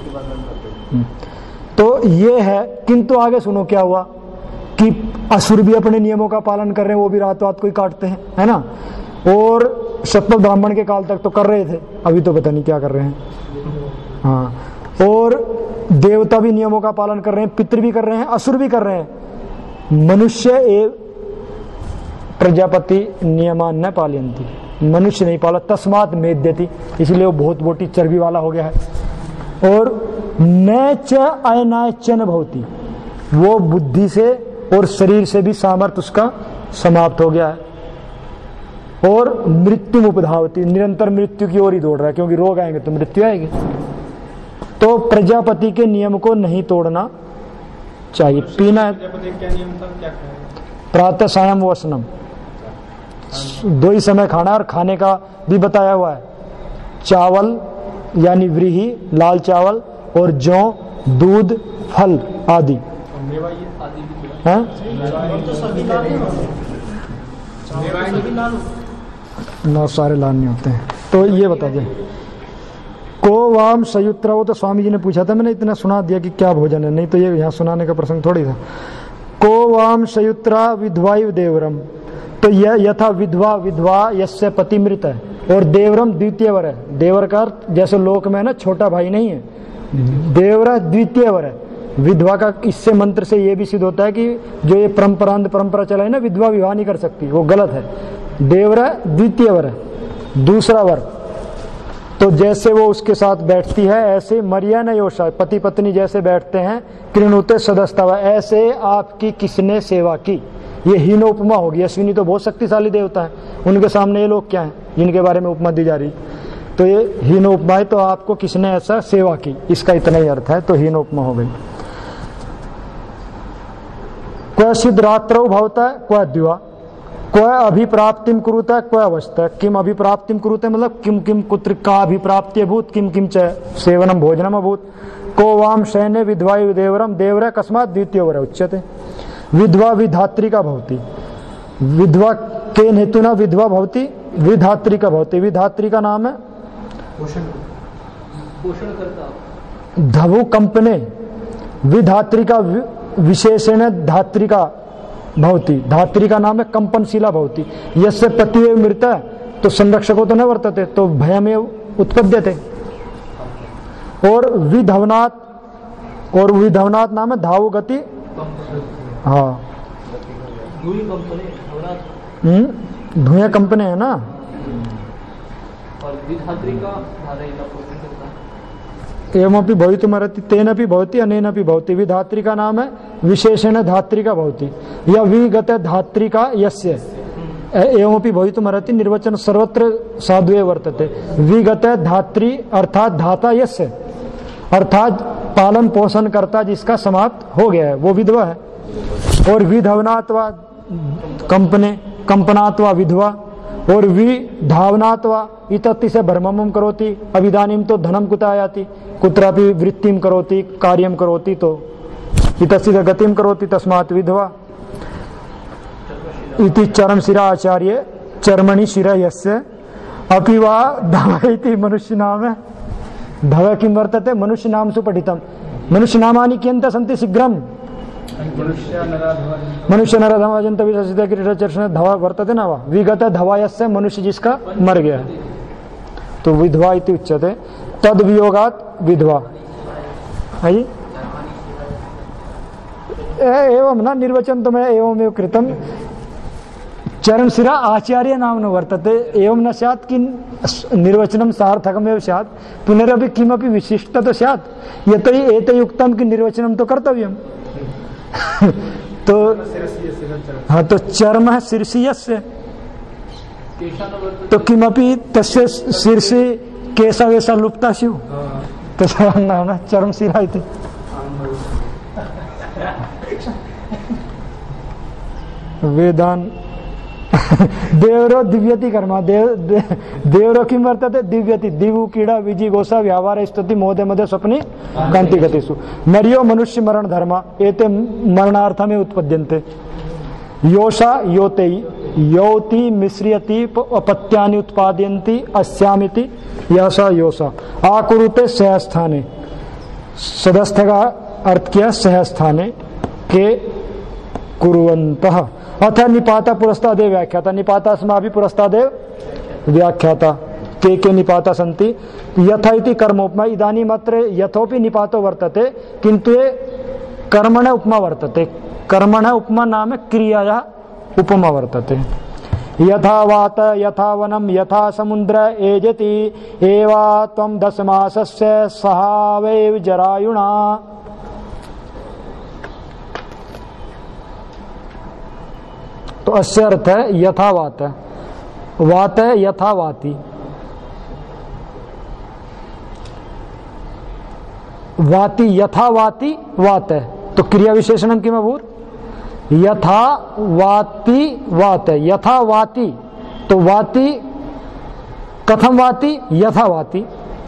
तो ये है, किंतु आगे सुनो क्या हुआ कि असुर भी अपने नियमों का पालन कर रहे हैं, वो भी रात रात को ही काटते हैं, है ना। और शतपथ ब्राह्मण के काल तक तो कर रहे थे, अभी तो पता नहीं क्या कर रहे हैं, हाँ। और देवता भी नियमों का पालन कर रहे हैं, पितृ भी कर रहे हैं, असुर भी कर रहे हैं। मनुष्य एवं प्रजापति नियमान न पालयन्ति, मनुष्य नहीं पाला, तस्मात् मेद्यति, इसलिए वो बहुत मोटी चर्बी वाला हो गया है। और न च अयनाय च न भवति, वो बुद्धि से और शरीर से भी सामर्थ्य उसका समाप्त हो गया है। और मृत्यु उपधावती, निरंतर मृत्यु की ओर ही दौड़ रहा है, क्योंकि रोग आएंगे तो मृत्यु आएगी। तो प्रजापति के नियम को नहीं तोड़ना चाहिए। पीना है क्या नियम था, क्या प्रातः सायं वसनम, दो ही समय खाना, और खाने का भी बताया हुआ है, चावल यानी व्रीहि, लाल चावल, और जौ, दूध, फल आदि, हैं? नौ सारे लाल नहीं होते हैं। तो ये बता दें को वाम संयुक्त, वो तो स्वामी जी ने पूछा था, मैंने इतना सुना दिया कि क्या भोजन है, नहीं तो ये यहाँ सुनाने का प्रसंग थोड़ी था। को वाम सयुत्रा विधवायु देवरम, तो यह यथा विधवा विधवा यस्य पति मृत है, और देवरम द्वितीय वर है। देवर का अर्थ जैसे लोक में ना छोटा भाई नहीं है, देवरा द्वितीय वर है। विधवा का इससे मंत्र से ये भी सिद्ध होता है कि जो ये परंपरांत परंपरा चला है ना, विधवा विवाह नहीं कर सकती, वो गलत है। देवरा द्वितीय वर है, दूसरा वर। तो जैसे वो उसके साथ बैठती है ऐसे मरिया न योषा, पति पत्नी जैसे बैठते हैं, कृणुते सदस्तव, ऐसे आपकी किसने सेवा की। ये हीन उपमा होगी। अश्विनी तो बहुत शक्तिशाली देवता है, उनके सामने ये लोग क्या हैं जिनके बारे में उपमा दी जा रही। तो ये हीन उपमा है, तो आपको किसने ऐसा सेवा की, इसका इतना ही अर्थ है। तो हीन उपमा हो गई। क्व सिद्ध रात्रौ भवता क्व द्विवा, क्व अभिप्राप्तिम कुरुता क्व अवस्था, किम अभिप्राप्तिम कुरुते मतलब किम किम कुत्र का अभिप्राप्ति अभूत, किम किम च सेवनम भोजनम अभूत। को वाम शयने विधवायु देवरम, देवरा कस्मात् द्वितीय वर उच्यते। विधवा विधात्री का भवती, विधवा के हेतु ना विधवा भवती, विधात्री का भवती। विधात्री का नाम है पोषण पोषण करता धवु कंपने। विधात्री का विशेषण धात्री का भवती, धात्री का नाम है कंपनशीला भवती। यस्य पति मृत है तो संरक्षको तो न वर्तते, तो भयमें उत्पद्यते। और विधवनात्, और विधवनात् नाम है धावु गति। हाँ, धुएं कंपने है ना। और विधात्री का धारयिता पोषण करता है। एवमपि भवितुमर्हति तेनपि भवति अनेनपि भवति। विधात्री का नाम है विशेषण धात्री का भवति, या विगत धात्री का यस्य। एवमपि भवितुमर्हति निर्वचन सर्वत्र साधुए वर्तते। विगत धात्री अर्थात धाता यस्य, अर्थात पालन पोषण करता जिसका समाप्त हो गया है, वो विधवा है। और विधवनात्वा कंपने, कंपनात्वा विधवा। और विधावनात्वा इतति से भ्रमम करोति, अभिदानीम तो धनम कुतायाति, कुत्रापि वृत्तिम करोति कार्यम करोति, तो इतस्य से गतिम करोति तस्मात् विधवा। इति चरम शिरा आचार्य चर्मणि शिरा यस्य अपि वा धव इति मनुष्य नाम है। धव किं वर्तते, मनुष्य नाम सु पठितम। मनुष्य नामानि कियन्त सन्ति शीघ्रम, मनुष्य नरधमाजंत विशेषण धवा वर्तते ना। वा विगत धवायस्य, मनुष्य जिसका मर गया है, तो विधवा इति उच्यते। तद वियोगात विधवा है। एवं ना निर्वचन तो मैं एवं एवं कृतम चरण शिरा आचार्य नाम न वर्तते। एवं न स्यात् कि निर्वचनम सार्थकमेव स्यात्, पुनरपि किमपि विशिष्ट तो स्यात्। यतहि एतै उक्तम कि निर्वचनम तो कर्तव्यम। तो हाँ, तो चर्म है शीर्षीयस्य, तो किमपि तस्य शीर्षे केशा वेशा लुप्ता स्यु, तो नाम चर्म शिरा इति। वेदान देवरो दिव्यति कर्मा, देव दे, देवरो किं वर्तते दिव्यति। दिवु कीड़ा विजि गोसा व्यावार स्तुति मोदे मदे स्वप्नि कांति गतिषु। मरियो मनुष्य मरण धर्मा एते मरणार्थ में उत्पद्यन्ते। योषा योते योति मिश्रियति अपत्यानि उत्पादयन्ति अस्यामिति यशा योषा। आकुरुते सहस्थाने, सदस्थ का अर्थ किया सहस्थाने के कुर्वन्तः। अथ निपाता पुरस्तादेव व्याख्याता, निपाता अस्माभिः पुरस्तादेव व्याख्याता। के के निपाता सन्ति यथा इति कर्मोपमा। इदानीम् अत्र यथोपि निपातो वर्तते, किन्तु ये कर्मण उपमा वर्तते। कर्मण उपमा नाम क्रियाया उपमा वर्तते। यथा वात यथा वनम यथा समुद्र एजति एवा त्वं दशमासस्य सहावैव जरायुणा। तो अस्य अर्थ है यथा वात, वात है यथा वाति। वाति यथा वाति वात है, तो क्रिया विशेषणम किम अभूत् यथा वाति वात है। यथा वाति, तो वाति कथम वाति, यथा वाति।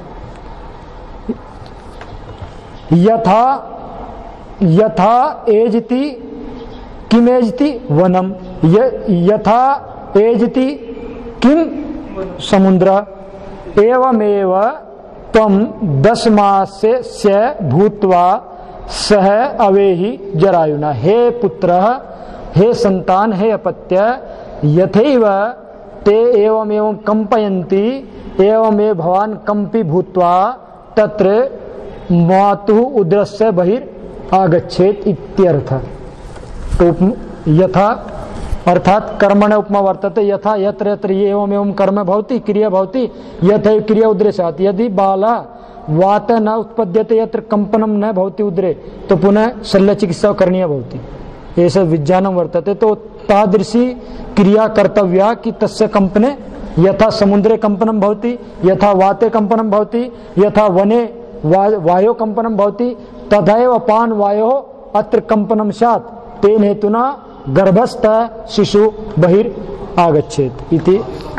यथा यथा एजति किम एजति वनम, यथा एजति किम समुद्र। एवमेव त्वं दश मासस्य भूत्वा सह अवेहि जरायुना, हे पुत्र, हे संतान, हे अपत्य, यथैव ते एवं एवं कंपयन्ति एवमेव भवान कंपी भूत्वा तत्र मातुः उदरस्य बहिर् आगच्छेत् इत्यर्थ। तो यथा अर्थात कर्मण उपमा वर्तते, यथा यत्र यत्र एवं एवं कर्म भवति क्रिया भवति यथैव क्रिया उदरे स्यात्। यदि बाला वात न उत्पद्यते यत्र कंपनम न भवति उदरे तो पुनः शल्य चिकित्सा करणीया भवति, ऐसा विज्ञानम वर्तते। तो तादृशी क्रिया कर्तव्या कि तस्य कंपने, यथा समुद्रे कंपनम भवति, यथा वाते कंपनम भवति, यथा वने वा, वायो कंपनम भवति, तथैव अपान वायो अत्र कंपनम स्यात्। तेन हेतुना गर्भस्थ शिशु बहिर् आगच्छेत् इति।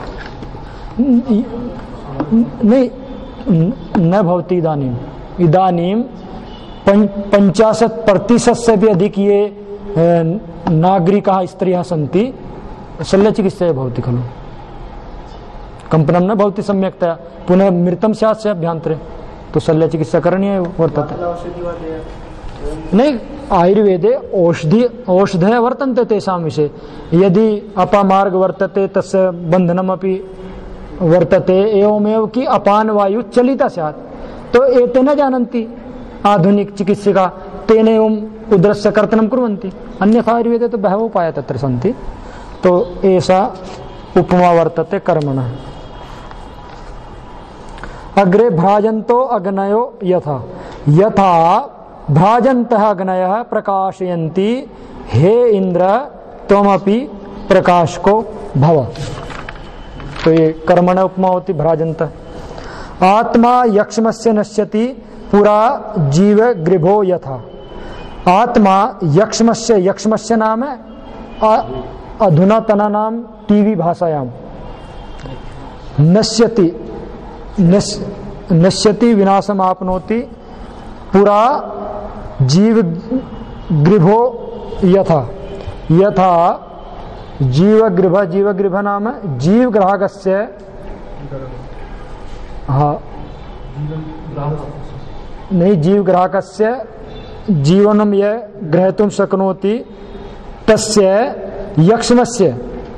नहीं न भवति इदानीम इदानीम पंचाशत प्रतिशत से भी अधिक ये नागरिकाः स्त्रियः सन्ति शल्यचिकित्सया भवति खलु, कंपनं न भवति सम्यक्तया, पुनः मृतं स्यात् अभ्यन्तरे, तो शल्यचिकित्सा करणीया वर्तते। नहीं, आयुर्वेदे औषधि औषधयः वर्तन्ते तेषां विषये। यदि अपामार्ग वर्तते तस्य बन्धनमपि वर्तते, एवमेव कि अपान वायु चलिता स्यात्, तो एते न जानन्ति आधुनिक चिकित्सका, तेन एवं उदरस्य कर्तनं कुर्वन्ति। अन्यथा आयुर्वेदे तो बहवः उपायाः तत्र सन्ति। तो एषा उपमा वर्तते कर्मणः। अग्रे भ्राजन्तो अग्नयो यथा, यथा भ्राजन्तः अग्नयः प्रकाशयन्ति, हे इंद्र त्वमपि प्रकाश को भव। तो ये कर्मण उपमा होती भ्राजंत। आत्मा यक्ष्मस्य नश्यति पुरा जीव गृभो यथा, आत्मा यक्ष्मस्य, यक्ष्मस्य नाम अधुनातना नाम टीवी भाषायां नश्यति, नश्यति विनाशम आपनोति, पुरा जीव गृभो यथा, यथा जीवगृभ, जीवगृभ नाम जीवग्राहकस्य, हाँ नहीं, जीवग्राहकस्य जीवनं ये ग्रहीतुं शक्नोति तस्य यक्ष्मस्य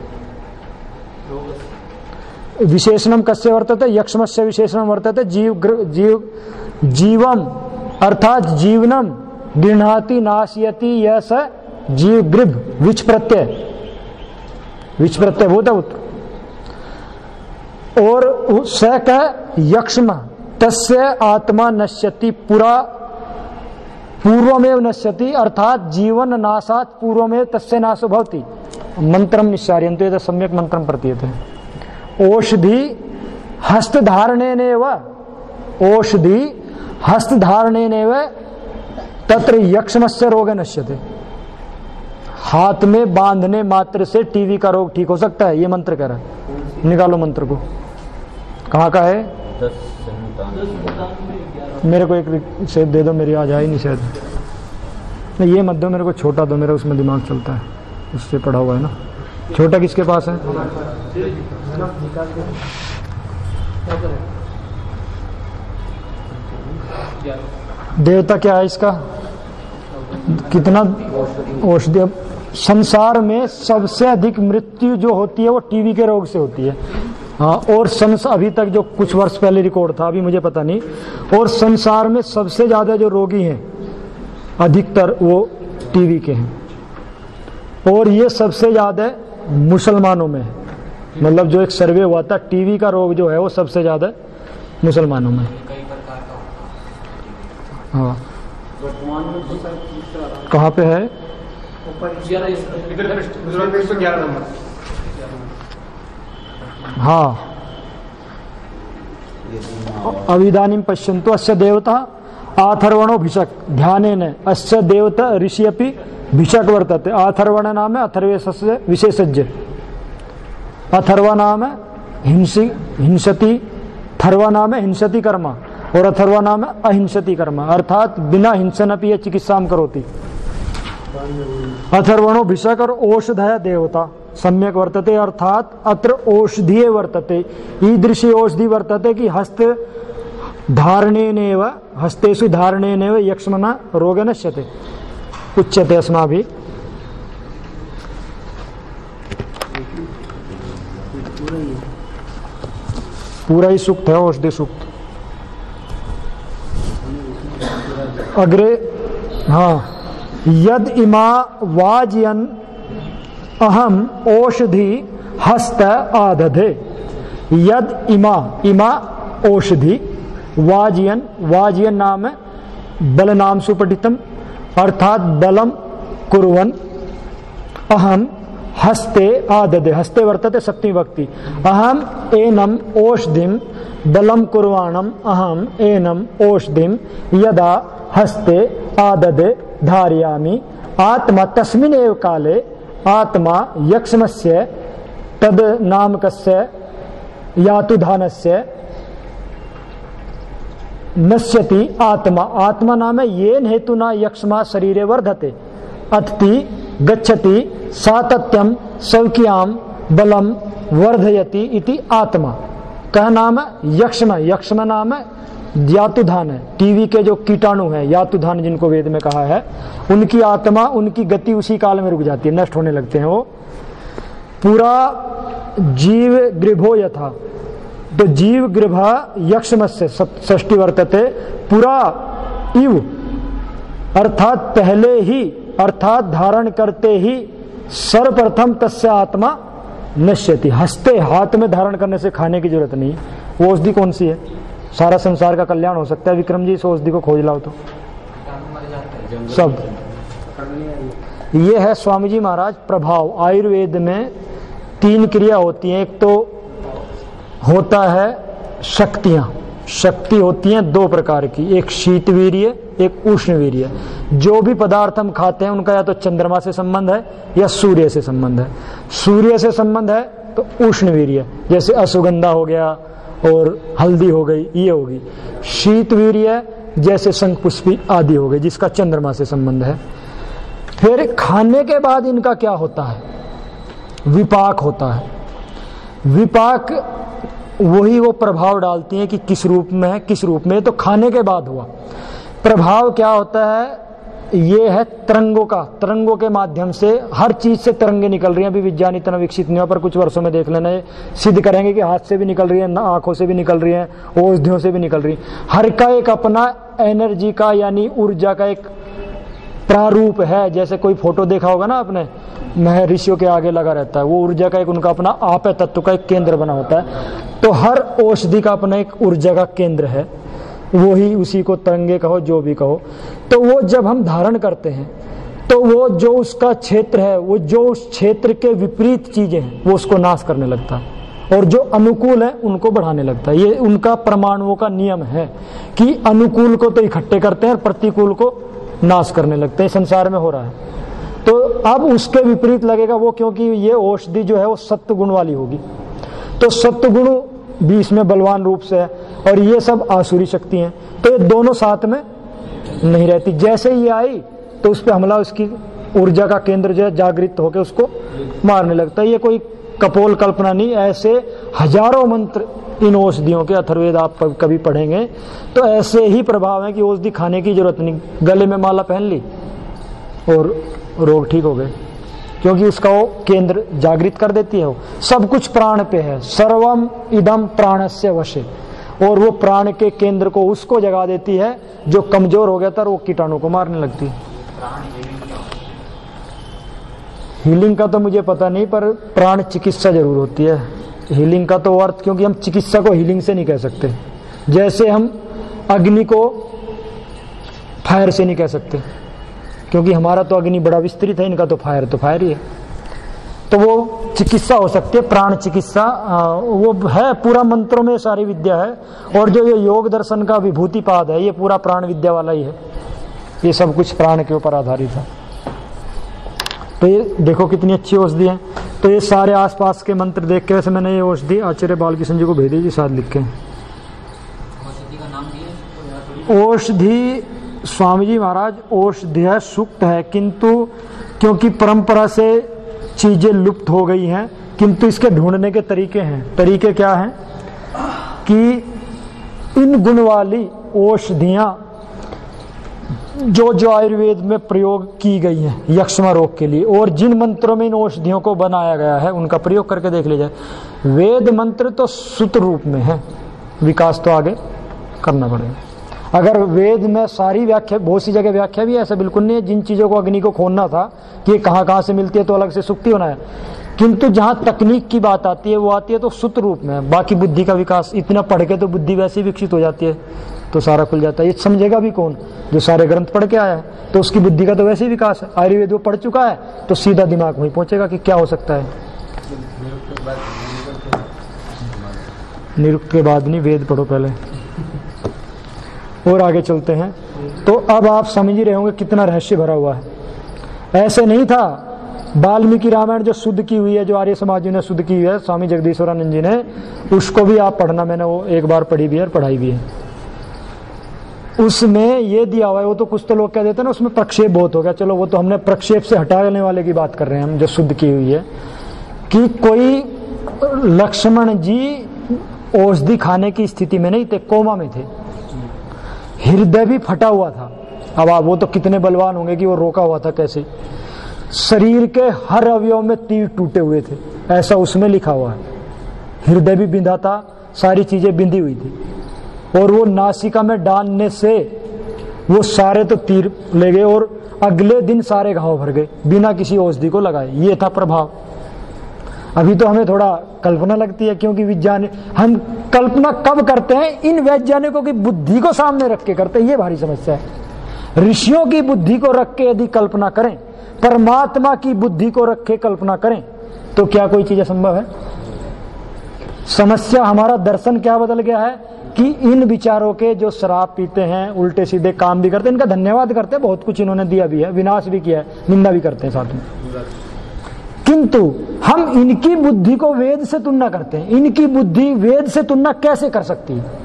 विशेषणं कस्य वर्तते, यक्ष्मस्य विशेषणं वर्तते जीव जीव जीवम अर्थात जीवनम गृह्णाति नाशयति यह स जीवगृभ, विच प्रत्यय, विच प्रत्यय भूतभूत, और स का यक्ष्म तस्य आत्मा नश्यति पुरा पूर्वमेव नश्यति, अर्थात जीवन नाशात् पूर्वमेव तस्य नाशो भवति। मंत्रम निश्चार्यन्ते यत् सम्यक् मंत्रम प्रतीयते। औषधि हस्तधारणेनेव, औषधि हस्तधारणेनेव तत्र यक्ष्मस्य रोग नश्यते। हाथ में बांधने मात्र से टीवी का रोग ठीक हो सकता है, ये मंत्र कह रहा है। निकालो मंत्र को, कहाँ का है? मेरे को एक सेब दे दो, मेरी आज आई नहीं शायद। नहीं ये मत दो, मेरे को छोटा दो, मेरा उसमें दिमाग चलता है, उससे पढ़ा हुआ है ना। छोटा किसके पास है? देवता क्या है इसका? कितना औषधि। संसार में सबसे अधिक मृत्यु जो होती है वो टीवी के रोग से होती है। हाँ, और संस अभी तक जो कुछ वर्ष पहले रिकॉर्ड था, अभी मुझे पता नहीं, और संसार में सबसे ज्यादा जो रोगी हैं अधिकतर वो टीवी के हैं। और ये सबसे ज्यादा मुसलमानों में है। मतलब जो एक सर्वे हुआ था, टीवी का रोग जो है वो सबसे ज्यादा मुसलमानों में। हाँ, कहाँ पे है? हाँ, अविदानीं पश्यन्तु अस्य देवता आथर्वणो भिषक, ध्यानेन अस्य देवता ऋषि अपि भिषक वर्तते। आथर्वण नाम अथर्वेशस्य विशेषज्ञ। अथर्व नाम हिंसी हिंसति, थर्व नाम हिंसति कर्म, और अथर्व नाम अहिंसति कर्म, अर्थात बिना हिंसन अपि ये चिकित्सां करोति। अथर्वणो भिषक और औषधय देवता सम्यक वर्तते, अर्थात अत्र औषधीय वर्तते। ईदृशी औषधि वर्तते कि हस्त धारणेनेव हस्तेषु धारणेनेव यक्ष्मना रोग नश्यते उच्यते अस्माभिः। पूरा ही सूक्त है औषधि सूक्त। अग्रे हाँ, यद इमा वाजयन अहम औषधि हस्त आदधे। यद इमा, इमा औषधि, वाजयन, वाजयन नाम है बल नाम सुपठितम अर्थात बलम कुर्वन, अहम हस्ते आददे, हस्ते वर्तते सप्तमी विभक्ति, अहम एनम औषधिम बलम कुर्वाणम अहम एनम औषधिम यदा हस्ते आददे धारयामि। आत्मा तस्मिन् एव काले आत्मा यक्ष्मस्य तद नामकस्य यातुधानस्य नश्यति। आत्मा, आत्मा नाम येन हेतुना यक्ष्मा शरीरे वर्धते अत्ति गच्छति सातत्यम सौक्याम बलम वर्धयति इति आत्मा। कह नाम यक्ष्म, यक्ष्म नाम यातुधान है, टीवी के जो कीटाणु हैं यातुधान जिनको वेद में कहा है, उनकी आत्मा, उनकी गति उसी काल में रुक जाती है, नष्ट होने लगते हैं वो। पूरा जीव गृभो यथा, तो जीव गृभ यक्ष्मस्य षष्ठी वर्तते पुरा इव, अर्थात पहले ही, अर्थात धारण करते ही सर्वप्रथम तस्य आत्मा नश्यति। हस्ते, हाथ में धारण करने से खाने की जरूरत नहीं। वो औषधि कौन सी है? सारा संसार का कल्याण हो सकता है। विक्रम जी, इस औषधि को खोज लाओ तो सब। ये है स्वामी जी महाराज प्रभाव। आयुर्वेद में तीन क्रिया होती हैं। एक तो होता है शक्तियां, शक्ति होती हैं दो प्रकार की, एक शीत वीर्य, एक उष्ण वीर्य। जो भी पदार्थ हम खाते हैं उनका या तो चंद्रमा से संबंध है या सूर्य से संबंध है। सूर्य से संबंध है तो उष्ण वीर्य, जैसे अश्वगंधा हो गया और हल्दी हो गई, ये होगी। शीत वीर्य जैसे शंखपुष्पी आदि हो गई, जिसका चंद्रमा से संबंध है। फिर खाने के बाद इनका क्या होता है? विपाक होता है। विपाक वही वो प्रभाव डालती हैं कि किस रूप में है, किस रूप में। तो खाने के बाद हुआ प्रभाव क्या होता है? ये है तरंगों का, तरंगों के माध्यम से हर चीज से तरंगे निकल रही हैं। अभी विज्ञान इतना विकसित नहीं हुआ, पर कुछ वर्षों में देख लेना, ये सिद्ध करेंगे कि हाथ से भी निकल रही है, आंखों से भी निकल रही है, औषधियों से भी निकल रही है। हर का एक अपना एनर्जी का यानी ऊर्जा का एक प्रारूप है। जैसे कोई फोटो देखा होगा ना आपने, महर्षियों के आगे लगा रहता है, वो ऊर्जा का एक उनका अपना आप है, तत्व का एक केंद्र बना होता है। तो हर औषधि का अपना एक ऊर्जा का केंद्र है, वो ही उसी को तरंगे कहो, जो भी कहो। तो वो जब हम धारण करते हैं तो वो जो उसका क्षेत्र है, वो जो उस क्षेत्र के विपरीत चीजें हैं वो उसको नाश करने लगता है, और जो अनुकूल है उनको बढ़ाने लगता है। ये उनका परमाणुओं का नियम है कि अनुकूल को तो इकट्ठे करते हैं और प्रतिकूल को नाश करने लगते हैं। संसार में हो रहा है। तो अब उसके विपरीत लगेगा वो, क्योंकि ये औषधि जो है वो सत्व गुण वाली होगी। तो सत्व गुण भी इसमें बलवान रूप से है और ये सब आसुरी शक्ति हैं। तो ये दोनों साथ में नहीं रहती। जैसे ये आई तो उस पर हमला, उसकी ऊर्जा का केंद्र जो है जागृत होकर उसको मारने लगता है। ये कोई कपोल कल्पना नहीं, ऐसे हजारों मंत्र इन औषधियों के, अथर्ववेद आप कभी पढ़ेंगे तो ऐसे ही प्रभाव है कि औषधि खाने की जरूरत नहीं। गले में माला पहन ली और रोग ठीक हो गए, क्योंकि उसका वो केंद्र जागृत कर देती है। वो सब कुछ प्राण पे है। सर्वम इदम प्राणस्य वशे, और वो प्राण के केंद्र को उसको जगा देती है जो कमजोर हो गया था, वो कीटाणु को मारने लगती है। हीलिंग का तो मुझे पता नहीं, पर प्राण चिकित्सा जरूर होती है। हीलिंग का तो अर्थ, क्योंकि हम चिकित्सा को हीलिंग से नहीं कह सकते, जैसे हम अग्नि को फायर से नहीं कह सकते, क्योंकि हमारा तो अग्नि बड़ा विस्तृत है, इनका तो फायर तो फायर ही है। तो वो चिकित्सा हो सकती है, प्राण चिकित्सा, वो है पूरा मंत्रों में सारी विद्या है। और जो ये योग दर्शन का विभूतिपाद है, ये पूरा प्राण विद्या वाला ही है। ये सब कुछ प्राण के ऊपर आधारित है। तो ये देखो कितनी अच्छी औषधि है। तो ये सारे आसपास के मंत्र देख के, वैसे मैंने ये औषधि आचार्य बालकिशन जी को भेजी जी, साथ लिख के। औषधि स्वामी जी महाराज, औषधि सूक्त है, किंतु क्योंकि परंपरा से चीजें लुप्त हो गई हैं, किंतु इसके ढूंढने के तरीके हैं। तरीके क्या हैं कि इन गुण वाली औषधियां जो जो आयुर्वेद में प्रयोग की गई हैं यक्ष्मा रोग के लिए, और जिन मंत्रों में इन औषधियों को बनाया गया है उनका प्रयोग करके देख लीजिए। वेद मंत्र तो सूत्र रूप में है, विकास तो आगे करना पड़ेगा। अगर वेद में सारी व्याख्या, बहुत सी जगह व्याख्या भी ऐसा बिल्कुल नहीं है, जिन चीजों को अग्नि को खोलना था कि ये कहाँ कहाँ से मिलती है तो अलग से सुक्ति होना है, किंतु जहां तकनीक की बात आती है वो आती है तो सूत्र रूप में। बाकी बुद्धि का विकास इतना पढ़ के तो बुद्धि वैसे ही विकसित हो जाती है, तो सारा खुल जाता है। ये समझेगा भी कौन? जो सारे ग्रंथ पढ़ के आया है, तो उसकी बुद्धि का तो वैसे ही विकास है। आयुर्वेद वो पढ़ चुका है तो सीधा दिमाग वहीं पहुंचेगा कि क्या हो सकता है। निरुक्त के बाद नहीं, वेद पढ़ो पहले। और आगे चलते हैं। तो अब आप समझ ही रहे होंगे कितना रहस्य भरा हुआ है। ऐसे नहीं था वाल्मीकि रामायण जो शुद्ध की हुई है, जो आर्य समाज ने शुद्ध की हुई है स्वामी जगदीश्वरानंद जी ने, उसको भी आप पढ़ना, मैंने वो एक बार पढ़ी भी है और पढ़ाई भी है। उसमें ये दिया हुआ है, वो तो कुछ तो लोग कह देते हैं ना उसमें प्रक्षेप बहुत हो गया, चलो वो तो हमने प्रक्षेप से हटाने वाले की बात कर रहे हैं हम, जो शुद्ध की हुई है कि कोई लक्ष्मण जी औषधि खाने की स्थिति में नहीं थे, कोमा में थे, हृदय भी फटा हुआ था। अब आप वो तो कितने बलवान होंगे कि वो रोका हुआ था कैसे, शरीर के हर अवयव में तीर टूटे हुए थे, ऐसा उसमें लिखा हुआ है। हृदय भी बिंधा था, सारी चीजें बिंधी हुई थी, और वो नासिका में डालने से वो सारे तो तीर ले गए और अगले दिन सारे घाव भर गए बिना किसी औषधि को लगाए। ये था प्रभाव। अभी तो हमें थोड़ा कल्पना लगती है, क्योंकि विज्ञान, हम कल्पना कब करते हैं? इन वैज्ञानिकों की बुद्धि को सामने रख के करते हैं, ये भारी समस्या है। ऋषियों की बुद्धि को रख के यदि कल्पना करें, परमात्मा की बुद्धि को रख के कल्पना करें, तो क्या कोई चीज असंभव है? समस्या, हमारा दर्शन क्या बदल गया है कि इन विचारों के जो शराब पीते हैं, उल्टे सीधे काम भी करते हैं, इनका धन्यवाद करते हैं, बहुत कुछ इन्होंने दिया भी है, विनाश भी किया है, निंदा भी करते हैं साथ में, किंतु हम इनकी बुद्धि को वेद से तुलना करते हैं। इनकी बुद्धि वेद से तुलना कैसे कर सकती है?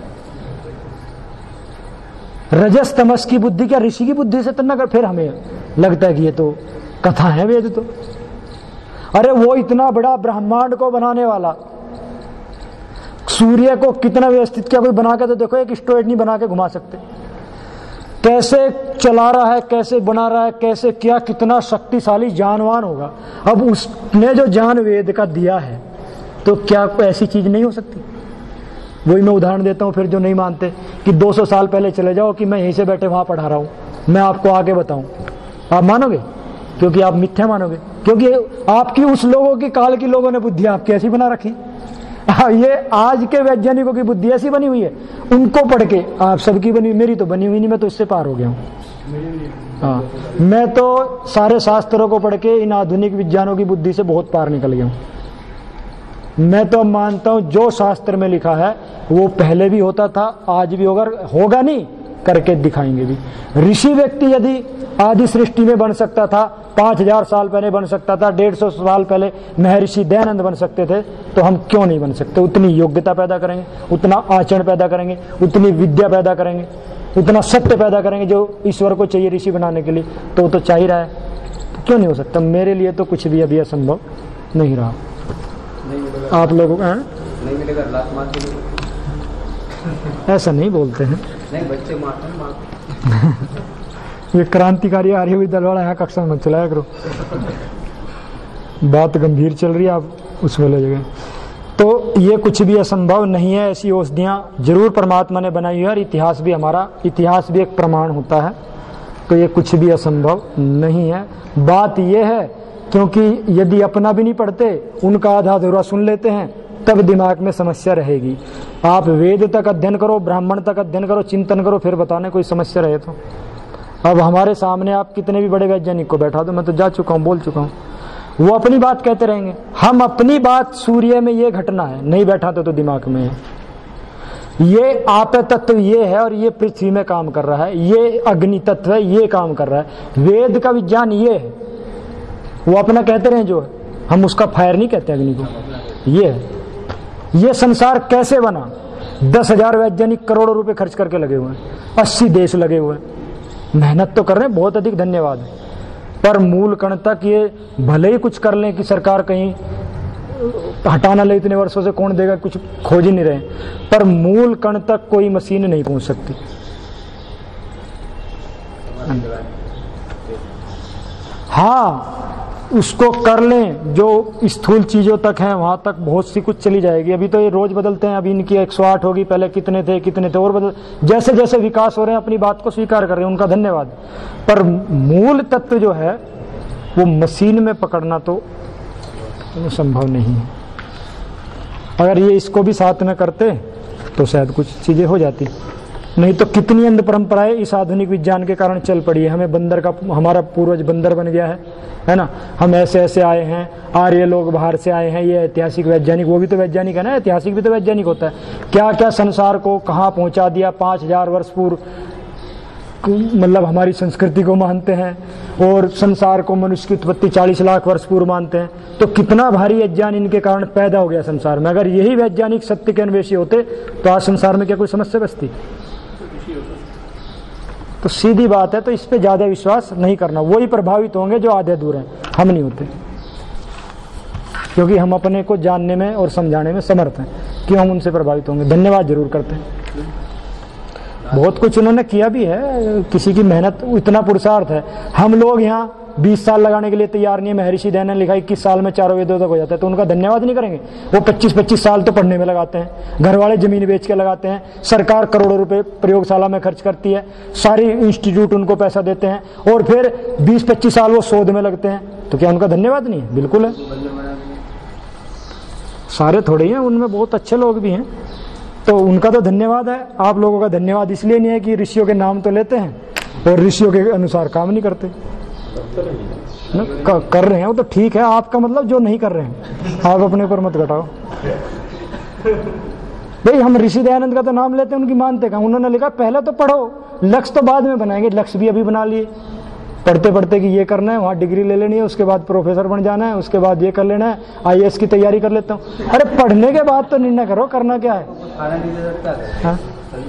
रजस तमस की बुद्धि क्या ऋषि की बुद्धि से तुलना कर? फिर हमें लगता है कि ये तो कथा है वेद तो। अरे वो इतना बड़ा ब्रह्मांड को बनाने वाला, सूर्य को कितना व्यवस्थित किया, कोई बना के तो देखो, एक स्टोरेज नहीं बना के घुमा सकते, कैसे चला रहा है, कैसे बना रहा है, कैसे क्या, कितना शक्तिशाली जानवान होगा। अब उसने जो ज्ञान वेद का दिया है, तो क्या कोई ऐसी चीज नहीं हो सकती? वही मैं उदाहरण देता हूं, फिर जो नहीं मानते कि दो सौ साल पहले चले जाओ कि मैं यहीं से बैठे वहां पढ़ा रहा हूं, मैं आपको आगे बताऊं, आप मानोगे? क्योंकि आप मिथ्या मानोगे, क्योंकि आपकी उस लोगों की काल की लोगों ने बुद्धि आपकी ऐसी बना रखी। ये आज के वैज्ञानिकों की बुद्धि ऐसी बनी हुई है, उनको पढ़ के आप सबकी बनी, मेरी तो बनी हुई नहीं, मैं तो इससे पार हो गया हूँ। हाँ, मैं तो सारे शास्त्रों को पढ़ के इन आधुनिक विज्ञानों की बुद्धि से बहुत पार निकल गया हूँ। मैं तो मानता हूँ जो शास्त्र में लिखा है वो पहले भी होता था, आज भी होगा, होगा नहीं करके दिखाएंगे भी। ऋषि व्यक्ति यदि आदि सृष्टि में बन सकता था, पांच हजार साल पहले बन सकता था, डेढ़ सौ साल पहले महर्षि दयानंद बन सकते थे, तो हम क्यों नहीं बन सकते? उतनी योग्यता पैदा करेंगे, उतना आचरण पैदा करेंगे, उतनी विद्या पैदा करेंगे, उतना सत्य पैदा करेंगे जो ईश्वर को चाहिए ऋषि बनाने के लिए, तो वो तो चाह ही रहा है, तो क्यों नहीं हो सकता? मेरे लिए तो कुछ भी अभी असंभव नहीं रहा। नहीं आप लोगों का नहीं मिलेगा, लात मार के ऐसा नहीं बोलते हैं, नहीं बच्चे मारते मारते ये क्रांतिकारी आ रही हुई दलवाड़ा यहाँ कक्षा में चलाया करो, बात गंभीर चल रही है, आप उसमें ले जाएंगे। तो ये कुछ भी असंभव नहीं है, ऐसी औषधियाँ जरूर परमात्मा ने बनाई है, और इतिहास भी, हमारा इतिहास भी एक प्रमाण होता है, तो ये कुछ भी असंभव नहीं है। बात ये है क्योंकि यदि अपना भी नहीं पढ़ते, उनका आधा अधूरा सुन लेते हैं, तब दिमाग में समस्या रहेगी। आप वेद तक अध्ययन करो, ब्राह्मण तक अध्ययन करो, चिंतन करो, फिर बताने कोई समस्या रहे तो। अब हमारे सामने आप कितने भी बड़े वैज्ञानिक को बैठा दो, मैं तो जा चुका हूँ, बोल चुका हूँ, वो अपनी बात कहते रहेंगे, हम अपनी बात, सूर्य में ये घटना है, नहीं बैठा तो, तो दिमाग में है, ये आप तत्व ये है और ये पृथ्वी में काम कर रहा है, ये अग्नि तत्व है, ये काम कर रहा है, वेद का विज्ञान ये है, वो अपना कहते रहे जो है, हम उसका फायर नहीं कहते अग्नि को, ये है। ये संसार कैसे बना? दस हजार वैज्ञानिक करोड़ों रुपए खर्च करके लगे हुए हैं, अस्सी देश लगे हुए हैं, मेहनत तो कर रहे हैं, बहुत अधिक धन्यवाद, पर मूल कण तक ये भले ही कुछ कर लें कि सरकार कहीं हटाना ले इतने वर्षों से कौन देगा, कुछ खोज ही नहीं रहे। पर मूल कण तक कोई मशीन नहीं पहुंच सकती। हाँ, उसको कर लें, जो स्थूल चीजों तक हैं वहां तक बहुत सी कुछ चली जाएगी। अभी तो ये रोज बदलते हैं, अभी इनकी एक सौ आठ होगी, पहले कितने थे कितने थे, और बदल जैसे जैसे विकास हो रहे हैं अपनी बात को स्वीकार कर रहे हैं, उनका धन्यवाद। पर मूल तत्व जो है वो मशीन में पकड़ना तो संभव नहीं है। अगर ये इसको भी साथ में करते तो शायद कुछ चीजें हो जाती, नहीं तो कितनी अंध परंपराएं इस आधुनिक विज्ञान के कारण चल पड़ी है। हमें बंदर का, हमारा पूर्वज बंदर बन गया है, है ना। हम ऐसे ऐसे आए हैं, आर्य लोग बाहर से आए हैं, ये ऐतिहासिक वैज्ञानिक, वो भी तो वैज्ञानिक है ना, ऐतिहासिक भी तो वैज्ञानिक होता है। क्या क्या संसार को कहाँ पहुंचा दिया, पांच हजार वर्ष पूर्व, मतलब हमारी संस्कृति को मानते हैं, और संसार को मनुष्य की उत्पत्ति चालीस लाख वर्ष पूर्व मानते हैं। तो कितना भारी अज्ञान इनके कारण पैदा हो गया संसार में। अगर यही वैज्ञानिक सत्य के अन्वेषी होते तो आज संसार में क्या कोई समस्या बचती? तो सीधी बात है, तो इस पे ज्यादा विश्वास नहीं करना। वही प्रभावित होंगे जो आधे दूर हैं, हम नहीं होते, क्योंकि हम अपने को जानने में और समझाने में समर्थ हैं। क्यों हम उनसे प्रभावित होंगे? धन्यवाद जरूर करते हैं, बहुत कुछ उन्होंने किया भी है, किसी की मेहनत, इतना पुरुषार्थ है। हम लोग यहाँ बीस साल लगाने के लिए तैयार नहीं है। महर्षि दयानंद ने लिखा इक्कीस साल में चारों वेदों तक हो जाता है, तो उनका धन्यवाद नहीं करेंगे? वो पच्चीस पच्चीस साल तो पढ़ने में लगाते हैं, घर वाले जमीन बेच के लगाते हैं, सरकार करोड़ों रुपए प्रयोगशाला में खर्च करती है, सारी इंस्टीट्यूट उनको पैसा देते हैं, और फिर बीस पच्चीस साल वो शोध में लगते हैं। तो क्या उनका धन्यवाद नहीं है? बिल्कुल है। सारे थोड़े ही हैं, उनमें बहुत अच्छे लोग भी हैं, तो उनका तो धन्यवाद है। आप लोगों का धन्यवाद इसलिए नहीं है कि ऋषियों के नाम तो लेते हैं और ऋषियों के अनुसार काम नहीं करते न, कर रहे हैं वो तो ठीक है। आपका मतलब जो नहीं कर रहे हैं, आप अपने ऊपर मत घटाओ भाई। हम ऋषि दयानंद का तो नाम लेते हैं, उनकी मानते कहाँ? उन्होंने लिखा पहले तो पढ़ो, लक्ष्य तो बाद में बनाएंगे। लक्ष्य भी अभी बना लिए, पढ़ते पढ़ते कि ये करना है, वहाँ डिग्री ले लेनी है, उसके बाद प्रोफेसर बन जाना है, उसके बाद ये कर लेना है, आई ए एस की तैयारी कर लेता हूँ। अरे पढ़ने के बाद तो निर्णय करो करना क्या है। हाँ?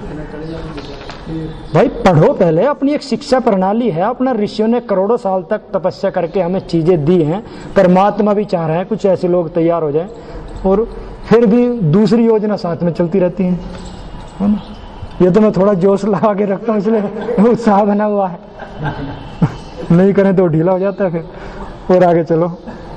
भाई पढ़ो पहले, अपनी एक शिक्षा प्रणाली है, अपना ऋषियों ने करोड़ों साल तक तपस्या करके हमें चीजें दी हैं। परमात्मा भी चाह रहे हैं कुछ ऐसे लोग तैयार हो जाएं, और फिर भी दूसरी योजना साथ में चलती रहती है, है ना। ये तो मैं थोड़ा जोश लगा के रखता हूँ, इसलिए उत्साह बना हुआ है नहीं करें तो ढीला हो जाता है फिर। और आगे चलो।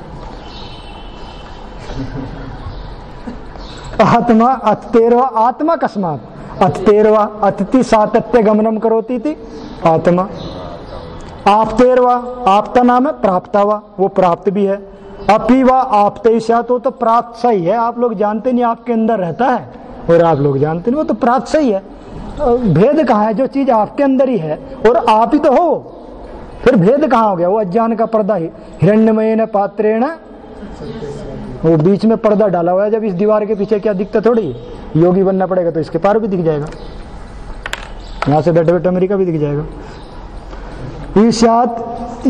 आत्मा अततेरवा, आत्मा कस्मात अततेरवा, अतिथि सातत्य गमनम करोती थी आत्मा। आपतेरवा, आपता नाम है प्राप्तावा, वो प्राप्त भी है। अपीवा आपते तो, तो प्राप्त सही है। आप लोग जानते नहीं, आपके अंदर रहता है, और आप लोग जानते नहीं, वो तो प्राप्त सही है। भेद कहाँ है? जो चीज आपके अंदर ही है और आप ही तो हो, फिर भेद कहाँ हो गया? वो अज्ञान का पर्दा ही हिरण्यमय पात्रेण, वो बीच में पर्दा डाला हुआ है। जब इस दीवार के पीछे क्या दिखता थोड़ी, योगी बनना पड़ेगा तो इसके पार भी दिख जाएगा, यहाँ से बैठे बैठे अमेरिका भी दिख जाएगा। ईर्ष्यात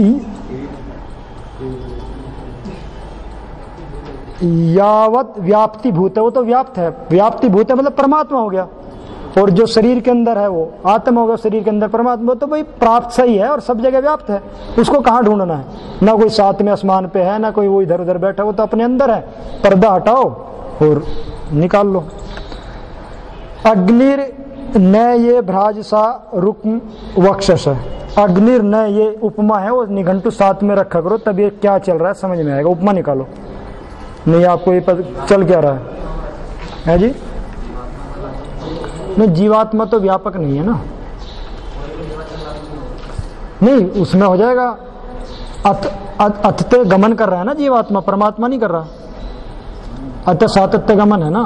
यावत व्याप्ति भूत है, वो तो व्याप्त है, व्याप्ति भूत है मतलब परमात्मा हो गया। और जो शरीर के अंदर है वो आत्मा होगा, शरीर के अंदर परमात्मा, तो भाई प्राप्त सही है और सब जगह व्याप्त है। उसको कहाँ ढूंढना है? ना कोई साथ में आसमान पे है, ना कोई वो इधर उधर बैठा, वो तो अपने अंदर है। पर्दा हटाओ और निकाल लो। अग्निर न ये भ्राज सा रुक्म वक्षस, अग्निर न ये उपमा है, वो निघंटु साथ में रखा करो, तब ये क्या चल रहा है समझ में आएगा। उपमा निकालो, नहीं आपको ये पता चल क्या रहा है, है जी? नहीं, जीवात्मा तो व्यापक नहीं है ना, नहीं उसमें हो जाएगा अत, अत, अतते गमन कर रहा है ना जीवात्मा, परमात्मा नहीं कर रहा। अत सातत्य गमन है ना।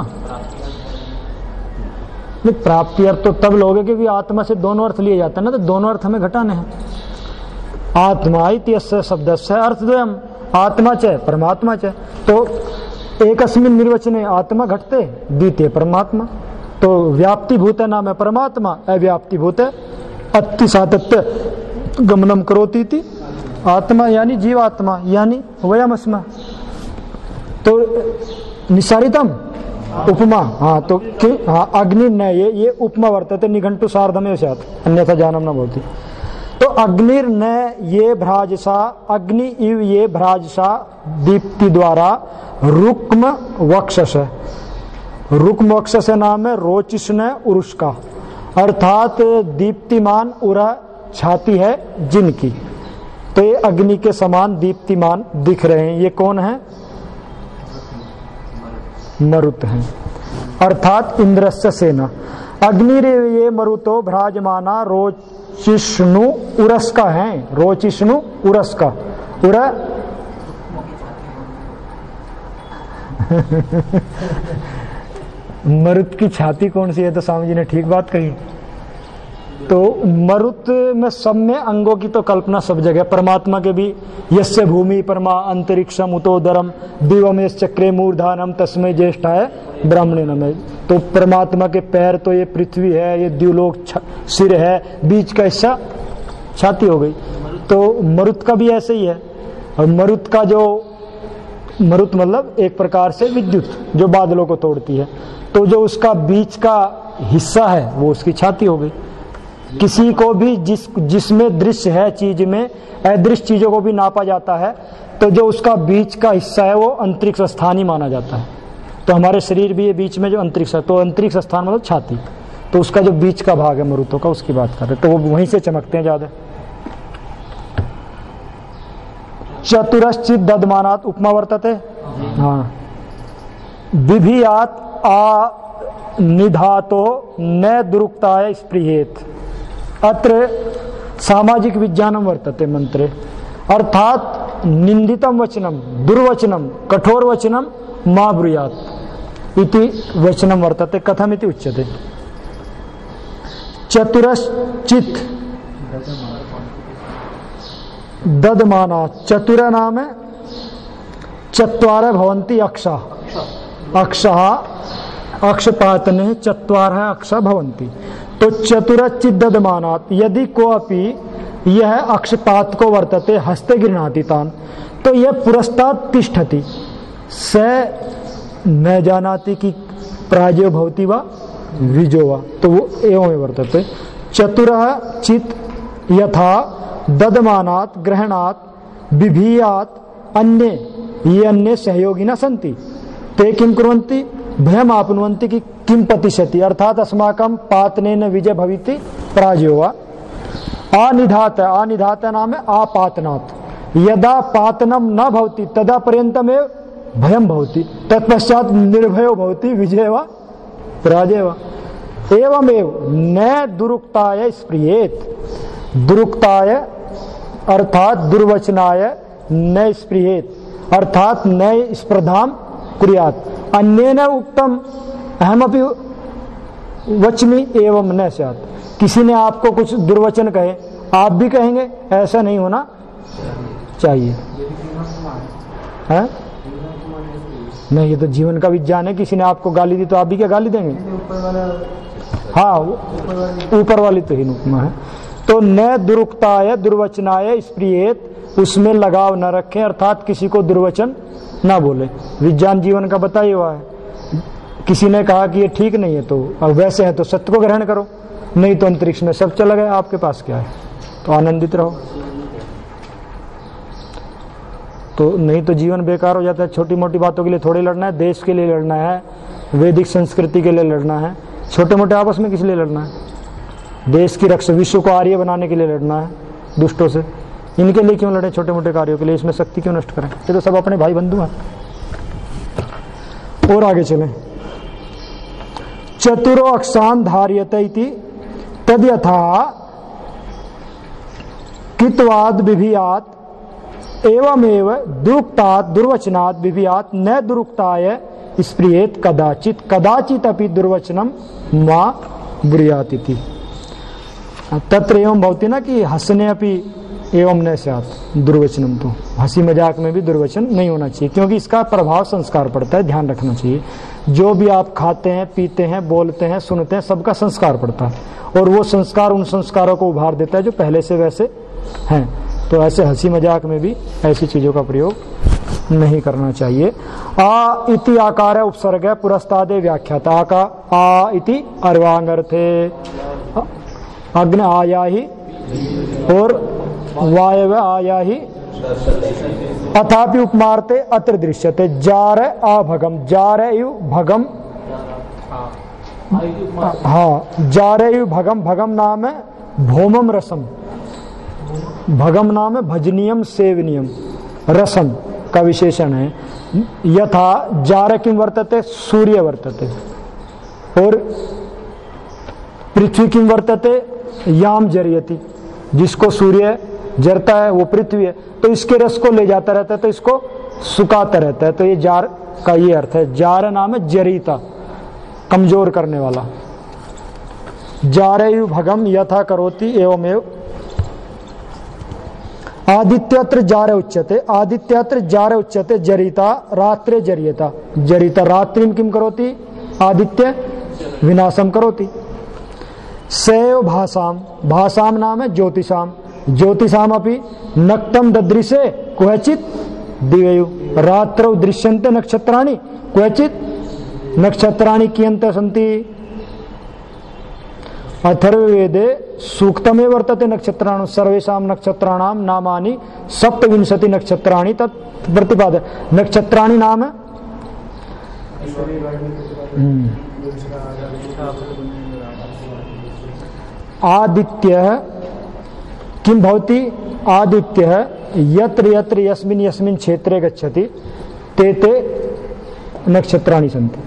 नहीं, प्राप्ति अर्थ तो तब लोगे कि आत्मा से दोनों अर्थ लिए जाते हैं ना, तो दोनों अर्थ हमें घटाने हैं। आत्मा इत्यस्य शब्दस्य अर्थद्वयम्, आत्मा च परमात्मा च, तो एकस्मिन् निर्वचने आत्मा घटते, द्वितीय परमात्मा। तो व्याप्ति भूत नाम है परमात्मा, अव्याप्ति भूत अति सातत्य गमनम करोती थी आत्मा, यानी जीवात्मा, यानी वयमस्मा। तो निसारितम उपमा, हाँ तो हाँ अग्नि न ये ये उपमा वर्तते निघंटु सार्धमेव स्यात् अन्यथा जानम न भवति। तो अग्निर न ये भ्राजसा अग्नि इव ये भ्राजसा दीप्ति द्वारा रुक्म वक्षस। रुक्म वक्षस नाम है रोचिष्ण उरुष का, अर्थात दीप्तिमान उरा छाती है जिनकी, तो ये अग्नि के समान दीप्तिमान दिख रहे हैं। ये कौन है? मरुत हैं, अर्थात इंद्रस्य सेना। अग्निरेव ये मरुतो भ्राजमाना रोचिष्णु उरस का है, रोचिष्णु उरस का उर मरुत की छाती कौन सी है? तो स्वामी जी ने ठीक बात कही। तो मरुत में सब में अंगों की तो कल्पना सब जगह, परमात्मा के भी यस्य भूमि परमा अंतरिक्षम उतोदरम दिवम चक्रे मूर्धानम तस्मै ज्येष्ठाय ब्राह्मणे नमः। तो परमात्मा के पैर तो ये पृथ्वी है, ये द्युलोक सिर है, बीच का हिस्सा छाती हो गई। तो मरुत का भी ऐसे ही है। और मरुत का जो मरुत मतलब एक प्रकार से विद्युत जो बादलों को तोड़ती है, तो जो उसका बीच का हिस्सा है वो उसकी छाती हो गई। किसी को भी जिस जिसमें दृश्य है चीज में अदृश्य चीजों को भी नापा जाता है, तो जो उसका बीच का हिस्सा है वो अंतरिक्ष स्थान ही माना जाता है। तो हमारे शरीर भी ये बीच में जो अंतरिक्ष है, तो अंतरिक्ष स्थान मतलब छाती, तो उसका जो बीच का भाग है मरुतों का, उसकी बात कर रहे, तो वो वहीं से चमकते हैं ज्यादा। चतुरश्चित ददमानात उपमा वर्तते, हाँ, विभियात आ निधातो न दुरुक्ताय स्पृहेत। अत्र सामाजिक विज्ञानम वर्तते मंत्रे, अर्थात निंदितम वचनम दुर्वचनम कठोर वचनम मा ब्रूयात इति वचनम वर्तते। कथम इति उच्यते। चतुरश्चित ददमाना, चतुर नाम है चत्वार भवन्ति अक्षा, अक्षा अक्षपातने चत्वार अक्षा भवन्ति। तो चतुरचित ददमानात, यदि कोऽपि यह अक्षपात को वर्तते हस्ते गृह्णाति तान, तो यह पुरस्तात् तिष्ठति स न जानाति कि प्राजो भवति वा विजो वा, तो वो एवं वर्तते। चतुरः चित यथा ददमानात ग्रहणात बिभीयात अन्ये, ये अन्य सहयोगिनः सन्ति, ते किं कुर्वन्ति भयम् आपनुवन्ति कि किं पतिष्यति, अर्थात अस्माकं पातनेन विजय भविति पराजयो वा। अनिधात, अनिधात नाम है आपातनात्, यदा पातनम न भवति तदा पर्यन्तमेव भयं भवति, तत्पश्चात् निर्भयो भवति विजय वा पराजय वा। एवमेव न दुरुक्ताय स्पृहेत, दुरुक्ताय अर्थात दुर्वचनाय न स्पृहेत, अर्थात न स्पर्धाम कुर्यात्। अन्येन उक्तम अहमपि वचमी एवं न स्यात्, किसी ने आपको कुछ दुर्वचन कहे आप भी कहेंगे, ऐसा नहीं होना चाहिए है? नहीं, ये तो जीवन का विज्ञान है। किसी ने आपको गाली दी तो आप भी क्या गाली देंगे? हाँ, ऊपर वाली तो ही उपमा है। तो न दुरुक्ताय दुर्वचनाय स्पृहेत, उसमें लगाव न रखें, अर्थात किसी को दुर्वचन ना बोले। विज्ञान जीवन का बताया हुआ है। किसी ने कहा कि ये ठीक नहीं है, तो अब वैसे है तो सत्य को ग्रहण करो, नहीं तो अंतरिक्ष में सब चला गया, आपके पास क्या है, तो आनंदित रहो। तो नहीं तो जीवन बेकार हो जाता है। छोटी मोटी बातों के लिए थोड़ी लड़ना है, देश के लिए लड़ना है, वैदिक संस्कृति के लिए लड़ना है, छोटे मोटे आपस में किस लिए लड़ना है? देश की रक्षा, विश्व को आर्य बनाने के लिए लड़ना है दुष्टों से। इनके लिए क्यों लड़े? छोटे मोटे कार्यों के लिए इसमें शक्ति क्यों नष्ट करें? ये तो सब अपने भाई बंधु हैं। और आगे चलें। चतुरो अक्षान धार्यते इति तद यथा कित्वाद विभियात एवमेव दुरुक्तात् दुर्वचनात् विभियात न दुरुक्ताय स्पृहेत कदाचित कदाचित अपि दुर्वचनम मा ब्रूयात् इति। तत्र एवं भवति ना कि हंसने अपि एवं न स्यात् दुर्वचनम, तो हंसी मजाक में भी दुर्वचन नहीं होना चाहिए, क्योंकि इसका प्रभाव संस्कार पड़ता है, ध्यान रखना चाहिए। जो भी आप खाते हैं, पीते हैं, बोलते हैं, सुनते हैं, सबका संस्कार पड़ता है, और वो संस्कार उन संस्कारों को उभार देता है जो पहले से वैसे हैं। तो ऐसे हंसी मजाक में भी ऐसी चीजों का प्रयोग नहीं करना चाहिए। आ इति आकार उपसर्ग पुरस्तादे व्याख्याता। आका आ इति अर्वांग अर्थे अग्नि आया ही और वायव आया ही अथापि उपमार्ते अत्र दृश्यते जार अभगम जार यु भगम हाँ जार यु भगम भगम नाम है भौमम रसम भगम नाम है भजनीयम सेवनीयम रसम का विशेषण है। यथा जार किम वर्तते सूर्य वर्तते और पृथ्वी किम वर्तते याम जरियति जिसको सूर्य जरता है वो पृथ्वी है तो इसके रस को ले जाता रहता है तो इसको सुखाता रहता है तो ये जार का ये अर्थ है। जार नाम है जरिता कमजोर करने वाला। जारेयु भगम यथा करोति एवमेव आदित्यत्र जार उच्यते आदित्यत्र जार उच्यते जरिता रात्रे जरियता जरिता रात्रिम किम करोति आदित्य विनाशम करोति। सैव भाषाम भाषाम नाम है ज्योतिषाम ज्योतिषाम अपि नक्तम ददृशे क्वचित दिवेयु रात्रौ दृश्यन्ते नक्षत्राणि क्वचित नक्षत्राणि कियन्ते सन्ति। अथर्ववेदे सूक्तमे वर्तते नक्षत्राणि सर्वेषां नक्षत्राणां नामानि सप्तविंशति नक्षत्राणि तत् प्रतिपादय नक्षत्राणि नाम आदित्यः किं भवति आदित्यः यत्र यत्र यस्मिन् यस्मिन् क्षेत्रे गच्छति ते ते नक्षत्राणि सन्ति।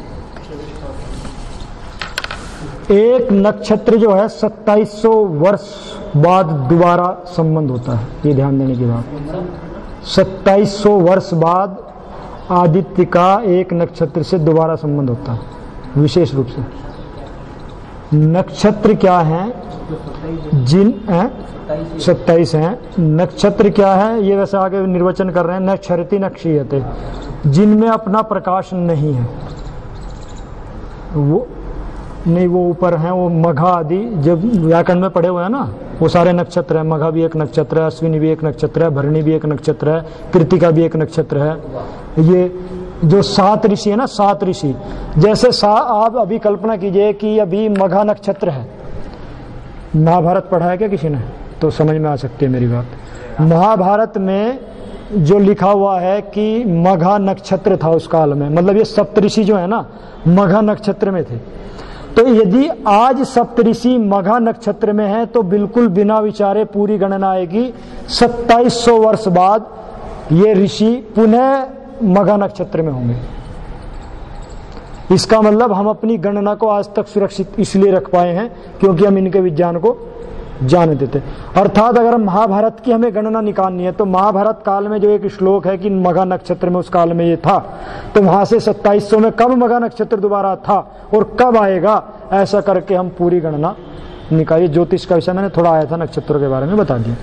एक नक्षत्र जो है सत्ताईस सौ वर्ष बाद दोबारा संबंध होता है, ये ध्यान देने की बात। सत्ताईस सौ वर्ष बाद आदित्य का एक नक्षत्र से दोबारा संबंध होता है विशेष रूप से। नक्षत्र क्या है जिन सत्ताईस हैं नक्षत्र क्या है ये वैसे आगे निर्वचन कर रहे हैं। नक्षरति नक्षीयते जिनमें अपना प्रकाश नहीं है वो नहीं वो ऊपर हैं वो मघा आदि जब व्याकरण में पढ़े हुए हैं ना वो सारे नक्षत्र है। मघा भी एक नक्षत्र है अश्विनी भी एक नक्षत्र है भरणी भी एक नक्षत्र है कृतिका भी एक नक्षत्र है। ये जो सात ऋषि है ना सात ऋषि जैसे सा आप अभी कल्पना कीजिए कि अभी मघा नक्षत्र है। महाभारत पढ़ा है क्या किसी ने तो समझ में आ सकती है मेरी बात। महाभारत में जो लिखा हुआ है कि मघा नक्षत्र था उस काल में मतलब ये सप्तऋषि जो है ना मघा नक्षत्र में थे। तो यदि आज सप्तऋषि मघा नक्षत्र में है तो बिल्कुल बिना विचारे पूरी गणना आएगी सत्ताईस सौ वर्ष बाद ये ऋषि पुनः मघा नक्षत्र में होंगे। इसका मतलब हम अपनी गणना को आज तक सुरक्षित इसलिए रख पाए हैं क्योंकि हम इनके विज्ञान को जानते थे। अर्थात अगर हम की हमें गणना निकालनी है तो महाभारत काल में जो एक श्लोक है कि मघा नक्षत्र में उस काल में ये था तो वहां से सत्ताईस सौ में कब मघा नक्षत्र दोबारा था और कब आएगा ऐसा करके हम पूरी गणना निकालिए। ज्योतिष का विषय मैंने थोड़ा आया था नक्षत्रों के बारे में बता दिया।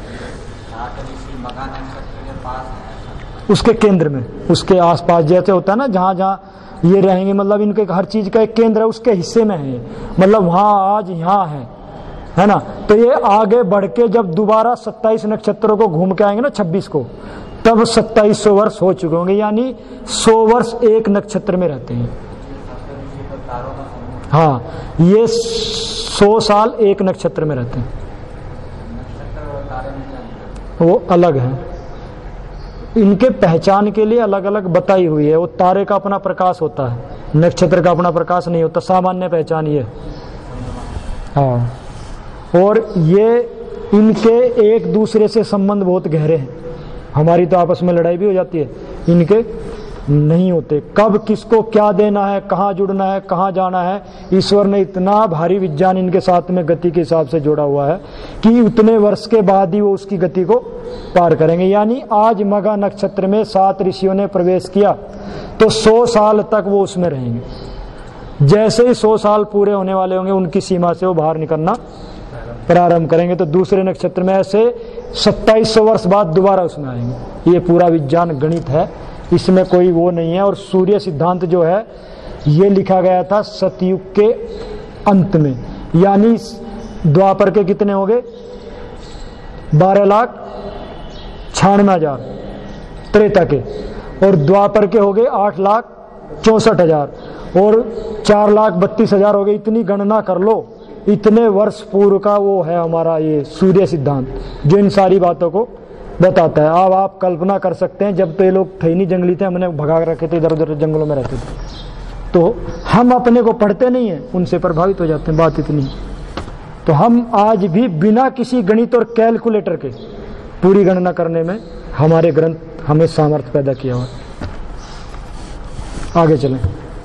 उसके केंद्र में उसके आसपास जैसे होता है ना जहां जहां ये रहेंगे मतलब इनके हर चीज का एक केंद्र है उसके हिस्से में है मतलब वहां आज यहाँ है है ना। तो ये आगे बढ़ के जब दोबारा सत्ताईस नक्षत्रों को घूम के आएंगे ना छब्बीस को तब सत्ताईस सौ वर्ष हो चुके होंगे यानी सौ वर्ष एक नक्षत्र में रहते हैं। हाँ ये सौ साल एक नक्षत्र में रहते हैं वो अलग है। इनके पहचान के लिए अलग अलग बताई हुई है। वो तारे का अपना प्रकाश होता है नक्षत्र का अपना प्रकाश नहीं होता सामान्य पहचान ये। हाँ और ये इनके एक दूसरे से संबंध बहुत गहरे हैं। हमारी तो आपस में लड़ाई भी हो जाती है इनके नहीं होते। कब किसको क्या देना है कहाँ जुड़ना है कहाँ जाना है ईश्वर ने इतना भारी विज्ञान इनके साथ में गति के हिसाब से जोड़ा हुआ है कि उतने वर्ष के बाद ही वो उसकी गति को पार करेंगे। यानी आज मघा नक्षत्र में सात ऋषियों ने प्रवेश किया तो सौ साल तक वो उसमें रहेंगे। जैसे ही सौ साल पूरे होने वाले होंगे उनकी सीमा से वो बाहर निकलना प्रारंभ करेंगे तो दूसरे नक्षत्र में ऐसे सत्ताईस सौ वर्ष बाद दोबारा उसमें आएंगे। ये पूरा विज्ञान गणित है इसमें कोई वो नहीं है। और सूर्य सिद्धांत जो है ये लिखा गया था सतयुग के अंत में यानी द्वापर के कितने हो गए बारह लाख छियानवे हजार त्रेता के और द्वापर के हो गए आठ लाख चौसठ हजार और चार लाख बत्तीस हजार हो गए। इतनी गणना कर लो इतने वर्ष पूर्व का वो है हमारा ये सूर्य सिद्धांत, जो इन सारी बातों को बताता है। अब आप कल्पना कर सकते हैं, जब तो ये लोग थे नहीं, जंगली थे, हमने भगा रखे थे, इधर उधर जंगलों में रहते थे, तो हम अपने को पढ़ते नहीं हैं, उनसे प्रभावित हो जाते हैं। बात इतनी। तो हम आज भी बिना किसी गणित और कैलकुलेटर के पूरी गणना करने में हमारे ग्रंथ हमें सामर्थ्य पैदा किया हुआ। आगे चलें।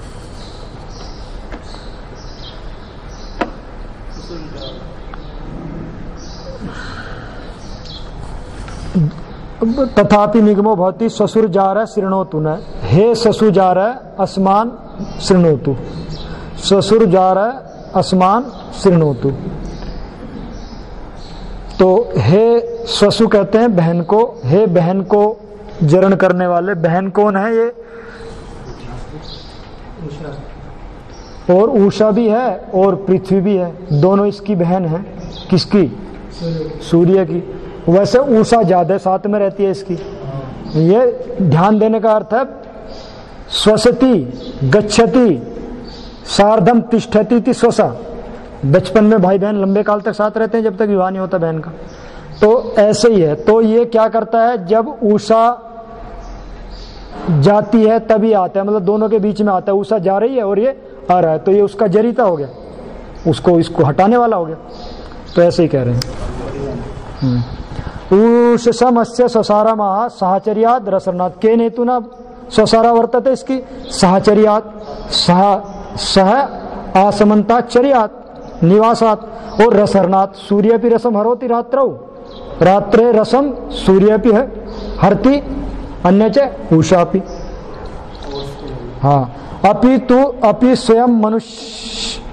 तथापि निगमो भवति ससुर जार शृणोतु न, हे ससु जार अस्मान शृणोतु, ससुर जार अस्मान शृणोतु। तो हे ससु कहते हैं बहन को, हे बहन को जरण करने वाले। बहन कौन है? ये और उषा भी है और पृथ्वी भी है, दोनों इसकी बहन है। किसकी? सूर्य की। वैसे उषा ज्यादा साथ में रहती है इसकी। ये ध्यान देने का अर्थ है स्वसति गच्छति सार्धम तिष्ठति ति स्वसा। बचपन में भाई बहन लंबे काल तक साथ रहते हैं जब तक विवाह नहीं होता बहन का। तो ऐसे ही है। तो ये क्या करता है, जब उषा जाती है तभी आता है, मतलब दोनों के बीच में आता है। उषा जा रही है और ये आ रहा है, तो ये उसका जरिता हो गया, उसको इसको हटाने वाला हो गया। तो ऐसे ही कह रहे हैं। उषसमस्य स्वसारा महा सहचर्याद रसरनाथ के हेतु ना स्वसारा वर्तते इसकी सहचर्यात सह सह आसमंताचर्यात निवासात और रसरनाथ सूर्यपि रसम हरोति रात्रौ रात्रे रसम सूर्यपि है हरति अन्य च उषापि। हाँ, अपि तु अपि स्वयं मनुष्य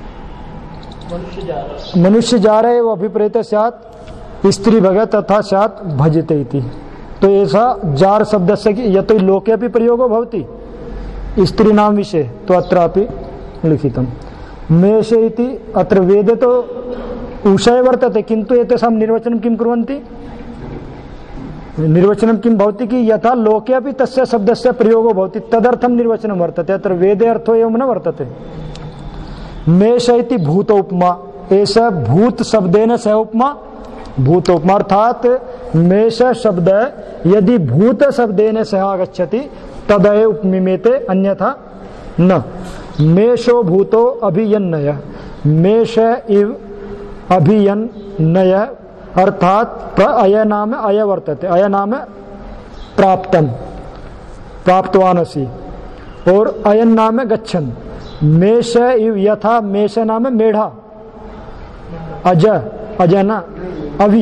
मनुष्य जा रहे वो अभिप्रेत स्यात् स्त्री भगत तथा स्यात् भजते इति। तो ऐसा जार शब्द से कि यतो लोके अपि प्रयोगो भवति स्त्री नाम विषय, तो अत्रापि लिखितम मेष इति। अत्र वेदे तो उषय वर्तते, किंतु एतेषां निर्वचनं किं कुर्वन्ति? निर्वचनं किं भवति कि यथा लोके अपि तस्य शब्दस्य प्रयोगो भवति तदर्थं निर्वचनं वर्तते। अत्र वेदे अर्थो एवं न वर्तते। मेष इति भूत उपमा, ऐसा भूत शब्देन सह उपमा भूत उपमा, अर्थात मेष शब्द यदि भूत शब्देन सह आगच्छति तदय उपमिमेते अन्यथा न। मेषो भूतो अभियन्नय, मेष इव अभियन्नय, अर्थात अय नाम अय वर्तते, अय नाम प्राप्तम प्राप्तवानसि, और अयन नाम गच्छन। मेष इव यथा मेष नाम मेढ़ा, अज अज ना अवि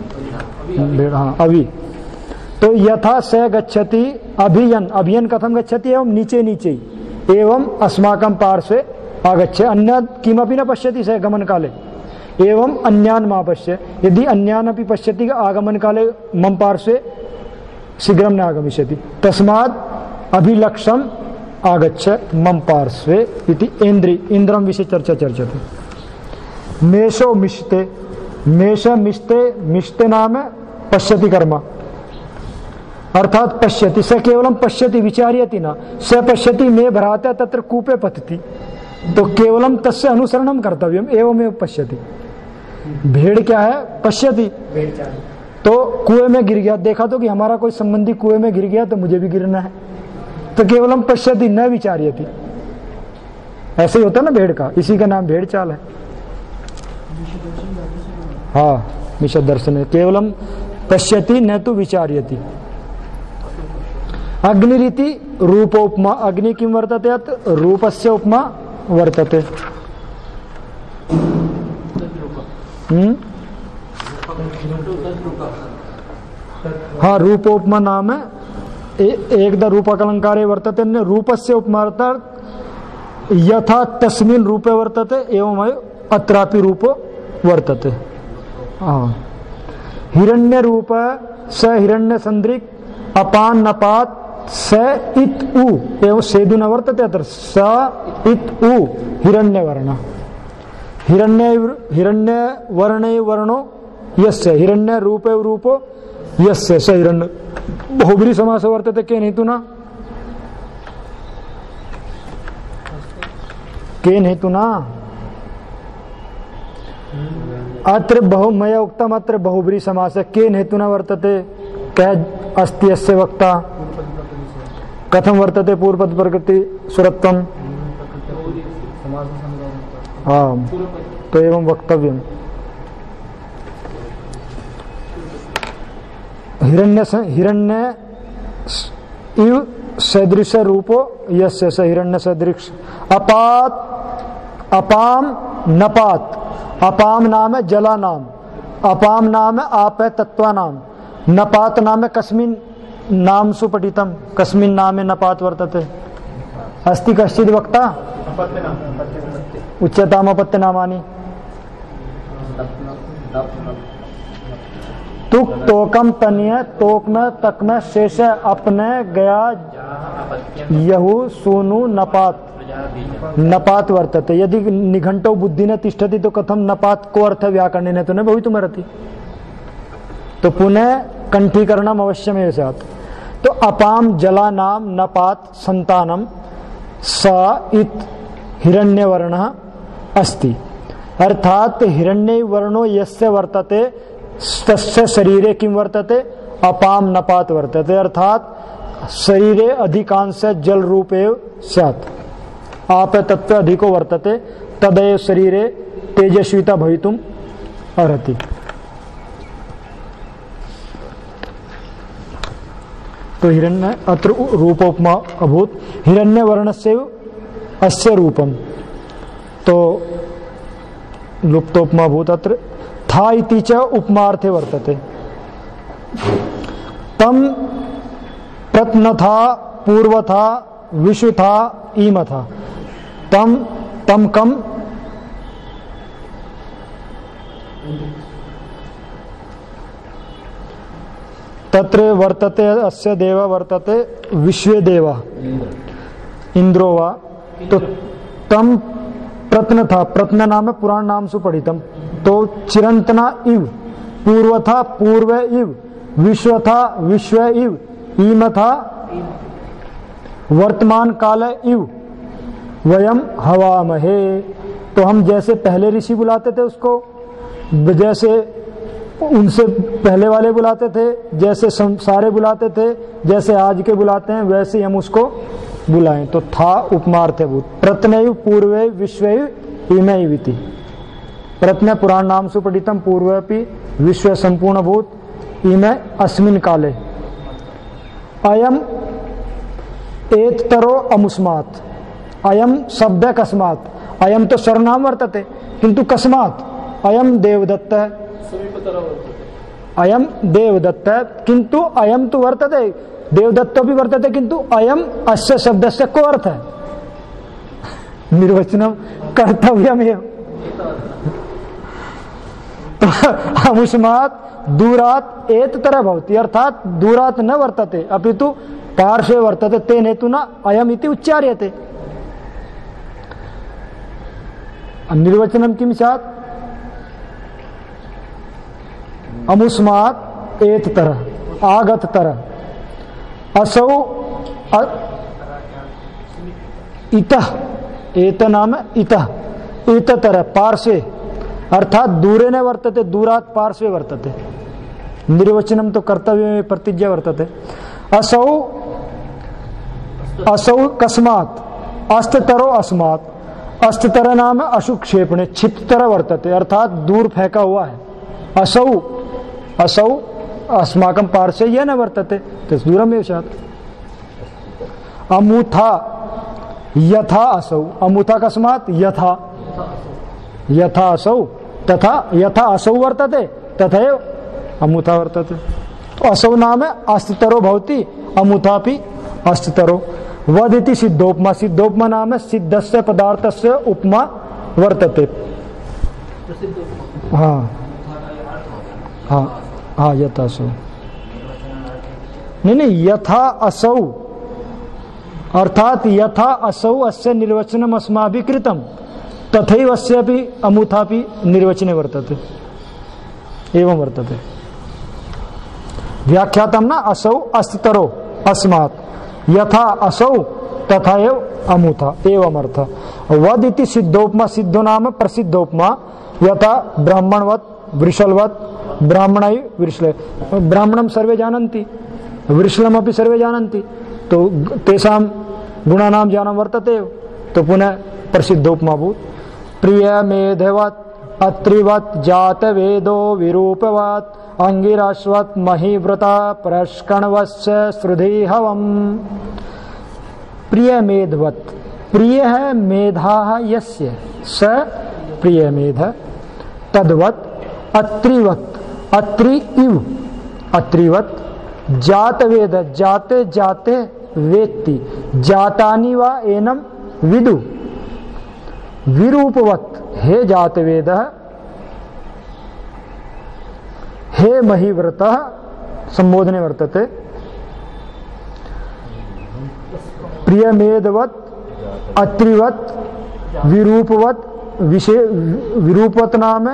हाँ अवि। तो यथा स गच्छति अभियन, अभियन कथम गच्छति एवं नीचे नीचे एवं अस्माकं पार्श्वे आगच्छे अन्य किमपि न पश्यति स गमन काले एवं अन्यान मा पश्य। यदि अन्यान अपि पश्यति आगमन काले मम पार्श्वे शीघ्रं न आगमिष्यति तस्मात् अभिलक्षम आगच्छ मम पार्श्वे इति इंद्रि इंद्रम विषय चर्चा चर्चते। मेषो मिष्टे, मेष मिष्टे, मिष्टे नाम पश्यति कर्म, अर्थात पश्यति स केवलम पश्यति विचार्यति न स पश्यति मे भ्राता तत्र कूपे पतति। तो केवलम तस्य अनुसरणम कर्तव्यम एवमेव पश्यति। भेड़ क्या है? पश्यति। तो कुएं में गिर गया, देखा तो कि हमारा कोई संबंधी कुएं में गिर गया तो मुझे भी गिरना है, तो केवलम पश्यति न विचार्यति। ऐसे ही होता ना भेड़ का, इसी का नाम भेड़ चाल है। हाँ, मिशद दर्शन है, केवलम पश्यति न तो विचार्यति। अग्निरीति रूपोपमा, अग्नि किम वर्तते? अत रूपस्य उपमा वर्तते। हम्म हाँ, रूपोपमा नाम है एक द रूपकलंकारे वर्तते, अन्य रूपस्य उपमा अर्थात यथा तस्मिन् रूपे वर्तते एवं अत्रापि रूपो वर्तते। हाँ, हिरण्य रूप स हिरण्य संदृक अपान नपात स इत उ एवं सेदु न वर्तते। अत्र स इत उ हिरण्य वर्ण, हिरण्य हिरण्य वर्णे वर्णो यस्य, हिरण्य रूपे रूपो यस्य स हिरण्य। बहुब्री समास वर्तते केन हेतुना, केन हेतुना अत्र बहु मया उक्तम अत्र बहुब्री समास केन हेतुना वर्तते कः अस्ति अस्य वक्ता कथम वर्तते पूर्वपद प्रकृति सुरत्वम हाँ तो एवं वक्तव्यम। हिरण्य हिरण्य इव सदृश रूपो यस्य स हिरण्य सदृश अपात अपाम नपात अपाम नाम है जला नाम अपाम नाम है आप है तत्वा नाम नपात नाम है कस्मिन नाम सुपठितम कस्मिन नाम है नपात वर्तते अस्ति कश्चिद वक्ता उच्यताम अपत्य नामानि तुक तोकम तनिय तोक में तक में शेष अपने गया यहु सोनु नपात नपात वर्तते यदि निघंटो बुद्धि ने तिष्ठति तो कथम नपात को अर्थ व्याकरण ने तो न भवितुमर्हति तो पुनः कंठीकरणम अवश्यमेव स्यात्। तो अपाम जला नाम नपात संतानम स इत हिरण्यवर्णः अस्ति अर्थात हिरण्य वर्णो यस्य वर्तते तस्य शरीरे किं वर्तते अपाम नपात वर्तते अर्थात शरीरे अधिकांश जल रूपेव स्यात् आप तत्व अधिको वर्तते तदेव शरीरे तेजस्विता भवितुम अर्हति। तो हिरण्य अत्र रूपोपमा अभूत हिरण्य वर्णस्य अस्य रूपम तो लुप्तोपमा भूत अत्र था इति च उपमार्थे वर्तते तम प्रत्न था पूर्व था विषु था ईम था तम तम कम तत्र वर्तते अस्य देव वर्तते विश्वे देवा इंद्रो वा तो तम प्रत्न था प्रत्न नाम है पुराण नाम सुपठितम तो चिरंतना इव पूर्व था पूर्व इव विश्व था विश्व इव ईम था वर्तमान काल इव वयम हवामहे तो हम जैसे पहले ऋषि बुलाते थे उसको जैसे उनसे पहले वाले बुलाते थे जैसे सारे बुलाते थे जैसे आज के बुलाते हैं वैसे ही हम उसको बुलाएं तो था उपमार्थभूत प्रत्नैव पूर्वे विश्वैव इमैविति प्रत्न पुराण नाम सुपठितम पूर्वपि विश्व संपूर्ण भूत इमे अस्मिन् काले अयम एतरो अमुस्मात् अयम शब्द कस्मात् अयम तो सर्वनाम वर्तते किंतु कस्मात् अयम देवदत्त अयम देवदत्त किंतु अयम तो वर्तते देवदत्त भी वर्तते किंतु अयम अस्य शब्दस्य को अर्थ है निर्वचनम कर्तव्यमेव अमुष्मात् दूरात् एत तरह भवति अर्थात दूरात् न वर्तते अपितु पार्श्वे वर्तते तेन हेतुना अयम इति उच्चार्यते। निर्वचनम किम स्यात् अमुष्मात् एत तरह आगत तरह असौ इतः एत नाम इतः इत तरह पार्श्वे अर्थात दूरे न वर्तते दूरात् पार्श्वे वर्तते निर्वचनम तो कर्तव्य में प्रतिज्ञा वर्तते असौ असौ कस्मात् अस्ततरो अस्मात् अस्ततर नाम अशुक्षेपणे छित्तर वर्तते अर्थात दूर फेंका हुआ है असौ असौ अस्माकं पार्श्वे यह न वर्तते तो दूरमेव स्यात्। अमुथा यथा असौ अमुथा कस्मात् यथा यथा असौ तथा यथा असौ वर्तते तथैव अमुथा वर्तते तो असौ नाम अस्ततरो भवति अमुथापि अस्ततरो वदिति सिद्धोपमा सिद्धोपमा नाम सिद्धस्य पदार्थस्य उपमा वर्तते हाँ हाँ हाँ यथा असौ नहीं नहीं यथा असौ अर्थात यथा असौ अस्य निर्वचनम अस्माभिः कृतम तथैव अस्यापि अमुथापि निर्वचने वर्तते एवं वर्तते व्याख्यातम न असौ अस्ततरो अस्मात् यथा असौ तथा एव अमुथा एवं अर्थ वद इति सिद्धोपमा सिद्धो नाम प्रसिद्धोपमा यथा ब्राह्मणवत वृषलवत ब्राह्मणाई वृषले ब्राह्मणम सर्वे जानन्ति वृषलम अपि सर्वे जानन्ति तो तेषां गुणानां ज्ञानं वर्तते तो पुनः प्रसिद्ध उपमाभूत प्रिय मेधवत अत्रिवत जात वेदो विरूपवत अंगिराश्वत महिव्रता प्रष्कणवस्य श्रुधि हवम। प्रिय मेधवत प्रिय है मेधा यस्य स प्रिय मेध तद्वत अत्रिवत अत्रि इव अत्रिवत जात वेद जाते जाते वेत्ति जातानि वा एनम विदु विरूपवत हे जात वेद हे महिव्रत संबोधने वर्तते प्रिय मेधवत अत्रिवत विरूपवत विशे विरूपवत नाम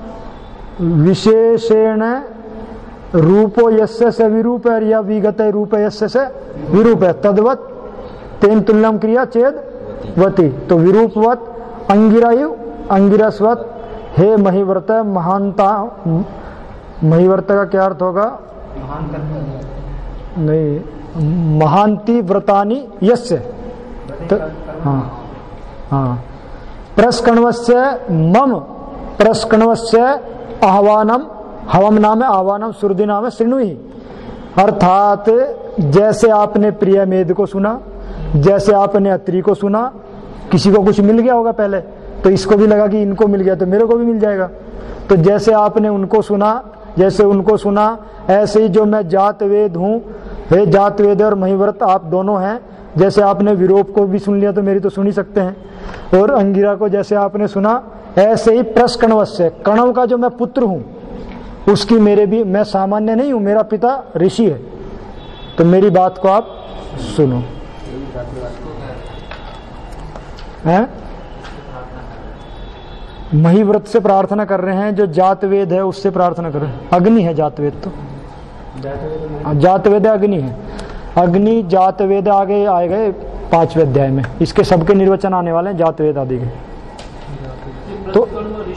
विशेषेण रूपो यस्य स विरूप या विगत रूप यस्य स विरूप तद्वत तेन तुल्यम क्रिया चेद वती तो विरूपवत अंगिरायु अंगिरस्वत हे महिव्रत महानता महिव्रत का क्या अर्थ होगा नहीं महांति व्रतानि यस्य हाँ हाँ प्रस्कण्वस्य मम प्रस्कण्वस्य आह्वानम हवम नाम आह्वानम श्रुति नाम श्रृणुहि अर्थात जैसे आपने प्रिय मेध को सुना जैसे आपने अत्रि को सुना किसी को कुछ मिल गया होगा पहले तो इसको भी लगा कि इनको मिल गया तो मेरे को भी मिल जाएगा तो जैसे आपने उनको सुना जैसे उनको सुना ऐसे ही जो मैं जात वेद हूँ हे जात वेद और महिव्रत आप दोनों हैं जैसे आपने विरूप को भी सुन लिया तो मेरी तो सुन ही सकते हैं और अंगिरा को जैसे आपने सुना ऐसे ही प्रस्कण्वस्य कणव का जो मैं पुत्र हूँ उसकी मेरे भी मैं सामान्य नहीं हूँ मेरा पिता ऋषि है तो मेरी बात को आप सुनो हैं महिव्रत से प्रार्थना कर रहे हैं जो जात वेद है उससे प्रार्थना कर रहे हैं अग्नि है जात वेद तो जात वेद अग्नि है अग्नि जात वेद आगे आए गए पांचवें अध्याय में इसके सबके निर्वचन आने वाले हैं जात वेद आदि के तो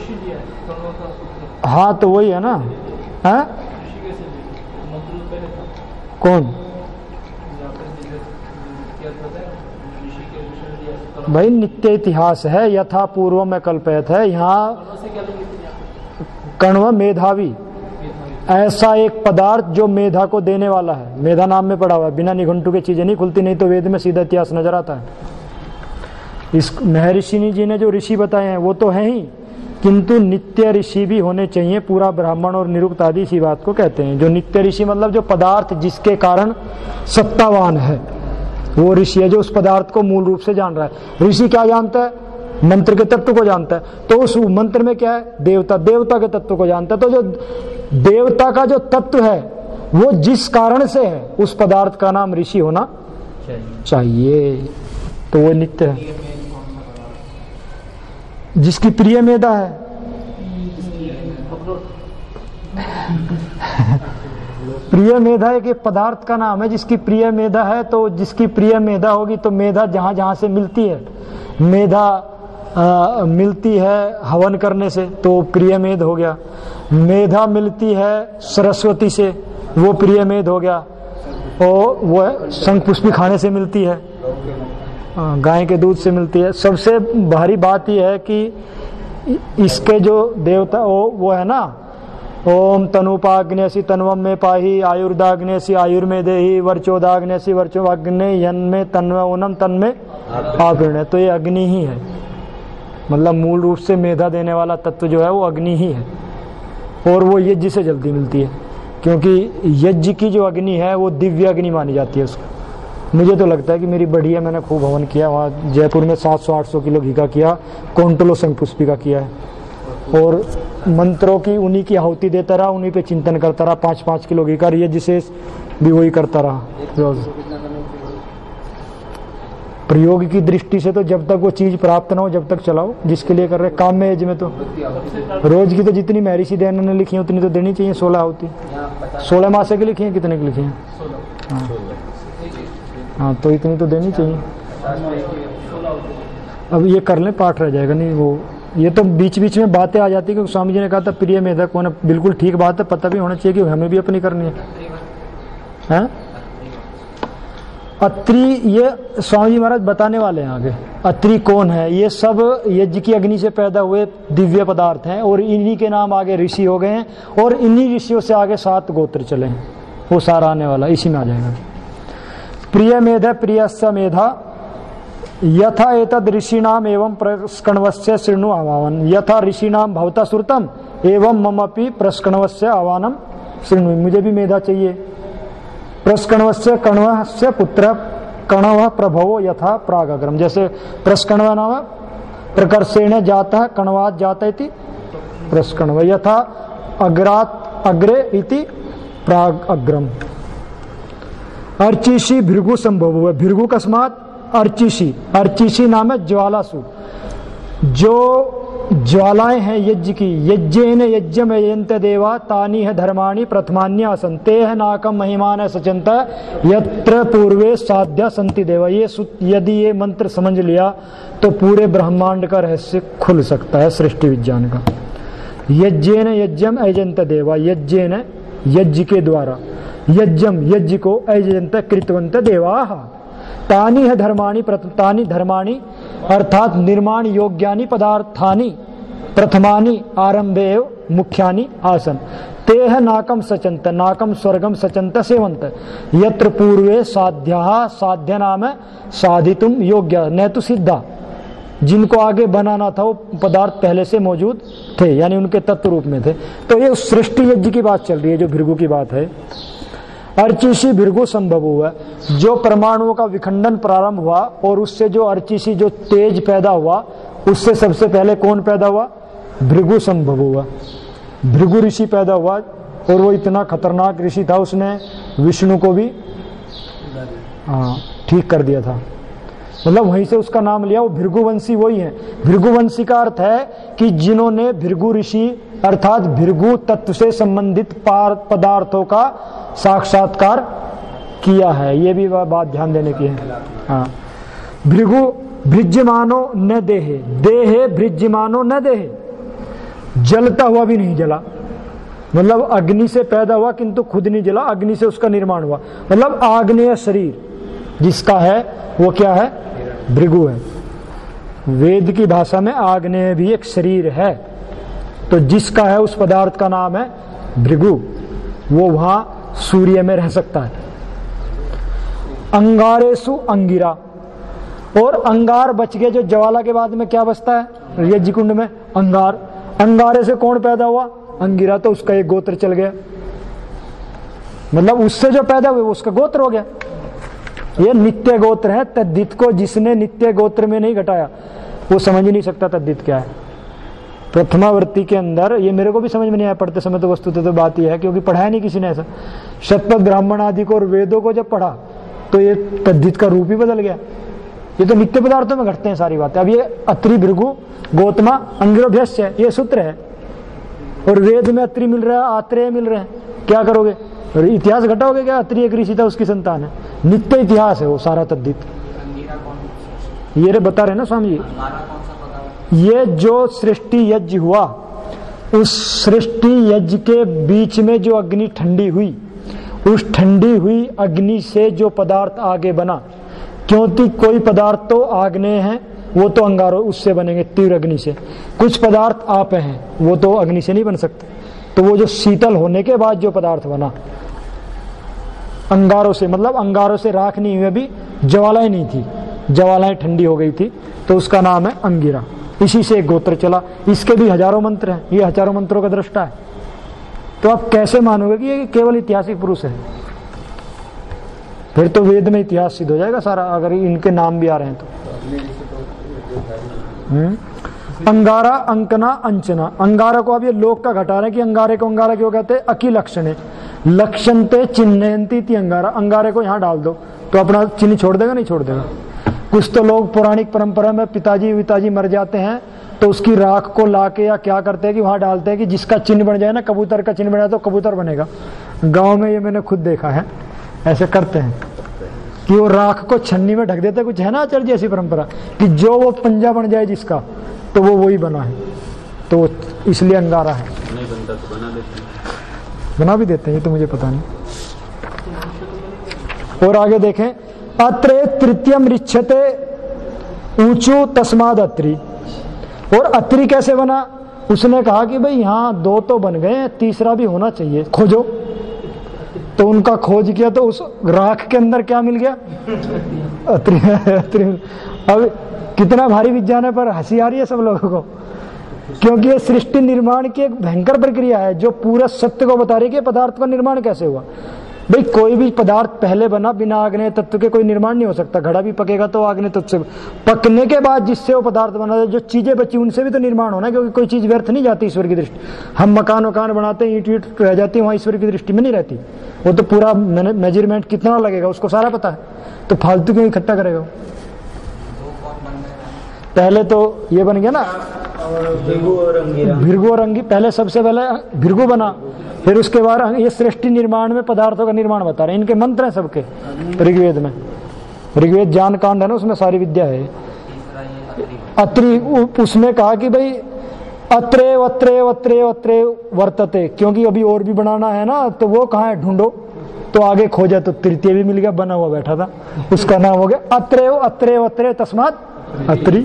हाँ तो वही है ना है कौन भाई नित्य इतिहास है यथा पूर्व में कल्पित है यहाँ कण्व मेधावी ऐसा एक पदार्थ जो मेधा को देने वाला है मेधा नाम में पड़ा हुआ है बिना निघंटू की चीजें नहीं खुलती नहीं तो वेद में सीधा इतिहास नजर आता है इस महर्षि जी ने जो ऋषि बताए हैं वो तो है ही किंतु नित्य ऋषि भी होने चाहिए पूरा ब्राह्मण और निरुक्त आदि इसी बात को कहते हैं जो नित्य ऋषि मतलब जो पदार्थ जिसके कारण सत्तावान है वो ऋषि है जो उस पदार्थ को मूल रूप से जान रहा है ऋषि क्या जानता है मंत्र के तत्व को जानता है तो उस मंत्र में क्या है देवता देवता के तत्व को जानता है तो जो देवता का जो तत्व है वो जिस कारण से है उस पदार्थ का नाम ऋषि होना चाहिए तो वो नित्य है जिसकी प्रिय मेधा है प्रिय मेधा एक पदार्थ का नाम है जिसकी प्रिय मेधा है तो जिसकी प्रिय मेधा होगी तो मेधा जहां जहां से मिलती है मेधा आ, मिलती है हवन करने से तो प्रिय मेध हो गया मेधा मिलती है सरस्वती से वो प्रिय मेध हो गया और वो शंख पुष्पी खाने से मिलती है गाय के दूध से मिलती है सबसे भारी बात यह है कि इसके जो देवता वो, वो है ना ओम तनुपाग्नेसी तन्वम में पाही आयुर्दाग्नेसी आयुर्मे देही वर्चोदाग्नेसी वर्चोवाग्ने यन्मे तन्व ओनम तन्मे आग्ने तो ये अग्नि ही है मतलब मूल रूप से मेधा देने वाला तत्व जो है वो अग्नि ही है और वो यज्ञ से जल्दी मिलती है क्योंकि यज्ञ की जो अग्नि है वो दिव्य अग्नि मानी जाती है उसको मुझे तो लगता है कि मेरी बढ़िया मैंने खूब हवन किया वहाँ जयपुर में सात सौ आठ सौ किलो घी का किया कौंटलो शंख पुष्पी का किया है और मंत्रों की उन्हीं की आहुति देता रहा उन्हीं पे चिंतन करता रहा पाँच पाँच किलो घी का ये जिसे भी वही करता रहा रोज प्रयोग की दृष्टि से तो जब तक वो चीज प्राप्त ना हो जब तक चलाओ जिसके लिए कर रहे काम में एज में तो रोज की तो जितनी महर्षि दयानंद ने लिखी है उतनी तो देनी चाहिए सोलह आहुति सोलह मासे की लिखी है कितने की लिखी है हाँ हाँ तो इतनी तो देनी चाहिए अब ये कर लें पाठ रह जाएगा नहीं वो ये तो बीच बीच में बातें आ जाती है, क्योंकि स्वामी जी ने कहा था प्रिय मेधा कौन, बिल्कुल ठीक बात है, पता भी होना चाहिए कि हमें भी अपनी करनी है, हैं? अत्रि, ये स्वामी जी महाराज बताने वाले हैं आगे। अत्रि कौन है? ये सब यज्ञ की अग्नि से पैदा हुए दिव्य पदार्थ हैं, और इन्हीं के नाम आगे ऋषि हो गए हैं, और इन्हीं ऋषियों से आगे सात गोत्र चले हैं। वो सारा आने वाला इसी में आ जाएगा। प्रिय मेधा प्रियस्य मेधा यथा एतद ऋषिणाम एवं प्रस्कणवस्य शृणु आवाहन, यथा ऋषिणाम भवता श्रुतम एवं ममपि प्रस्कणवस्य आवाहनम शृणु। मुझे भी मेधा चाहिए। प्रस्कणवस्य कण्वस्य पुत्र कण्व प्रभवो यथा प्रागग्रम, जैसे प्रस्कण्व नाम प्रकर्षेण जातः कण्वात् जात इति प्रस्कण्व, यथा अग्रात् अग्रे इति प्राग अग्रम। अर्चिषि भृगु संभव, भृगु कस्मात् अर्चिषि, अर्चिषि नाम है ज्वालासु, जो ज्वालाएं हैं यज्ञ की। यज्ञेन यज्ञम यजन्त देवा तानि है धर्माणि प्रथमान्यासन ते है नाकम महिमान सचंत यत्र पूर्वे साध्या संति देवा। ये यदि ये मंत्र समझ लिया तो पूरे ब्रह्मांड का रहस्य खुल सकता है, सृष्टि विज्ञान का। यज्ञेन यज्ञम यजन्त देवा, यज्ञेन यज्ञ के द्वारा, यज्ञम यज्ञ को यजन्त कृतवंत देवाः, तानि है धर्माणि तानि धर्माणि अर्थात निर्माण योग्यानि पदार्थानि प्रथमानि आरंभेव मुख्यानि आसन ते है नाकम सचंत, नाकम स्वर्गम सचंत सेवंत यत्र पूर्वे साध्या, साध्य नाम है साधितुम योग्य न तो सिद्धा, जिनको आगे बनाना था वो पदार्थ पहले से मौजूद थे, यानी उनके तत्व रूप में थे। तो ये सृष्टि यज्ञ की बात चल रही है, जो भृगु की बात है। अर्चिषि भृगु संभव हुआ, जो परमाणुओं का विखंडन प्रारंभ हुआ और उससे जो अर्चिषि जो तेज पैदा हुआ, उससे सबसे पहले कौन पैदा हुआ? भृगु संभव हुआ। भृगु ऋषि पैदा हुआ, और वो इतना खतरनाक ऋषि था, उसने विष्णु को भी हाँ ठीक कर दिया था, मतलब वहीं से उसका नाम लिया। वो भृगुवंशी वही है। भृगुवंशी का अर्थ है कि जिन्होंने भृगु ऋषि अर्थात भृगु तत्व से संबंधित पदार्थों का साक्षात्कार किया है। ये भी बात ध्यान देने की है। हाँ, भृगु भृज्यमानो न देहे, देहे भृज्यमानो न देहे, जलता हुआ भी नहीं जला, मतलब अग्नि से पैदा हुआ किंतु खुद नहीं जला, अग्नि से उसका निर्माण हुआ, मतलब आग्नेय शरीर जिसका है वो क्या है? भृगु है। वेद की भाषा में आग्नेय भी एक शरीर है, तो जिसका है उस पदार्थ का नाम है भृगु, वो वहां सूर्य में रह सकता है। अंगारेसु अंगिरा, और अंगार बच गए, जो ज्वाला के बाद में क्या बचता है यज्ञ कुंड में? अंगार। अंगारे से कौन पैदा हुआ? अंगिरा, तो उसका एक गोत्र चल गया, मतलब उससे जो पैदा हुए वो उसका गोत्र हो गया। ये नित्य गोत्र है। तद्धित को जिसने नित्य गोत्र में नहीं घटाया वो समझ ही नहीं सकता तद्धित क्या है। प्रथमावर्ती के अंदर ये मेरे को भी समझ में नहीं आया पढ़ते समय, तो वस्तुतः तो बात यह है क्योंकि पढ़ाया नहीं किसी ने ऐसा। शतपथ ब्राह्मण आदि को और वेदों को जब पढ़ा तो ये तद्धित का रूप ही बदल गया। ये तो नित्य पदार्थों में घटते हैं सारी बातें। अब ये अत्रि भृगु गौतमा अंगिरोभ्यस्य है, ये सूत्र है, और वेद में अत्रि मिल रहा है, आत्रेय मिल रहे हैं, क्या करोगे? इतिहास घटाओगे क्या? अत्रि एक ऋषि था, उसकी संतान है, नित्य इतिहास है वो सारा तद्धित। ये रे बता रहे ना स्वामी जी, ये जो सृष्टि यज्ञ हुआ उस सृष्टि यज्ञ के बीच में जो अग्नि ठंडी हुई, उस ठंडी हुई अग्नि से जो पदार्थ आगे बना, क्योंकि कोई पदार्थ तो आग्नेय है, वो तो अंगारों उससे बनेंगे तीव्र अग्नि से, कुछ पदार्थ आप हैं वो तो अग्नि से नहीं बन सकते। तो वो जो शीतल होने के बाद जो पदार्थ बना अंगारों से, मतलब अंगारों से राख नहीं हुई, अभी ज्वालाएं नहीं थी, ज्वालाएं ठंडी हो गई थी, तो उसका नाम है अंगिरा। इसी से एक गोत्र चला। इसके भी हजारों मंत्र हैं, ये हजारों मंत्रों का दृष्टा है। तो आप कैसे मानोगे कि ये केवल ऐतिहासिक पुरुष है? फिर तो वेद में इतिहास सिद्ध हो जाएगा सारा, अगर इनके नाम भी आ रहे हैं तो। हम्म अंगारा अंकना अंचना, अंगारा को अब ये लोक का घटा रहे हैं कि अंगारे को अंगारा क्यों कहते हैं? अकी लक्षण लक्षणते चिन्हयंती थी अंगारा। अंगारे को यहाँ डाल दो तो अपना चिन्ह छोड़ देगा? नहीं छोड़ देगा। कुछ तो लोग पौराणिक परंपरा में पिताजी पिताजी मर जाते हैं तो उसकी राख को लाके या क्या करते हैं कि वहां डालते हैं कि जिसका चिन्ह बन जाए ना, कबूतर का चिन्ह बन जाए तो कबूतर बनेगा। गांव में ये मैंने खुद देखा है, ऐसे करते हैं कि वो राख को छन्नी में ढक देते। कुछ है ना आचार्य जी ऐसी परंपरा कि जो वो पंजा बन जाए जिसका, तो वो वही बना है, तो इसलिए अंगारा है। नहीं बनता तो बना देते हैं, बना भी देते हैं, ये तो मुझे पता नहीं। और आगे देखें, अत्रे तृतीयम रिच्छते ऊंचू तस्माद अत्रि। और अत्रि कैसे बना? उसने कहा कि भाई यहाँ दो तो बन गए, तीसरा भी होना चाहिए, खोजो। तो उनका खोज किया तो उस राख के अंदर क्या मिल गया? अत्रि। अत्रि। अब कितना भारी विज्ञान है, पर हंसी आ रही है सब लोगों को, क्योंकि ये सृष्टि निर्माण की एक भयंकर प्रक्रिया है जो पूरा सत्य को बता रही है कि पदार्थ का निर्माण कैसे हुआ। भाई कोई भी पदार्थ पहले बना बिना आग्नेय तत्व के कोई निर्माण नहीं हो सकता। घड़ा भी पकेगा तो आग्नेय तत्व से, पकने के बाद जिससे वो पदार्थ बना, जो चीजें बची उनसे भी तो निर्माण होना, क्योंकि कोई चीज व्यर्थ नहीं जाती ईश्वर की दृष्टि। हम मकान वकान बनाते हैं, ईंट ईंट रह जाती है, वहाँ ईश्वर की दृष्टि में नहीं रहती। वो तो पूरा मेजरमेंट कितना लगेगा उसको सारा पता है, तो फालतू क्यों इकट्ठा करेगा? पहले तो ये बन गया ना भृगु और अंगिरा। भृगु और अंगी, पहले सबसे पहले भृगु बना, फिर उसके बाद ये सृष्टि निर्माण में पदार्थों का निर्माण बता रहे हैं। इनके मंत्र हैं सबके ऋग्वेद में। ऋग्वेद ज्ञान कांड है ना, उसमें सारी विद्या है। अत्रि, उसमें कहा कि भाई अत्रे अत्रे अत्रे अत्रे वर्तते, क्योंकि अभी और भी बनाना है ना, तो वो कहाँ है ढूंढो। तो आगे खोजा तो तृतीय भी मिल गया, बना हुआ बैठा था, उसका नाम हो गया अत्रे अत्रे अत्रे तस्मात् अत्रि।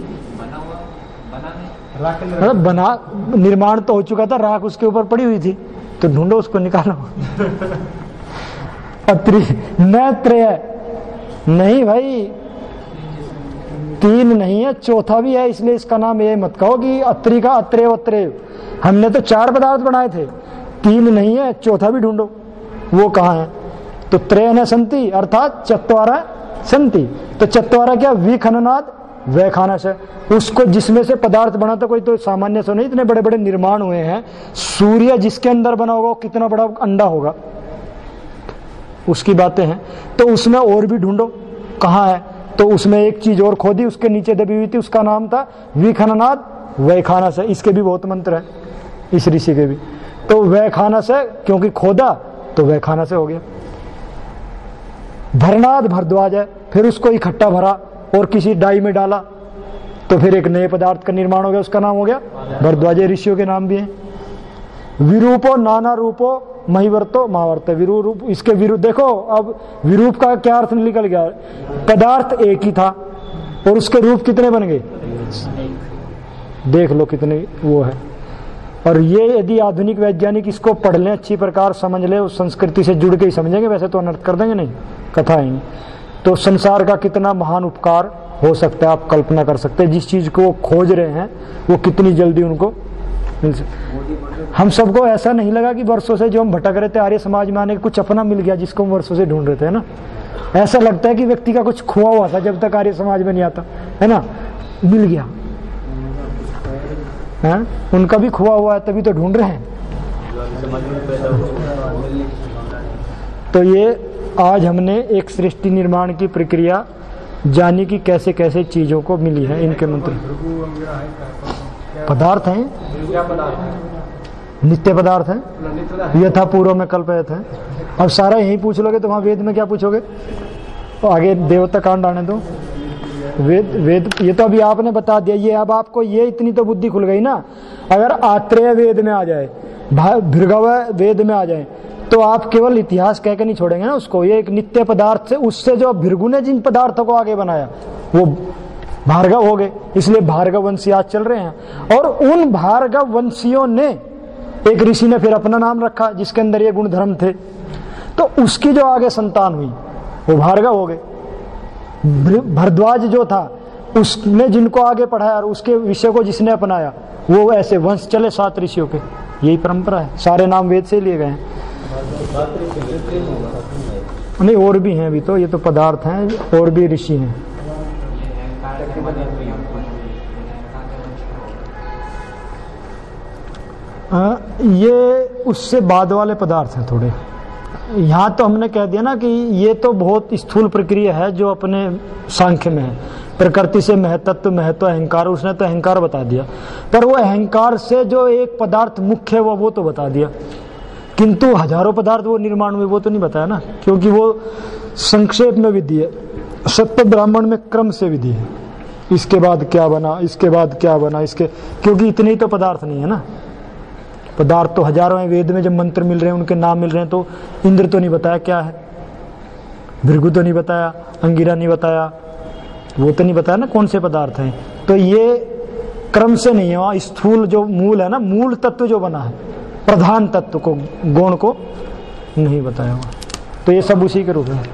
मतलब बना, निर्माण तो हो चुका था, राख उसके ऊपर पड़ी हुई थी, तो ढूंढो उसको, निकालो। अत्रि न त्रय, नहीं भाई तीन नहीं है, चौथा भी है, इसलिए इसका नाम ये मत कहो कि अत्रि का अत्रे अत्रे। हमने तो चार पदार्थ बनाए थे, तीन नहीं है, चौथा भी ढूंढो, वो कहाँ है? तो त्रय न संति, अर्थात चत्वारा संति। तो चत्वारा क्या? विखननाद वैखाना से, उसको जिसमें से पदार्थ बना था, कोई तो सामान्य से नहीं, इतने बड़े बड़े निर्माण हुए हैं। सूर्य जिसके अंदर बना होगा कितना बड़ा अंडा होगा, उसकी बातें हैं। तो उसमें और भी ढूंढो कहाँ है, तो उसमें एक चीज और खोदी, उसके नीचे दबी हुई थी, उसका नाम था विखननाद वैखाना से। इसके भी बहुत मंत्र है, इस ऋषि के भी। तो वैखाना से, क्योंकि खोदा तो वैखाना से हो गया। भरनाद भरद्वाज है, फिर उसको इकट्ठा भरा और किसी डाई में डाला, तो फिर एक नए पदार्थ का निर्माण हो गया, उसका नाम हो गया भरद्वाज। ऋषियों के नाम भी हैं। विरूपो नाना रूपो महिवर्तो महावर्त। विरू रूप, इसके विरू देखो, अब विरूप का क्या अर्थ निकल गया? पदार्थ एक ही था और उसके रूप कितने बन गए, देख लो कितने वो है। और ये यदि आधुनिक वैज्ञानिक इसको पढ़ लें, अच्छी प्रकार समझ ले, उस संस्कृति से जुड़ के ही समझेंगे, वैसे तो अनर्थ कर देंगे नहीं, कथा आएंगे। तो संसार का कितना महान उपकार हो सकता है, आप कल्पना कर सकते हैं। जिस चीज को वो खोज रहे हैं वो कितनी जल्दी उनको मिल सकती। हम सबको ऐसा नहीं लगा कि वर्षों से जो हम भटक रहे थे आर्य समाज में आने के, कुछ अपना मिल गया जिसको हम वर्षों से ढूंढ रहे थे, है ना? ऐसा लगता है कि व्यक्ति का कुछ खोआ हुआ था जब तक आर्य समाज में नहीं आता, है ना? मिल गया है, उनका भी खोआ हुआ है, तभी तो ढूंढ रहे हैं। तो ये आज हमने एक सृष्टि निर्माण की प्रक्रिया जानी कि कैसे कैसे चीजों को मिली है। इनके मंत्र पदार्थ हैं, नित्य पदार्थ हैं, यथा पूर्व में कल्पयत है। अब सारा यही पूछ लोगे तो वहां वेद में क्या पूछोगे? तो आगे देवता कांड आने दो। वेद वेद ये तो अभी आपने बता दिया, ये अब आपको ये इतनी तो बुद्धि खुल गई ना। अगर आत्रेय वेद में आ जाए, भृगव वेद में आ जाए, तो आप केवल इतिहास कह के नहीं छोड़ेंगे ना उसको। ये एक नित्य पदार्थ से, उससे जो भृगु ने जिन पदार्थों को आगे बनाया वो भार्गव हो गए, इसलिए भार्गव वंशी आज चल रहे हैं। और उन भार्गव वंशियों ने, एक ऋषि ने फिर अपना नाम रखा जिसके अंदर ये गुण धर्म थे, तो उसकी जो आगे संतान हुई वो भार्गव हो गए। भरद्वाज जो था उसने जिनको आगे पढ़ाया और उसके विषय को जिसने अपनाया, वो ऐसे वंश चले सात ऋषियों के। यही परंपरा है, सारे नाम वेद से लिए गए हैं। नहीं, और भी हैं अभी तो, ये तो पदार्थ हैं, और भी ऋषि हैं। आ, ये उससे बाद वाले पदार्थ हैं थोड़े। यहाँ तो हमने कह दिया ना कि ये तो बहुत स्थूल प्रक्रिया है जो अपने सांख्य में है। प्रकृति से महतत्व, महत्व, अहंकार, उसने तो अहंकार बता दिया, पर वो अहंकार से जो एक पदार्थ मुख्य है वो वो तो बता दिया, किंतु हजारों पदार्थ वो निर्माण में वो तो नहीं बताया ना, क्योंकि वो संक्षेप में विधि है, सत्य ब्राह्मण में क्रम से विधि है, इसके बाद क्या बना, इसके बाद क्या बना, इसके, क्योंकि इतने ही तो पदार्थ नहीं है ना। पदार्थ तो हजारों हैं। वेद में जब मंत्र मिल रहे हैं, उनके नाम मिल रहे हैं, तो इंद्र तो नहीं बताया क्या है, भृगु तो नहीं बताया, अंगिरा नहीं बताया, वो तो नहीं बताया ना कौन से पदार्थ हैं। तो ये क्रम से नहीं है। वहाँ स्थूल जो मूल है ना, मूल तत्व जो बना है, प्रधान तत्व को, गुण को नहीं बताया हुआ। तो ये सब उसी के रूप में।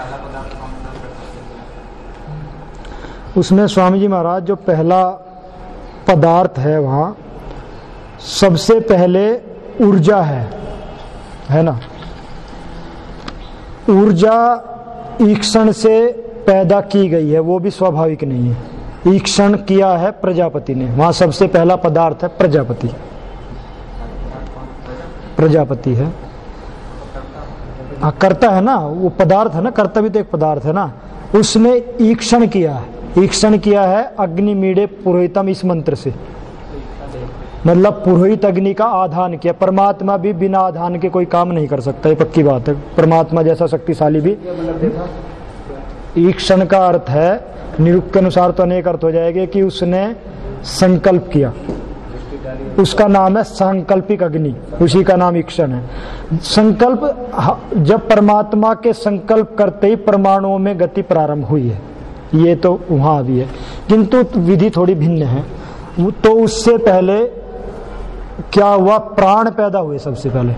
उसमें स्वामी जी महाराज जो पहला पदार्थ है, वहाँ सबसे पहले ऊर्जा है, है ना। ऊर्जा ईक्षण से पैदा की गई है, वो भी स्वाभाविक नहीं है। ईक्षण किया है प्रजापति ने। वहां सबसे पहला पदार्थ है प्रजापति। प्रजापति है, हाँ कर्ता है ना, वो पदार्थ है ना, कर्ता भी तो एक पदार्थ है ना। उसने ईक्षण किया है, ईक्षण किया है अग्निमीडे पुरोहितम, इस मंत्र से, मतलब पुरोहित अग्नि का आधान किया। परमात्मा भी बिना आधान के कोई काम नहीं कर सकता, ये पक्की बात है। परमात्मा जैसा शक्तिशाली भी। ईक्षण का अर्थ है, निरुक्त के अनुसार तो अनेक अर्थ हो जाएंगे, कि उसने संकल्प किया, उसका नाम है सांकल्पिक अग्नि, उसी का नाम ईक्षण है। संकल्प, जब परमात्मा के संकल्प करते ही परमाणुओं में गति प्रारंभ हुई है, ये तो वहां भी है, किंतु विधि थोड़ी भिन्न है। तो उससे पहले क्या हुआ, प्राण पैदा हुए। सबसे पहले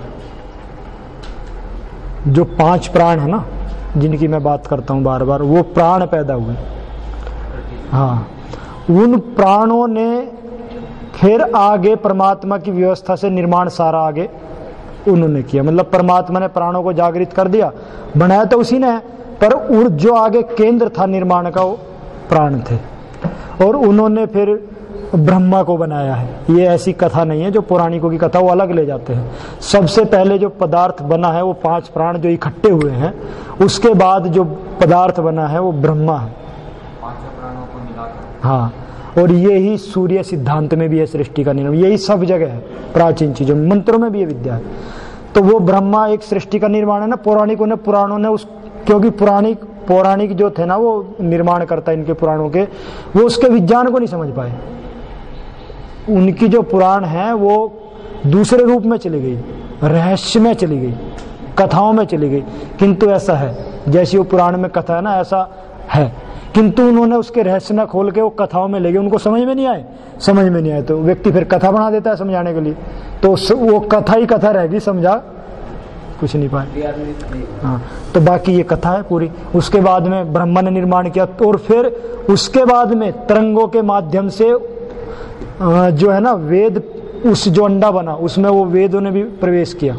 जो पांच प्राण है ना, जिनकी मैं बात करता हूं बार बार, वो प्राण पैदा हुए। हाँ, उन प्राणों ने फिर आगे परमात्मा की व्यवस्था से निर्माण सारा आगे उन्होंने किया। मतलब परमात्मा ने प्राणों को जागृत कर दिया, बनाया तो उसी ने है, पर जो आगे केंद्र था निर्माण का, वो प्राण थे। और उन्होंने फिर ब्रह्मा को बनाया है। ये ऐसी कथा नहीं है जो पौराणिकों की कथा, वो अलग ले जाते हैं। सबसे पहले जो पदार्थ बना है वो पांच प्राण जो इकट्ठे हुए हैं, उसके बाद जो पदार्थ बना है वो ब्रह्मा है, पांचों प्राणों को मिलाकर। हाँ, और ये ही सूर्य सिद्धांत में भी है, सृष्टि का निर्माण, यही सब जगह है, प्राचीन चीजों मंत्रों में भी ये विद्या है। तो वो ब्रह्मा एक सृष्टि का निर्माण है ना। पौराणिकों ने, पुराणों ने उस, क्योंकि पुराणिक पौराणिक जो थे ना, वो निर्माण करता इनके पुराणों के, वो उसके विज्ञान को नहीं समझ पाए। उनकी जो पुराण है वो दूसरे रूप में चली गई, रहस्य में चली गई, कथाओं में चली गई। किंतु ऐसा है, जैसी वो पुराण में कथा है ना, ऐसा है, किंतु उन्होंने उसके रहस्य न खोल के वो कथाओं में ले गए। उनको समझ में नहीं आए, समझ में नहीं आए तो व्यक्ति फिर कथा बना देता है समझाने के लिए, तो वो कथा ही कथा रहेगी, समझा कुछ नहीं पाए। हाँ, तो बाकी ये कथा है पूरी। उसके बाद में ब्रह्मा ने निर्माण किया, और फिर उसके बाद में तरंगों के माध्यम से जो है ना वेद, उस जो अंडा बना उसमें वो वेदों ने भी प्रवेश किया।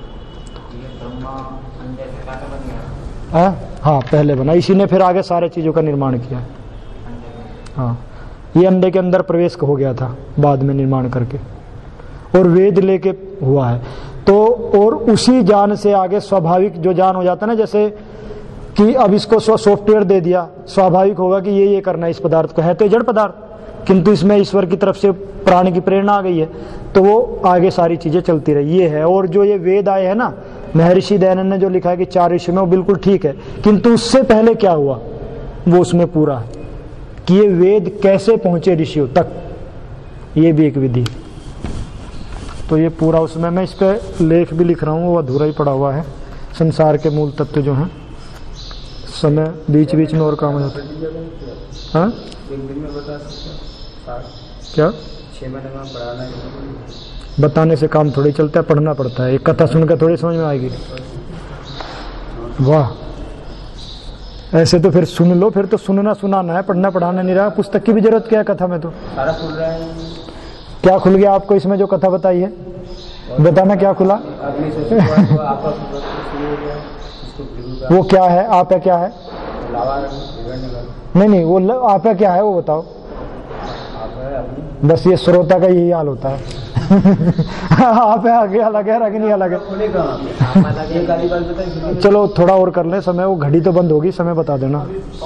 हाँ हाँ, पहले बना, इसी ने फिर आगे सारे चीजों का निर्माण किया। हाँ, ये अंडे के अंदर प्रवेश हो गया था बाद में निर्माण करके, और वेद लेके हुआ है। तो और उसी ज्ञान से आगे स्वाभाविक जो ज्ञान हो जाता है ना, जैसे कि अब इसको सॉफ्टवेयर दे दिया, स्वाभाविक होगा कि ये ये करना है इस पदार्थ को, है तो जड़ पदार्थ, किंतु इसमें ईश्वर की तरफ से प्राण की प्रेरणा आ गई है, तो वो आगे सारी चीजें चलती रही। ये है। और जो ये वेद आए हैं ना, महर्षि दयानंद ने जो लिखा है कि चार ऋषि में, वो बिल्कुल ठीक है, किंतु उससे पहले क्या हुआ वो उसमें पूरा है कि ये वेद कैसे पहुंचे ऋषियों तक, ये भी एक विधि। तो ये पूरा उसमें, मैं इस पे लेख भी लिख रहा हूँ, वो अधूरा ही पड़ा हुआ है। संसार के मूल तत्व जो हैं, समय बीच बीच में और काम हो जाता है। हाँ, क्या छह महीने में पढ़ाना है, बताने से काम थोड़ी चलता है, पढ़ना पड़ता है। एक कथा सुनकर थोड़ी समझ में आएगी। वाह, ऐसे तो फिर सुन लो, फिर तो सुनना सुनाना है, पढ़ना पढ़ाना नहीं रहा। पुस्तक की भी जरूरत क्या है कथा में? तो सारा खुल रहा है। क्या खुल गया आपको इसमें जो कथा बताई है? बताना क्या खुला? वो क्या है? आप है क्या है? नहीं नहीं, वो आप है क्या है वो बताओ। बस ये श्रोता का यही हाल होता है। आप है आगे अलग है, अग्नि अलग है। चलो थोड़ा और कर ले समय, वो घड़ी तो बंद होगी, समय बता देना।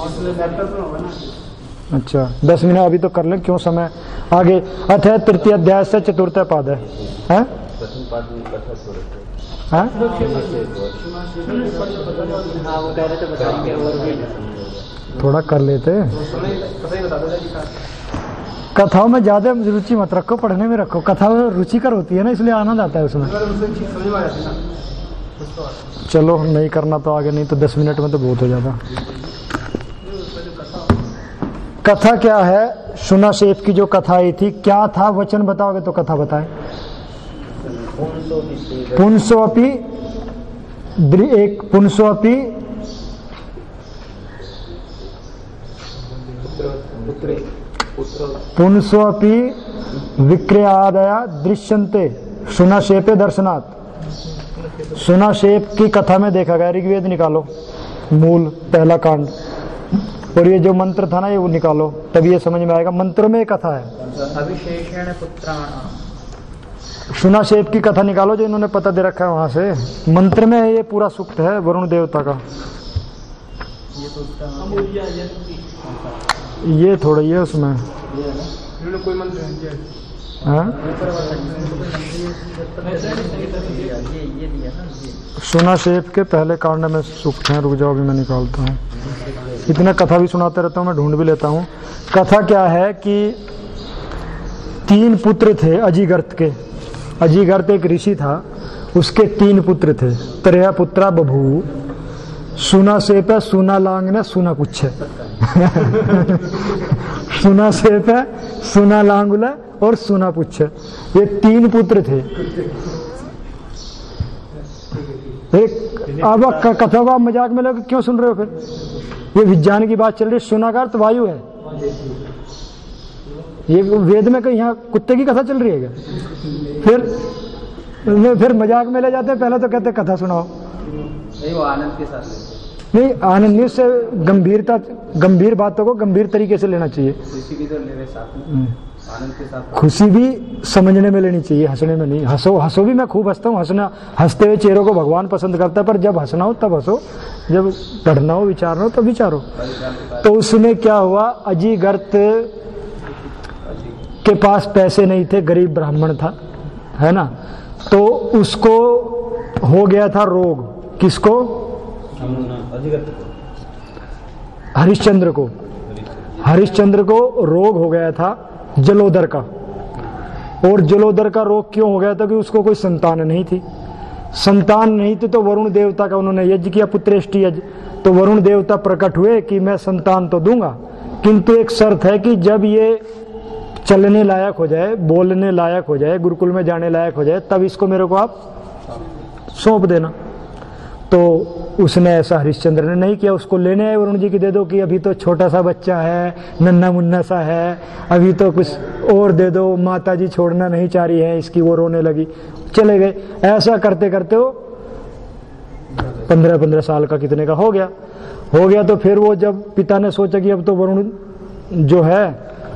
अच्छा दस मिनट अभी तो कर ले, क्यों समय आगे। अथ है तृतीय अध्याय से चतुर्थ पाद है, हैं? हाँ? थोड़ा कर लेते। कथाओं में ज़्यादा रुचि मत रखो, पढ़ने में रखो। कथा रुचिकर होती है ना, इसलिए आनंद आता है उसमें। चलो नहीं करना तो आगे, नहीं तो दस मिनट में तो बहुत हो जाता। कथा क्या है? शुनाशेप की जो कथा आई थी, क्या था? वचन बताओगे तो कथा बताए। पुंसोपि एक पुंसोपि पुंसोपि विक्रयादया दृश्यन्ते शुनाशेपे दर्शनात्। शुनाशेप की कथा में देखा गया, ऋग्वेद निकालो, मूल पहला कांड, और ये जो मंत्र था ना ये वो निकालो, तभी ये समझ में आएगा। मंत्रों में कथा है। अभिशेषण पुत्राणाम, शुनाशेप की कथा निकालो जो इन्होंने पता दे रखा है वहां से। मंत्र में ये पूरा सूक्त है वरुण देवता का। ये तो उसका ये थोड़ा ही है उसमें। कोई मंत्र है? हाँ? ये ये दिया ना ये। शुनाशेप के पहले कांड में सूक्त हैं। रुक जाओ, अभी मैं निकालता हूँ। इतना कथा भी सुनाते रहता हूँ मैं, ढूंढ भी लेता हूँ। कथा क्या है कि तीन पुत्र थे अजिगर्त के। अजिगर्त एक ऋषि था, उसके तीन पुत्र थे। त्रय पुत्रा बभू, शुनाशेप है, सुनालांग ने सुना पुच्छ शुनाशेप है, सुनालांगुल और सुना पुच्छ, ये तीन पुत्र थे। एक अब कथा को आप मजाक में लोग क्यों सुन रहे हो? फिर ये विज्ञान की बात चल रही है। सुनाकार तो वायु है। ये वेद में कहीं यहाँ कुत्ते की कथा चल रही है क्या? फिर फिर मजाक में ले जाते हैं। पहले तो कहते कथा सुनाओ, नहीं वो आनंद के साथ नहीं आनंद नहीं, से गंभीरता, गंभीर बातों को गंभीर तरीके से लेना चाहिए। खुशी भी तो ले रहे साथ में, आनंद के साथ। खुशी भी समझने में लेनी चाहिए, हंसने में नहीं। हंसो हंसो भी, मैं खूब हंसता हूँ। हंसना, हंसते हुए चेहरों को भगवान पसंद करता है, पर जब हंसना हो तब हंसो, जब पढ़ना हो विचारना हो तब विचारो। तो उसमें क्या हुआ, अजिगर्त के पास पैसे नहीं थे, गरीब ब्राह्मण था, है ना। तो उसको हो गया था रोग। किसको? हरिश्चंद्र को। हरिश्चंद्र को रोग हो गया था जलोदर का। और जलोदर का रोग क्यों हो गया था? कि उसको कोई संतान नहीं थी। संतान नहीं थी तो वरुण देवता का उन्होंने यज्ञ किया, पुत्रेष्टि यज्ञ। तो वरुण देवता प्रकट हुए कि मैं संतान तो दूंगा, किंतु एक शर्त है कि जब ये चलने लायक हो जाए, बोलने लायक हो जाए, गुरुकुल में जाने लायक हो जाए, तब इसको मेरे को आप सौंप देना। तो उसने ऐसा हरिश्चंद्र ने नहीं किया। उसको लेने आए वरुण जी की, दे दो कि अभी तो छोटा सा बच्चा है, नन्ना मुन्ना सा है, अभी तो कुछ और दे दो, माता जी छोड़ना नहीं चाह रही है इसकी। वो रोने लगी, चले गए। ऐसा करते करते वो पंद्रह पंद्रह साल का कितने का हो गया हो गया तो फिर वो जब पिता ने सोचा कि अब तो वरुण जो है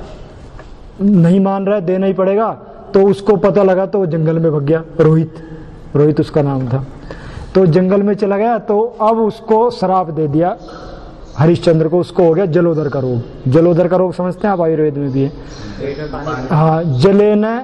नहीं मान रहा है, देना ही पड़ेगा, तो उसको पता लगा तो वो जंगल में भाग गया। रोहित रोहित उसका नाम था। तो जंगल में चला गया। तो अब उसको श्राप दे दिया हरिश्चंद्र को। उसको हो गया जलोदर का रोग। जलोदर का रोग समझते हैं आप, आयुर्वेद में भी है। हाँ, जले न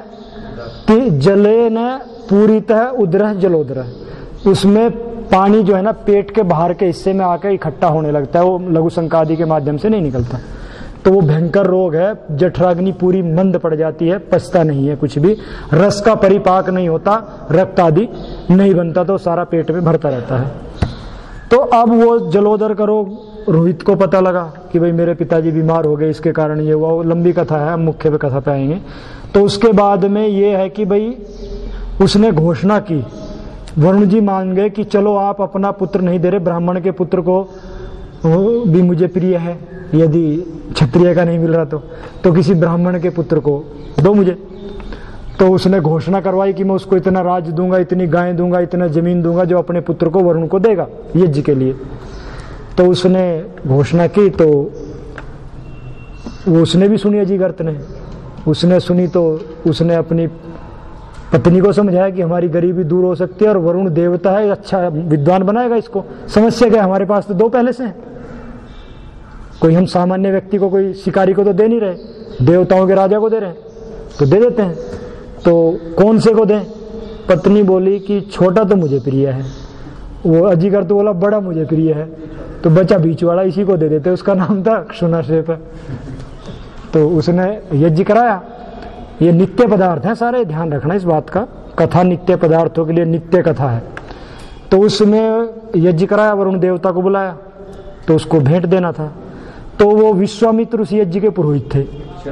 जले न पूरीतः उदरः जलोदर। उसमें पानी जो है ना पेट के बाहर के हिस्से में आकर इकट्ठा होने लगता है, वो लघु संकादि के माध्यम से नहीं निकलता। तो वो भयंकर रोग है। जठराग्नि पूरी मंद पड़ जाती है, पचता नहीं है कुछ भी, रस का परिपाक नहीं होता, रक्त आदि नहीं बनता, तो सारा पेट में भरता रहता है। तो अब वो जलोदर का रोग रोहित को पता लगा कि भाई मेरे पिताजी बीमार हो गए, इसके कारण ये हुआ। वो लंबी कथा है, हम मुख्य पे कथा पे आएंगे। तो उसके बाद में ये है कि भाई उसने घोषणा की, वरुण जी मान गए कि चलो आप अपना पुत्र नहीं दे रहे, ब्राह्मण के पुत्र को भी मुझे प्रिय है, यदि क्षत्रिय का नहीं मिल रहा तो तो किसी ब्राह्मण के पुत्र को दो मुझे। तो उसने घोषणा करवाई कि मैं उसको इतना राज दूंगा, इतनी गायें दूंगा, इतना जमीन दूंगा जो अपने पुत्र को वरुण को देगा यज्ञ के लिए। तो उसने घोषणा की तो वो उसने भी सुनी, अजिगर्त ने उसने सुनी। तो उसने अपनी पत्नी को समझाया कि हमारी गरीबी दूर हो सकती है और वरुण देवता है, अच्छा विद्वान बनाएगा इसको। समस्या क्या, हमारे पास तो दो पहले से हैं, कोई हम सामान्य व्यक्ति को, कोई शिकारी को तो दे नहीं रहे, देवताओं के राजा को दे रहे हैं, तो दे देते हैं। तो कौन से को दें? पत्नी बोली कि छोटा तो मुझे प्रिय है। वो अजिगर्त बोला बड़ा मुझे प्रिय है। तो बचा बीच वाला इसी को दे देते, उसका नाम था क्षुणाशेप है। तो उसने यज्ञ कराया। ये नित्य पदार्थ हैं सारे, ध्यान रखना इस बात का, कथा नित्य पदार्थों के लिए नित्य कथा है। तो उसमें यज्ञ कराया, वरुण देवता को बुलाया, तो उसको भेंट देना था। तो वो विश्वामित्र उस यज्ञ के पुरोहित थे।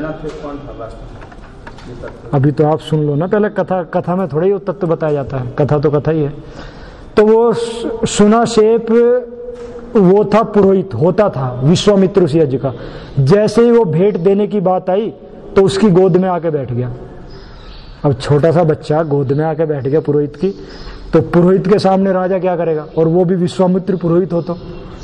अभी तो आप सुन लो ना पहले, कथा कथा में थोड़ा ही वो तत्व बताया जाता है, कथा तो कथा ही है। तो वो क्षुणाशेप वो था पुरोहित, होता था विश्वामित्र उस यज्ञ का। जैसे ही वो भेंट देने की बात आई तो उसकी गोद में आके बैठ गया। अब छोटा सा बच्चा गोद में आके बैठ गया पुरोहित की, तो पुरोहित के सामने राजा क्या करेगा, और वो भी विश्वामित्र पुरोहित हो तो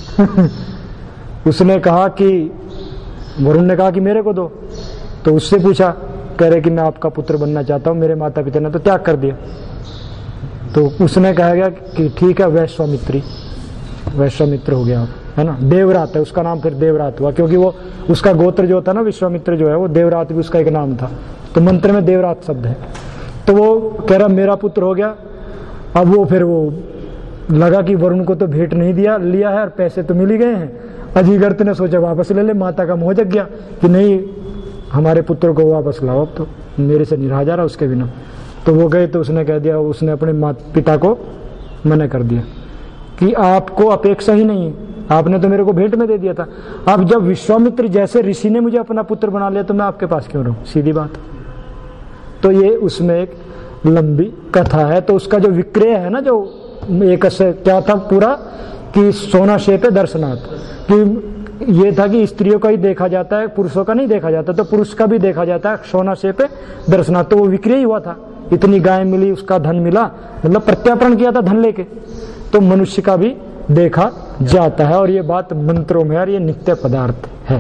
उसने कहा कि, वरुण ने कहा कि मेरे को दो। तो उससे पूछा, कह रहे कि मैं आपका पुत्र बनना चाहता हूं, मेरे माता पिता ने तो त्याग कर दिया। तो उसने कहा गया कि ठीक है वैश्वामित्री, वैश्वामित्र हो गया आप, है ना। देवरात है उसका नाम, फिर देवरात हुआ, क्योंकि वो उसका गोत्र जो था ना विश्वामित्र जो है, वो देवरात भी उसका एक नाम था। तो मंत्र में देवरात शब्द है। तो वो कह रहा मेरा पुत्र हो गया। अब वो फिर वो लगा कि वरुण को तो भेंट नहीं दिया लिया है और पैसे तो मिल ही गए हैं। अजीगर्त ने सोचा वापस ले ले, माता का मोह जग गया कि नहीं हमारे पुत्र को वापस लाओ, अब तो मेरे से नहीं रहा जा रहा उसके बिना। तो वो गए, तो उसने कह दिया, उसने अपने माता पिता को मना कर दिया कि आपको अपेक्षा ही नहीं है, आपने तो मेरे को भेंट में दे दिया था। अब जब विश्वामित्र जैसे ऋषि ने मुझे अपना पुत्र बना लिया तो मैं आपके पास क्यों रहूं, सीधी बात। तो ये उसमें एक लंबी कथा है। तो उसका जो विक्रय है ना, जो एक क्या था पूरा कि सोनाशेप दर्शनाथ, कि ये था कि स्त्रियों का ही देखा जाता है, पुरुषों का नहीं देखा जाता, तो पुरुष का भी देखा जाता है सोनाशेप दर्शनाथ। तो वो विक्रय हुआ था, इतनी गाय मिली, उसका धन मिला, मतलब प्रत्यार्पण किया था धन लेके। तो मनुष्य का भी देखा जाता है, और ये बात मंत्रों में, और ये नित्य पदार्थ है।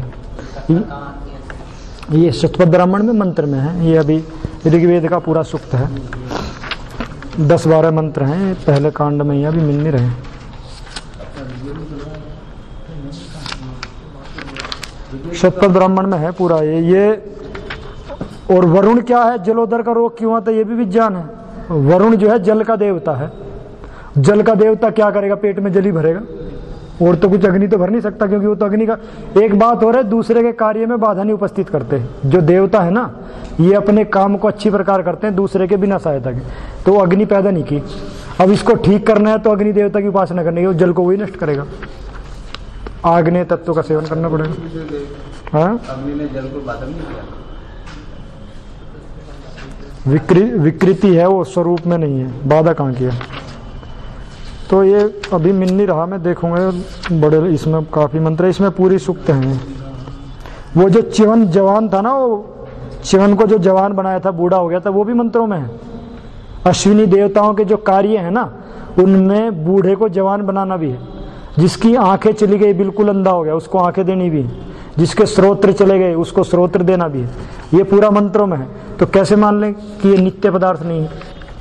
ये शतपथ ब्राह्मण में मंत्र में है, ये अभी ऋग्वेद का पूरा सूक्त है, दस बारह मंत्र हैं पहले कांड में, अभी मिल नहीं रहे। शतपथ ब्राह्मण में है पूरा ये ये और वरुण क्या है, जलोदर का रोग क्यों आता है, ये भी विज्ञान है। वरुण जो है जल का देवता है। जल का देवता क्या करेगा, पेट में जल ही भरेगा, और तो कुछ अग्नि तो भर नहीं सकता, क्योंकि वो तो अग्नि का एक बात हो रहा है, दूसरे के कार्य में बाधा नहीं उपस्थित करते। जो देवता है ना, ये अपने काम को अच्छी प्रकार करते हैं दूसरे के बिना सहायता के। तो वो अग्नि पैदा नहीं की, अब इसको ठीक करना है तो अग्नि देवता की उपासना करनी है, वो जल को वही नष्ट करेगा। आग्नेय तत्व का सेवन करना पड़ेगा। हाँ, अग्नि ने जल को बाधा नहीं किया, विकृ, विकृति है वो, स्वरूप में नहीं है, बाधा कहाँ किया। तो ये अभी मिल नहीं रहा, मैं देखूंगा बड़े, इसमें काफी मंत्र, इसमें पूरी सूक्त हैं। वो जो चिवन जवान था ना, वो चिवन को जो जवान बनाया था, बूढ़ा हो गया था, वो भी मंत्रों में है। अश्विनी देवताओं के जो कार्य है ना, उनमें बूढ़े को जवान बनाना भी है। जिसकी आंखें चली गई, बिल्कुल अंधा हो गया, उसको आंखें देनी भी है। जिसके श्रोत्र चले गए, उसको श्रोत्र देना भी है। ये पूरा मंत्रों में है। तो कैसे मान लें कि ये नित्य पदार्थ नहीं है,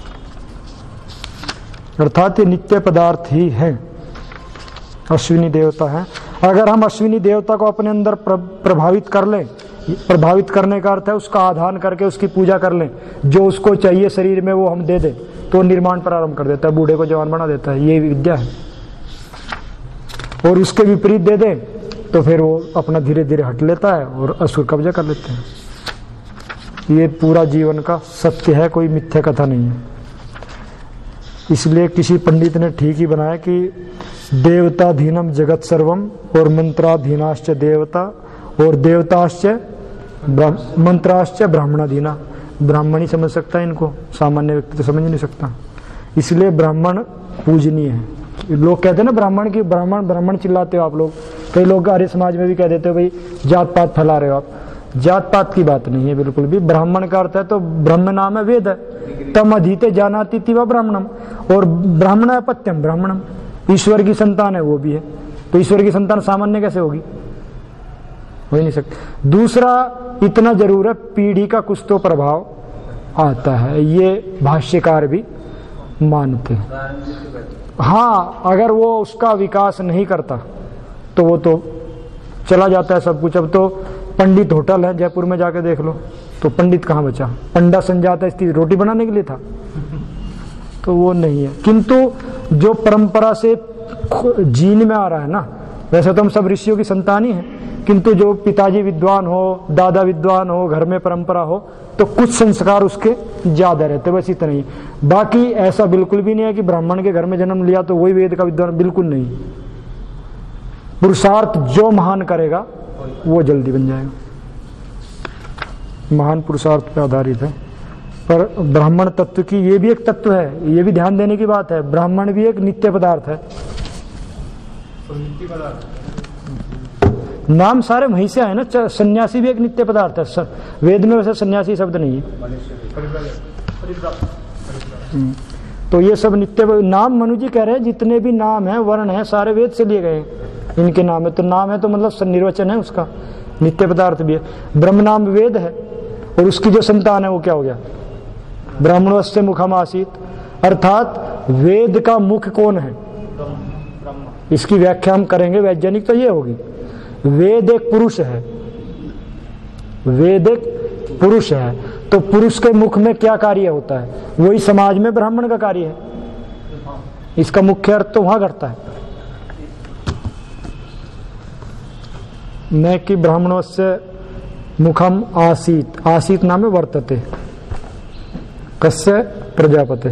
अर्थात ये नित्य पदार्थ ही है, अश्विनी देवता है। अगर हम अश्विनी देवता को अपने अंदर प्रभावित कर लें, प्रभावित करने का अर्थ है उसका आधान करके उसकी पूजा कर लें, जो उसको चाहिए शरीर में वो हम दे दें, तो निर्माण प्रारंभ कर देता है, बूढ़े को जवान बना देता है। ये विद्या है। और उसके विपरीत दे दें तो फिर वो अपना धीरे धीरे हट लेता है और असुर कब्जा कर लेते हैं। ये पूरा जीवन का सत्य है, कोई मिथ्या कथा नहीं है। इसलिए किसी पंडित ने ठीक ही बनाया कि देवताधीनम जगत सर्वम और मंत्राधीनाश्च देवता और देवताश्च मंत्राश्च ब्राह्मणाधीना। ब्राह्मण ही समझ सकता है इनको, सामान्य व्यक्ति तो समझ नहीं सकता। इसलिए ब्राह्मण पूजनीय है। लोग कहते हैं ना ब्राह्मण की, ब्राह्मण ब्राह्मण चिल्लाते हो आप लोग, कई लोग आर्य समाज में भी कह देते हो भाई जात पात फैला रहे हो आप। जात पात की बात नहीं है बिल्कुल भी। ब्राह्मण का अर्थ है तो ब्रह्म नाम है वेद है, तम अधीते जानाति व ब्राह्मणम, और ब्राह्मण अपत्यम ब्राह्मणम, ईश्वर की संतान है वो भी है। तो ईश्वर की संतान सामान्य कैसे होगी, हो ही नहीं सकती। दूसरा इतना जरूर है, पीढ़ी का कुछ तो प्रभाव आता है, ये भाष्यकार भी मानते हैं। हाँ, अगर वो उसका विकास नहीं करता तो वो तो चला जाता है सब कुछ। अब तो पंडित होटल है जयपुर में, जाके देख लो, तो पंडित कहाँ बचा। पंडा संजाता इसकी रोटी बनाने के लिए था, तो वो नहीं है। किंतु जो परंपरा से जीन में आ रहा है ना, वैसे तो हम सब ऋषियों की संतान ही हैं, किंतु जो पिताजी विद्वान हो, दादा विद्वान हो, घर में परंपरा हो, तो कुछ संस्कार उसके ज्यादा रहते, बस इतना ही। बाकी ऐसा बिल्कुल भी नहीं है कि ब्राह्मण के घर में जन्म लिया तो वही वेद का विद्वान, बिल्कुल नहीं। पुरुषार्थ जो महान करेगा वो जल्दी बन जाएगा, महान पुरुषार्थ पे आधारित है। पर ब्राह्मण तत्व की ये भी एक तत्व है, ये भी ध्यान देने की बात है, ब्राह्मण भी एक नित्य पदार्थ है। नाम सारे वहीं से आए ना, सन्यासी भी एक नित्य पदार्थ है। वेद में वैसे सन्यासी शब्द नहीं है, तो ये सब नित्य नाम। मनु जी कह रहे हैं जितने भी नाम है, वर्ण है, सारे वेद से लिए गए इनके नाम है। तो नाम है तो मतलब निर्वचन है उसका, नित्य पदार्थ भी है। ब्रह्म नाम वेद है, और उसकी जो संतान है वो क्या हो गया? ब्राह्मणस्य मुखम आसीत, अर्थात वेद का मुख कौन है? इसकी व्याख्या हम करेंगे वैज्ञानिक तो ये होगी, वेद एक पुरुष है, वेद एक पुरुष है, तो पुरुष के मुख में क्या कार्य होता है? वही समाज में ब्राह्मण का कार्य है। इसका मुख्य अर्थ तो वहां घटता है, न कि ब्राह्मणस्य मुखम आसीत। आसीत नाम है वर्तते, कस्य प्रजापते।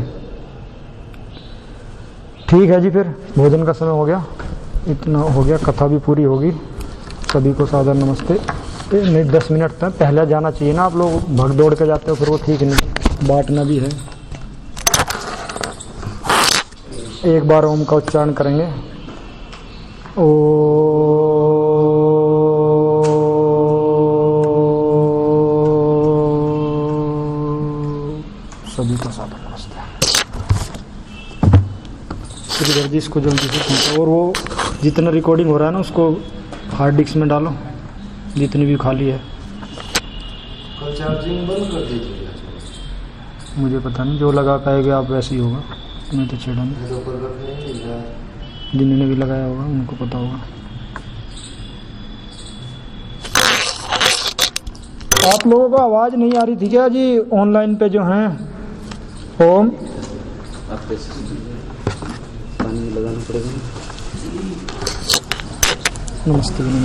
ठीक है जी, फिर भोजन का समय हो गया, इतना हो गया, कथा भी पूरी होगी। सभी को सादर नमस्ते। नहीं, दस मिनट तक पहले जाना चाहिए ना, आप लोग भग दौड़ के जाते हो, फिर वो ठीक नहीं, बांटना भी है। एक बार ओम का उच्चारण करेंगे। ओ सभी को सादर नमस्ते। जल्दी इसको जल्दी से पहुंचाओ, और वो जितना रिकॉर्डिंग हो रहा है ना उसको हार्ड डिस्क में डालो, जितनी भी खाली है। कल चार्जिंग बंद कर दीजिए। मुझे पता नहीं, जो लगा पाएंगे आप वैसे ही होगा, मैं तो छेड़ा नहीं। जिन्होंने भी लगाया होगा उनको पता होगा। आप लोगों को आवाज नहीं आ रही थी क्या जी ऑनलाइन पे जो हैं? ओम पानी लगाना पड़ेगा। नमस्ते।